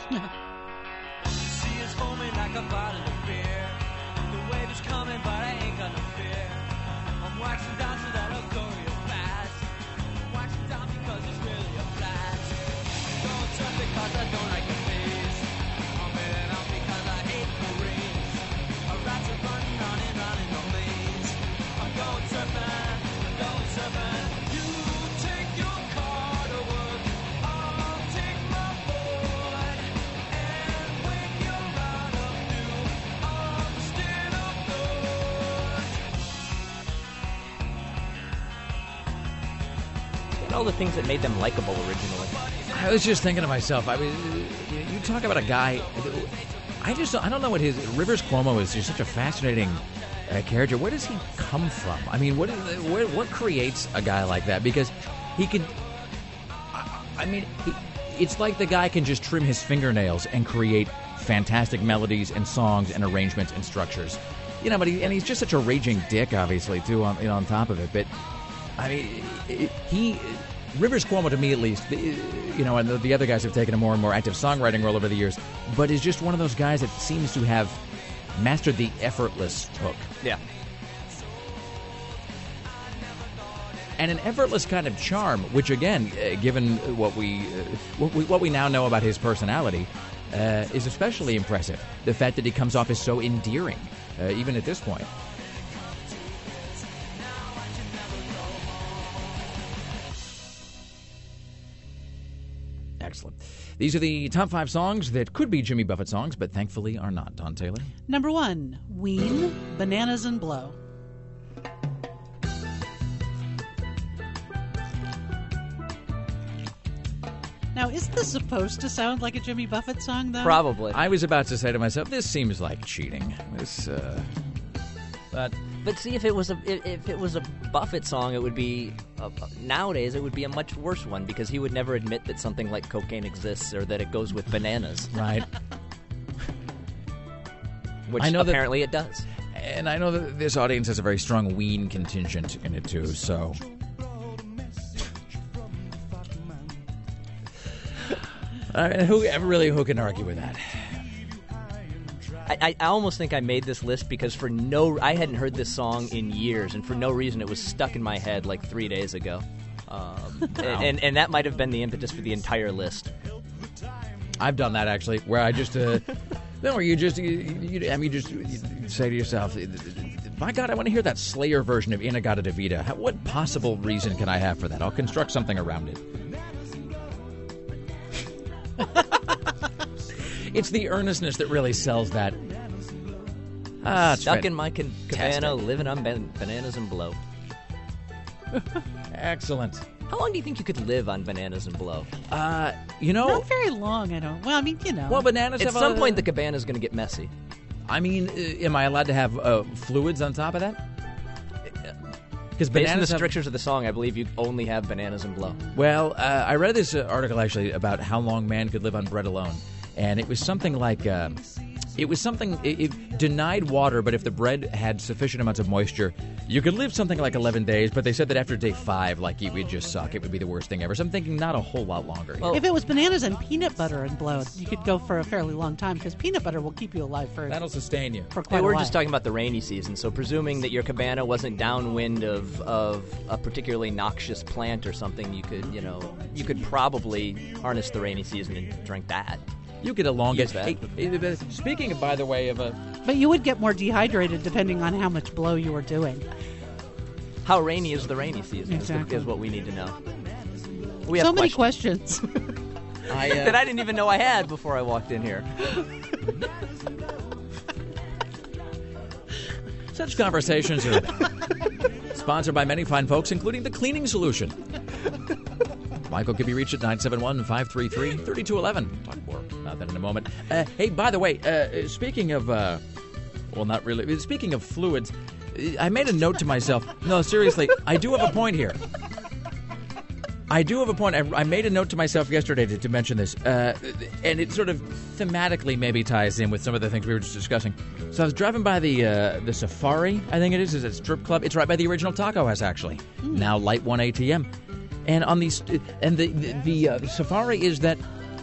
N: She is foaming like a bottle of beer. The wave is coming, but I ain't got no fear. I'm waxing down so that I'll go real fast. Waxing down because it's really a blast. Don't jump because I don't like your face. I'm heading out because I hate the race. A rats are running, running, running the lanes. I'm going surfing, I'm going surfing. You take your car to work. I'll take my board. And when you're out of view, I'm still outdoors.
M: And all the things that made them likable originally.
H: I was just thinking to myself, I was, you talk about a guy, I just, I don't know what his, Rivers Cuomo is just such a fascinating uh, character. Where does he come from? I mean, what, is, where, what creates a guy like that? Because he could, I, I mean, he, it's like the guy can just trim his fingernails and create fantastic melodies and songs and arrangements and structures. You know, but he, and he's just such a raging dick, obviously, too, on, you know, on top of it. But, I mean, it, he... Rivers Cuomo, to me at least, you know, and the, the other guys have taken a more and more active songwriting role over the years, but is just one of those guys that seems to have mastered the effortless hook.
M: Yeah.
H: And an effortless kind of charm, which again, uh, given what we, uh, what we what we now know about his personality, uh, is especially impressive. The fact that he comes off as so endearing, uh, even at this point. Excellent. These are the top five songs that could be Jimmy Buffett songs, but thankfully are not. Don Taylor?
I: Number one, Ween, Bananas and Blow. Now, isn't this supposed to sound like a Jimmy Buffett song, though?
M: Probably.
H: I was about to say to myself, this seems like cheating. This, uh... But...
M: But see, if it was a if, if it was a Buffett song, it would be uh, nowadays it would be a much worse one because he would never admit that something like cocaine exists or that it goes with bananas.
H: Right.
M: Which
H: I know
M: apparently
H: that,
M: it does.
H: And I know that this audience has a very strong Ween contingent in it too. So. Uh, who really who can argue with that?
M: I, I, I almost think I made this list because for no, I hadn't heard this song in years, and for no reason it was stuck in my head like three days ago, um, and, and and that might have been the impetus for the entire list.
H: I've done that actually, where I just, uh, no, where you just, you, you, I mean, you just you say to yourself, my God, I want to hear that Slayer version of In-A-Gadda-Da-Vida. How, what possible reason can I have for that? I'll construct something around it. It's the earnestness that really sells that. Ah,
M: Stuck in my can- cabana, living on ban- bananas and blow.
H: Excellent.
M: How long do you think you could live on bananas and blow?
H: Uh, you know,
I: Not very long, I don't. Well, I mean, you know.
H: well, bananas
M: At
H: have
M: some
H: a,
M: point, the cabana's going to get messy.
H: I mean, uh, am I allowed to have uh, fluids on top of that? Because
M: Based on the
H: bananas have,
M: strictures of the song, I believe you only have bananas and blow.
H: Well, uh, I read this uh, article actually about how long man could live on bread alone, and it was something like uh, it was something it, it denied water, but if the bread had sufficient amounts of moisture, you could live something like eleven days. But they said that after day five, like it would just suck. It would be the worst thing ever. So I'm thinking not a whole lot longer.
M: Well,
I: if it was bananas and peanut butter and blow, you could go for a fairly long time because peanut butter will keep you alive for
H: That'll sustain you.
I: for quite
M: Hey,
I: a
M: we're
I: while.
M: just talking about the rainy season, so presuming that your cabana wasn't downwind of, of a particularly noxious plant or something, you could, you know, you could probably harness the rainy season and drink that.
H: You could elongate
M: Use that.
H: Hey, hey, speaking, of, by the way, of a
I: But you would get more dehydrated depending on how much blow you were doing.
M: How rainy is the rainy season is, the,
I: Exactly.
M: is what we need to know. We
I: So
M: have
I: many
M: questions
I: questions.
H: I, uh,
M: that I didn't even know I had before I walked in here.
H: Such conversations are sponsored by many fine folks, including the Cleaning Solution. Michael can be reached at nine seven one, five three three, three two one one. Talk more about that in a moment. Uh, hey, by the way, uh, speaking of, uh, well, not really, speaking of fluids, I made a note to myself. No, seriously, I do have a point here. I do have a point. I, I made a note to myself yesterday to, to mention this, uh, and it sort of thematically maybe ties in with some of the things we were just discussing. So I was driving by the uh, the Safari, I think it is, is it strip club? It's right by the original Taco House, actually. Mm. Now Light One A T M. And on these, and the the, the uh, Safari is that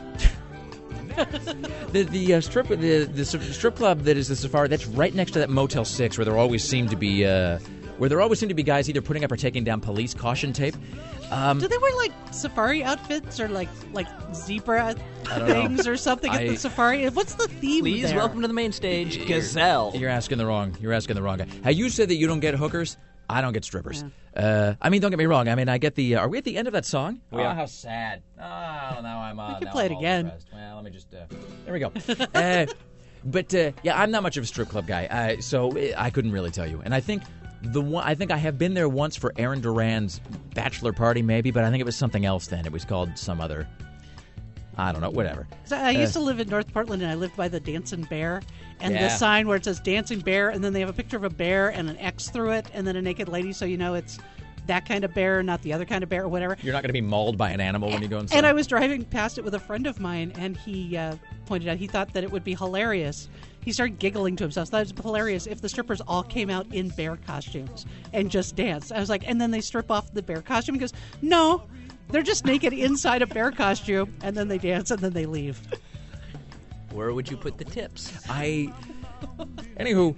H: the the uh, strip the the strip club that is the Safari. That's right next to that Motel Six, where there always seem to be uh, where there always seem to be guys either putting up or taking down police caution tape. Um,
I: Do they wear like safari outfits or like like zebra
H: I don't
I: things
H: know.
I: or something at
H: I-
I: the safari? What's the theme
M: Please
I: there?
M: welcome to the main stage, Gazelle.
H: You're asking the wrong. You're asking the wrong guy. How you said that you don't get hookers? I don't get strippers. Uh, I mean, don't get me wrong. I mean, I get the. Uh, are we at the end of that song?
M: We
H: oh,
M: are.
H: how sad. Oh, now I'm. Uh,
I: We can
H: now
I: play
H: I'm
I: it
H: all
I: again.
H: depressed. Well, let me just. Uh, there we go. uh, but uh, yeah, I'm not much of a strip club guy, uh, so uh, I couldn't really tell you. And I think the one. I think I have been there once for Aaron Duran's bachelor party, maybe, but I think it was something else then. It was called some other. I don't know. Whatever.
I: So I used
H: Uh,
I: to live in North Portland, and I lived by the Dancing Bear, and
H: Yeah.
I: the sign where it says Dancing Bear, and then they have a picture of a bear and an X through it, and then a naked lady, so you know it's that kind of bear, not the other kind of bear, or whatever.
H: You're not going to be mauled by an animal when you go inside.
I: And I was driving past it with a friend of mine, and he uh, pointed out he thought that it would be hilarious. He started giggling to himself. Thought it was hilarious if the strippers all came out in bear costumes and just danced. I was like, and then they strip off the bear costume. He goes, no, they're just naked inside a bear costume, and then they dance, and then they leave.
M: Where would you put the tips?
H: I. Anywho.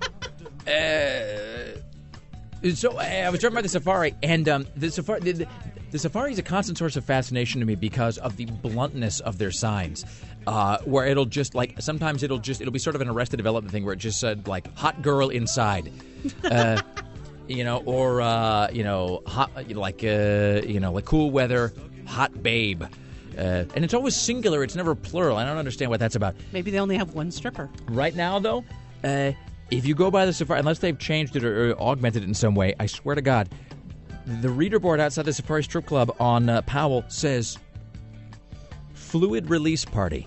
H: Uh. So I was driving by the Safari, and um, the Safari, the, the, the Safari is a constant source of fascination to me because of the bluntness of their signs. Uh, where it'll just like sometimes it'll just it'll be sort of an Arrested Development thing where it just said like "hot girl inside," uh, you know, or uh, you know, hot like uh, you know, like cool weather, hot babe. Uh, and it's always singular. It's never plural. I don't understand what that's about.
I: Maybe they only have one stripper.
H: Right now, though, uh, if you go by the Safari, unless they've changed it or, or augmented it in some way, I swear to God, the reader board outside the Safari Strip Club on uh, Powell says fluid release party.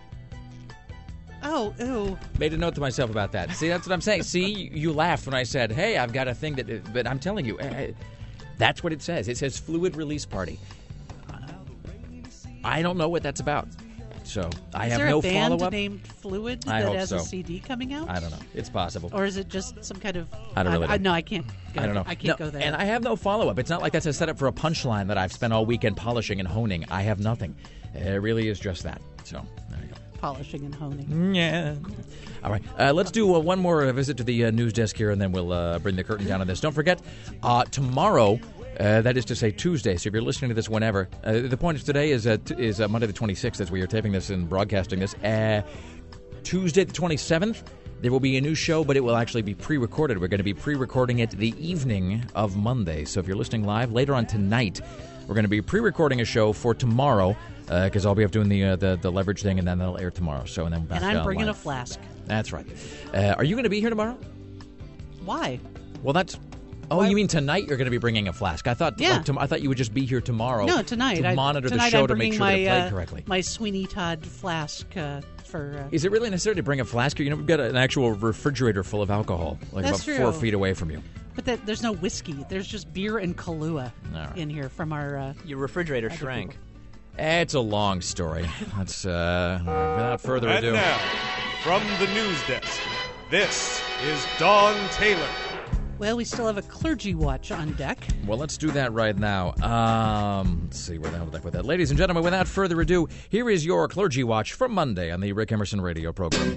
I: Oh, ew.
H: Made a note to myself about that. See, that's what I'm saying. See, you, you laughed when I said, hey, I've got a thing that... But I'm telling you, uh, that's what it says. It says fluid release party. I don't know what that's about. So I
I: Is
H: have
I: there
H: no
I: a band
H: follow-up.
I: named Fluid
H: I
I: that
H: hope
I: has
H: so.
I: a C D coming out?
H: I don't know. It's possible.
I: Or is it just some kind of...
H: I don't really
I: I, I,
H: know.
I: no, I can't go
H: I don't know.
I: I can't
H: No,
I: go there.
H: And I have no follow-up. It's not like that's a setup for a punchline that I've spent all weekend polishing and honing. I have nothing. It really is just that. So there you go.
I: Polishing and honing.
H: Yeah. All right. Uh, let's do uh, one more uh, visit to the uh, news desk here, and then we'll uh, bring the curtain down on this. Don't forget, uh, tomorrow, uh, that is to say Tuesday, so if you're listening to this whenever, uh, the point of today is, uh, t- is uh, Monday the twenty-sixth as we are taping this and broadcasting this. Uh, Tuesday the twenty-seventh, there will be a new show, but it will actually be pre-recorded. We're going to be pre-recording it the evening of Monday. So if you're listening live, later on tonight, we're going to be pre-recording a show for tomorrow, because uh, I'll be up doing the, uh, the the leverage thing, and then that'll air tomorrow. So and then back
I: And I'm
H: uh,
I: bringing
H: live.
I: a flask.
H: That's right. Uh, are you going to be here tomorrow?
I: Why?
H: Well, that's. Oh,
I: Why?
H: you mean tonight you're going to be bringing a flask? I thought.
I: Yeah.
H: Like, tom- I thought you would just be here tomorrow.
I: No, tonight.
H: to
I: I,
H: monitor
I: tonight
H: the show
I: I'm
H: to make
I: bringing
H: sure
I: my,
H: that it played
I: uh,
H: correctly.
I: My Sweeney Todd flask uh, for... Uh,
H: Is it really necessary to bring a flask? You know, we've got an actual refrigerator full of alcohol, like
I: That's
H: about four
I: true.
H: feet away from you.
I: But that, there's no whiskey. There's just beer and Kahlua
H: right.
I: in here from our... Uh,
M: Your refrigerator
I: other
M: shrank.
I: people.
H: It's a long story. Let's, uh, without further
A: And
H: ado.
A: now, from the news desk, this is Dawn Taylor.
I: Well, we still have a clergy watch on deck.
H: Well, let's do that right now. Um, let's see where the hell did I put that. Ladies and gentlemen, without further ado, here is your Clergy Watch from Monday on the Rick Emerson radio program.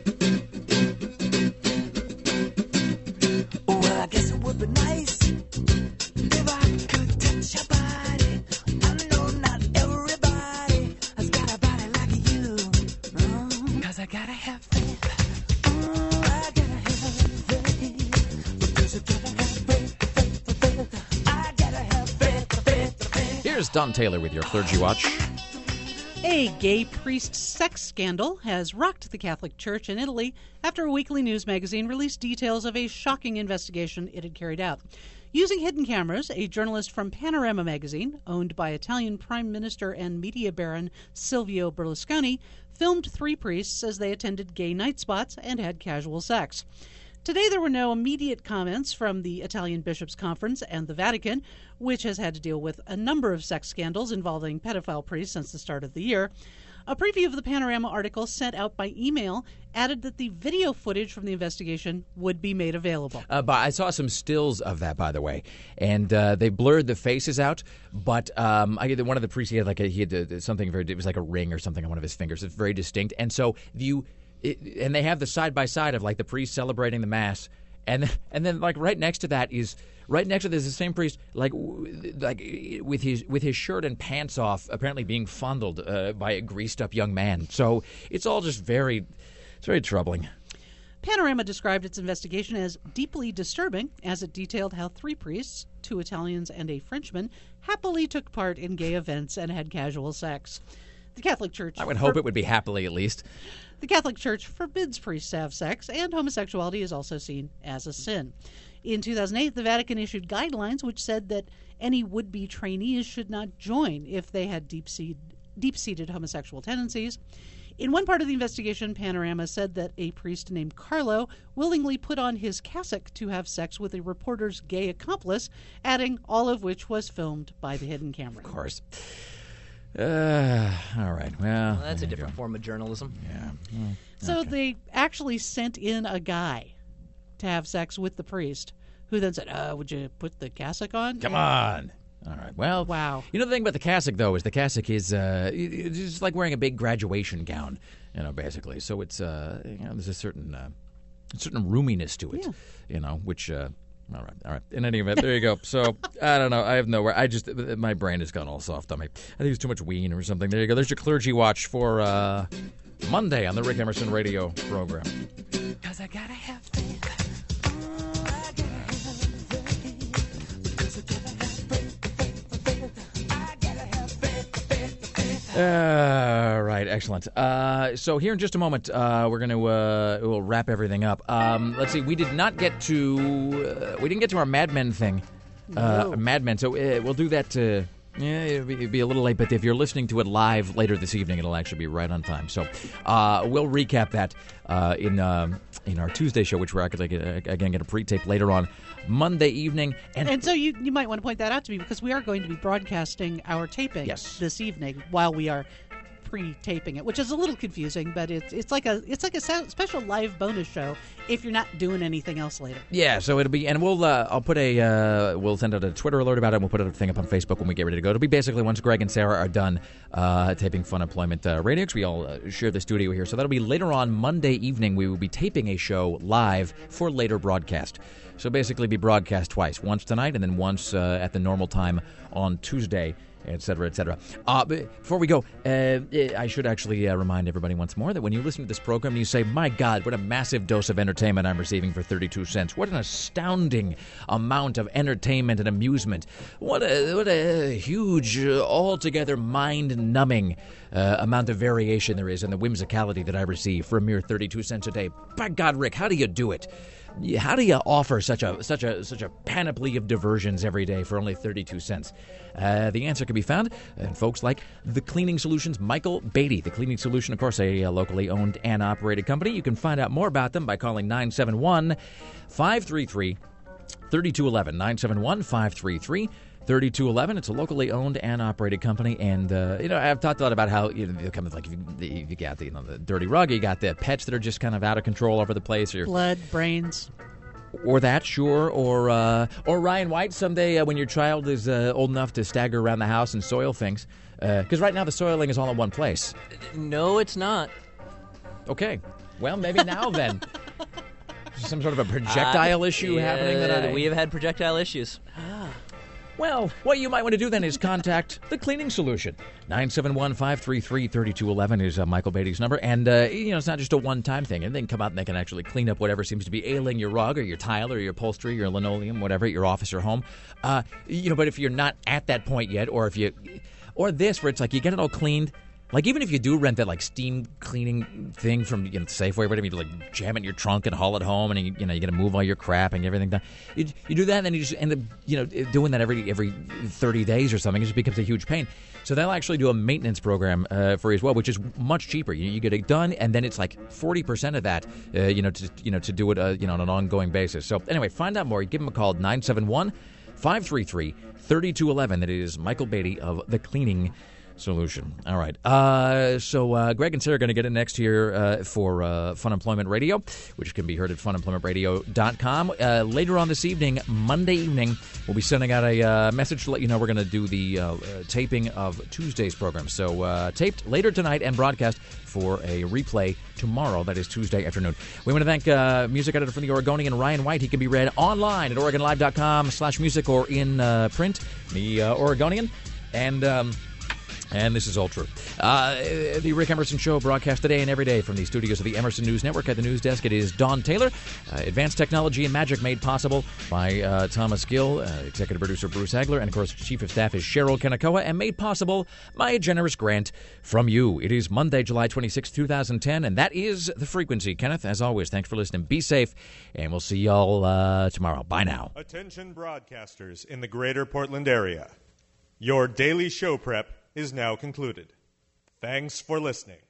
N: Well, I guess it would be nice if I could touch your body. I know not everybody has got a body like you. Mm, Cause I gotta have faith. Mm, I gotta have faith. Because I gotta have faith, faith, faith. I gotta have faith, faith, faith.
H: Here's Don Taylor with your Clergy Watch.
I: A gay priest sex scandal has rocked the Catholic Church in Italy after a weekly news magazine released details of a shocking investigation it had carried out. Using hidden cameras, a journalist from Panorama magazine, owned by Italian Prime Minister and media baron Silvio Berlusconi, filmed three priests as they attended gay night spots and had casual sex. Today, there were no immediate comments from the Italian Bishops' Conference and the Vatican, which has had to deal with a number of sex scandals involving pedophile priests since the start of the year. A preview of the Panorama article sent out by email added that the video footage from the investigation would be made available.
H: Uh, but I saw some stills of that, by the way, and uh, they blurred the faces out. But um, I, one of the priests, he had like a, he had uh, something very, it was like a ring or something on one of his fingers. It's very distinct, and so you. It, and they have the side by side of like the priest celebrating the mass, and and then like right next to that is right next to this the same priest like like with his with his shirt and pants off, apparently being fondled uh, by a greased up young man. So it's all just very it's very troubling.
I: Panorama described its investigation as deeply disturbing, as it detailed how three priests, two Italians and a Frenchman, happily took part in gay events and had casual sex. The Catholic Church...
H: I would hope it would be happily, at least.
I: The Catholic Church forbids priests to have sex, and homosexuality is also seen as a sin. In two thousand eight, the Vatican issued guidelines which said that any would-be trainees should not join if they had deep-seated, deep-seated homosexual tendencies. In one part of the investigation, Panorama said that a priest named Carlo willingly put on his cassock to have sex with a reporter's gay accomplice, adding all of which was filmed by the hidden camera.
H: Of course. Uh, all right. Well,
M: Well, that's a
H: there you
M: different
H: go.
M: form of journalism.
H: Yeah.
I: So they actually sent in a guy to have sex with the priest, who then said, uh, would you put the cassock on?
H: Come on. All right. Well,
I: wow.
H: You know the thing about the cassock, though, is the cassock is uh, it's just like wearing a big graduation gown, you know, basically. So it's uh, you know, there's a certain uh, a certain roominess to it,
I: Yeah.
H: you know, which. Uh, all right, all right. In any event, there you go. So I don't know. I have nowhere. I just my brain has gone all soft on me. I think it's too much ween or something. There you go. There's your Clergy Watch for uh, Monday on the Rick Emerson radio program.
N: Cause I gotta have faith. Mm, I gotta have faith. Because I gotta have faith, faith, faith. I gotta have faith, faith, faith.
H: All right, excellent. Uh, so here in just a moment, uh, we're going to uh, we'll wrap everything up. Um, let's see. We did not get to uh, we didn't get to our Mad Men thing. Uh,
I: No.
H: Mad Men. So uh, we'll do that. Uh, yeah, it'll be, it'll be a little late, but if you're listening to it live later this evening, it'll actually be right on time. So uh, we'll recap that uh, in um, in our Tuesday show, which we're actually gonna, again going to pre-tape later on Monday evening. And,
I: And so you, you might want to point that out to me, because we are going to be broadcasting our taping
H: Yes.
I: this evening while we are pre-taping it, which is a little confusing, but it's it's like a it's like a sa- special live bonus show if you're not doing anything else later.
H: Yeah, so it'll be, and we'll uh, I'll put a uh, we'll send out a Twitter alert about it. And we'll put a thing up on Facebook when we get ready to go. It'll be basically once Greg and Sarah are done uh, taping Fun Employment uh, Radio, 'cause we all uh, share the studio here. So that'll be later on Monday evening. We will be taping a show live for later broadcast. So basically, be broadcast twice, once tonight and then once uh, at the normal time on Tuesday, et cetera, et cetera. Uh, but before we go, uh, I should actually uh, remind everybody once more that when you listen to this program and you say, my God, what a massive dose of entertainment I'm receiving for thirty-two cents. What an astounding amount of entertainment and amusement. What a, what a huge, uh, altogether mind-numbing uh, amount of variation there is in the whimsicality that I receive for a mere thirty-two cents a day. By God, Rick, how do you do it? How do you offer such a such a such a panoply of diversions every day for only thirty-two cents? Uh, the answer can be found in folks like The Cleaning Solutions, Michael Beatty. The Cleaning Solution, of course, a, a locally owned and operated company. You can find out more about them by calling nine seven one, five three three, three two one one. nine seven one, five three three, three two one one. It's a locally owned and operated company, and uh, you know I've talked a lot about how you know kind of like if you, if you got the you know the dirty rug, you got the pets that are just kind of out of control over the place, or
I: blood, brains,
H: or that, sure, or uh, or Ryan White someday uh, when your child is uh, old enough to stagger around the house and soil things, because uh, right now the soiling is all in one place.
M: No, it's not.
H: Okay, well maybe now then. Some sort of a projectile
M: uh,
H: issue
M: yeah,
H: happening that I...
M: We have had projectile issues.
H: Well, what you might want to do then is contact The Cleaning Solution. nine seven one, five three three, three two one one is uh, Michael Beatty's number. And, uh, you know, it's not just a one-time thing. And they can come out and they can actually clean up whatever seems to be ailing your rug or your tile or your upholstery, your linoleum, whatever, at your office or home. Uh, you know, but if you're not at that point yet, or if you... Or this, where it's like you get it all cleaned... Like, even if you do rent that, like, steam cleaning thing from, you know, Safeway or whatever, you like, jam it in your trunk and haul it home, and, you, you know, you got to move all your crap and everything done. You, you do that, and then you just end up, you know, doing that every every thirty days or something. It just becomes a huge pain. So they'll actually do a maintenance program uh, for you as well, which is much cheaper. You, you get it done, and then it's like forty percent of that, uh, you know, to, you know, to do it, uh, you know, on an ongoing basis. So, anyway, find out more. Give them a call, nine seven one, five three three, three two one one. That is Michael Beatty of The Cleaning Solution. All right. Uh, so uh, Greg and Sarah are going to get in next here uh, for uh, Fun Employment Radio, which can be heard at fun employment radio dot com. Uh, later on this evening, Monday evening, we'll be sending out a uh, message to let you know we're going to do the uh, uh, taping of Tuesday's program. So uh, taped later tonight and broadcast for a replay tomorrow. That is Tuesday afternoon. We want to thank uh, music editor from the Oregonian, Ryan White. He can be read online at oregon live dot com slash music or in uh, print, the uh, Oregonian. And... Um, And this is all true. Uh, the Rick Emerson Show broadcast today and every day from the studios of the Emerson News Network. At the news desk, it is Don Taylor. Uh, advanced technology and magic made possible by uh, Thomas Gill, uh, executive producer Bruce Hagler, and, of course, chief of staff is Cheryl Kanakoa, and made possible by a generous grant from you. It is Monday, July twenty-sixth, twenty ten, and that is The Frequency. Kenneth, as always, thanks for listening. Be safe, and we'll see y'all uh, tomorrow. Bye now.
A: Attention broadcasters in the greater Portland area. Your daily show prep is now concluded. Thanks for listening.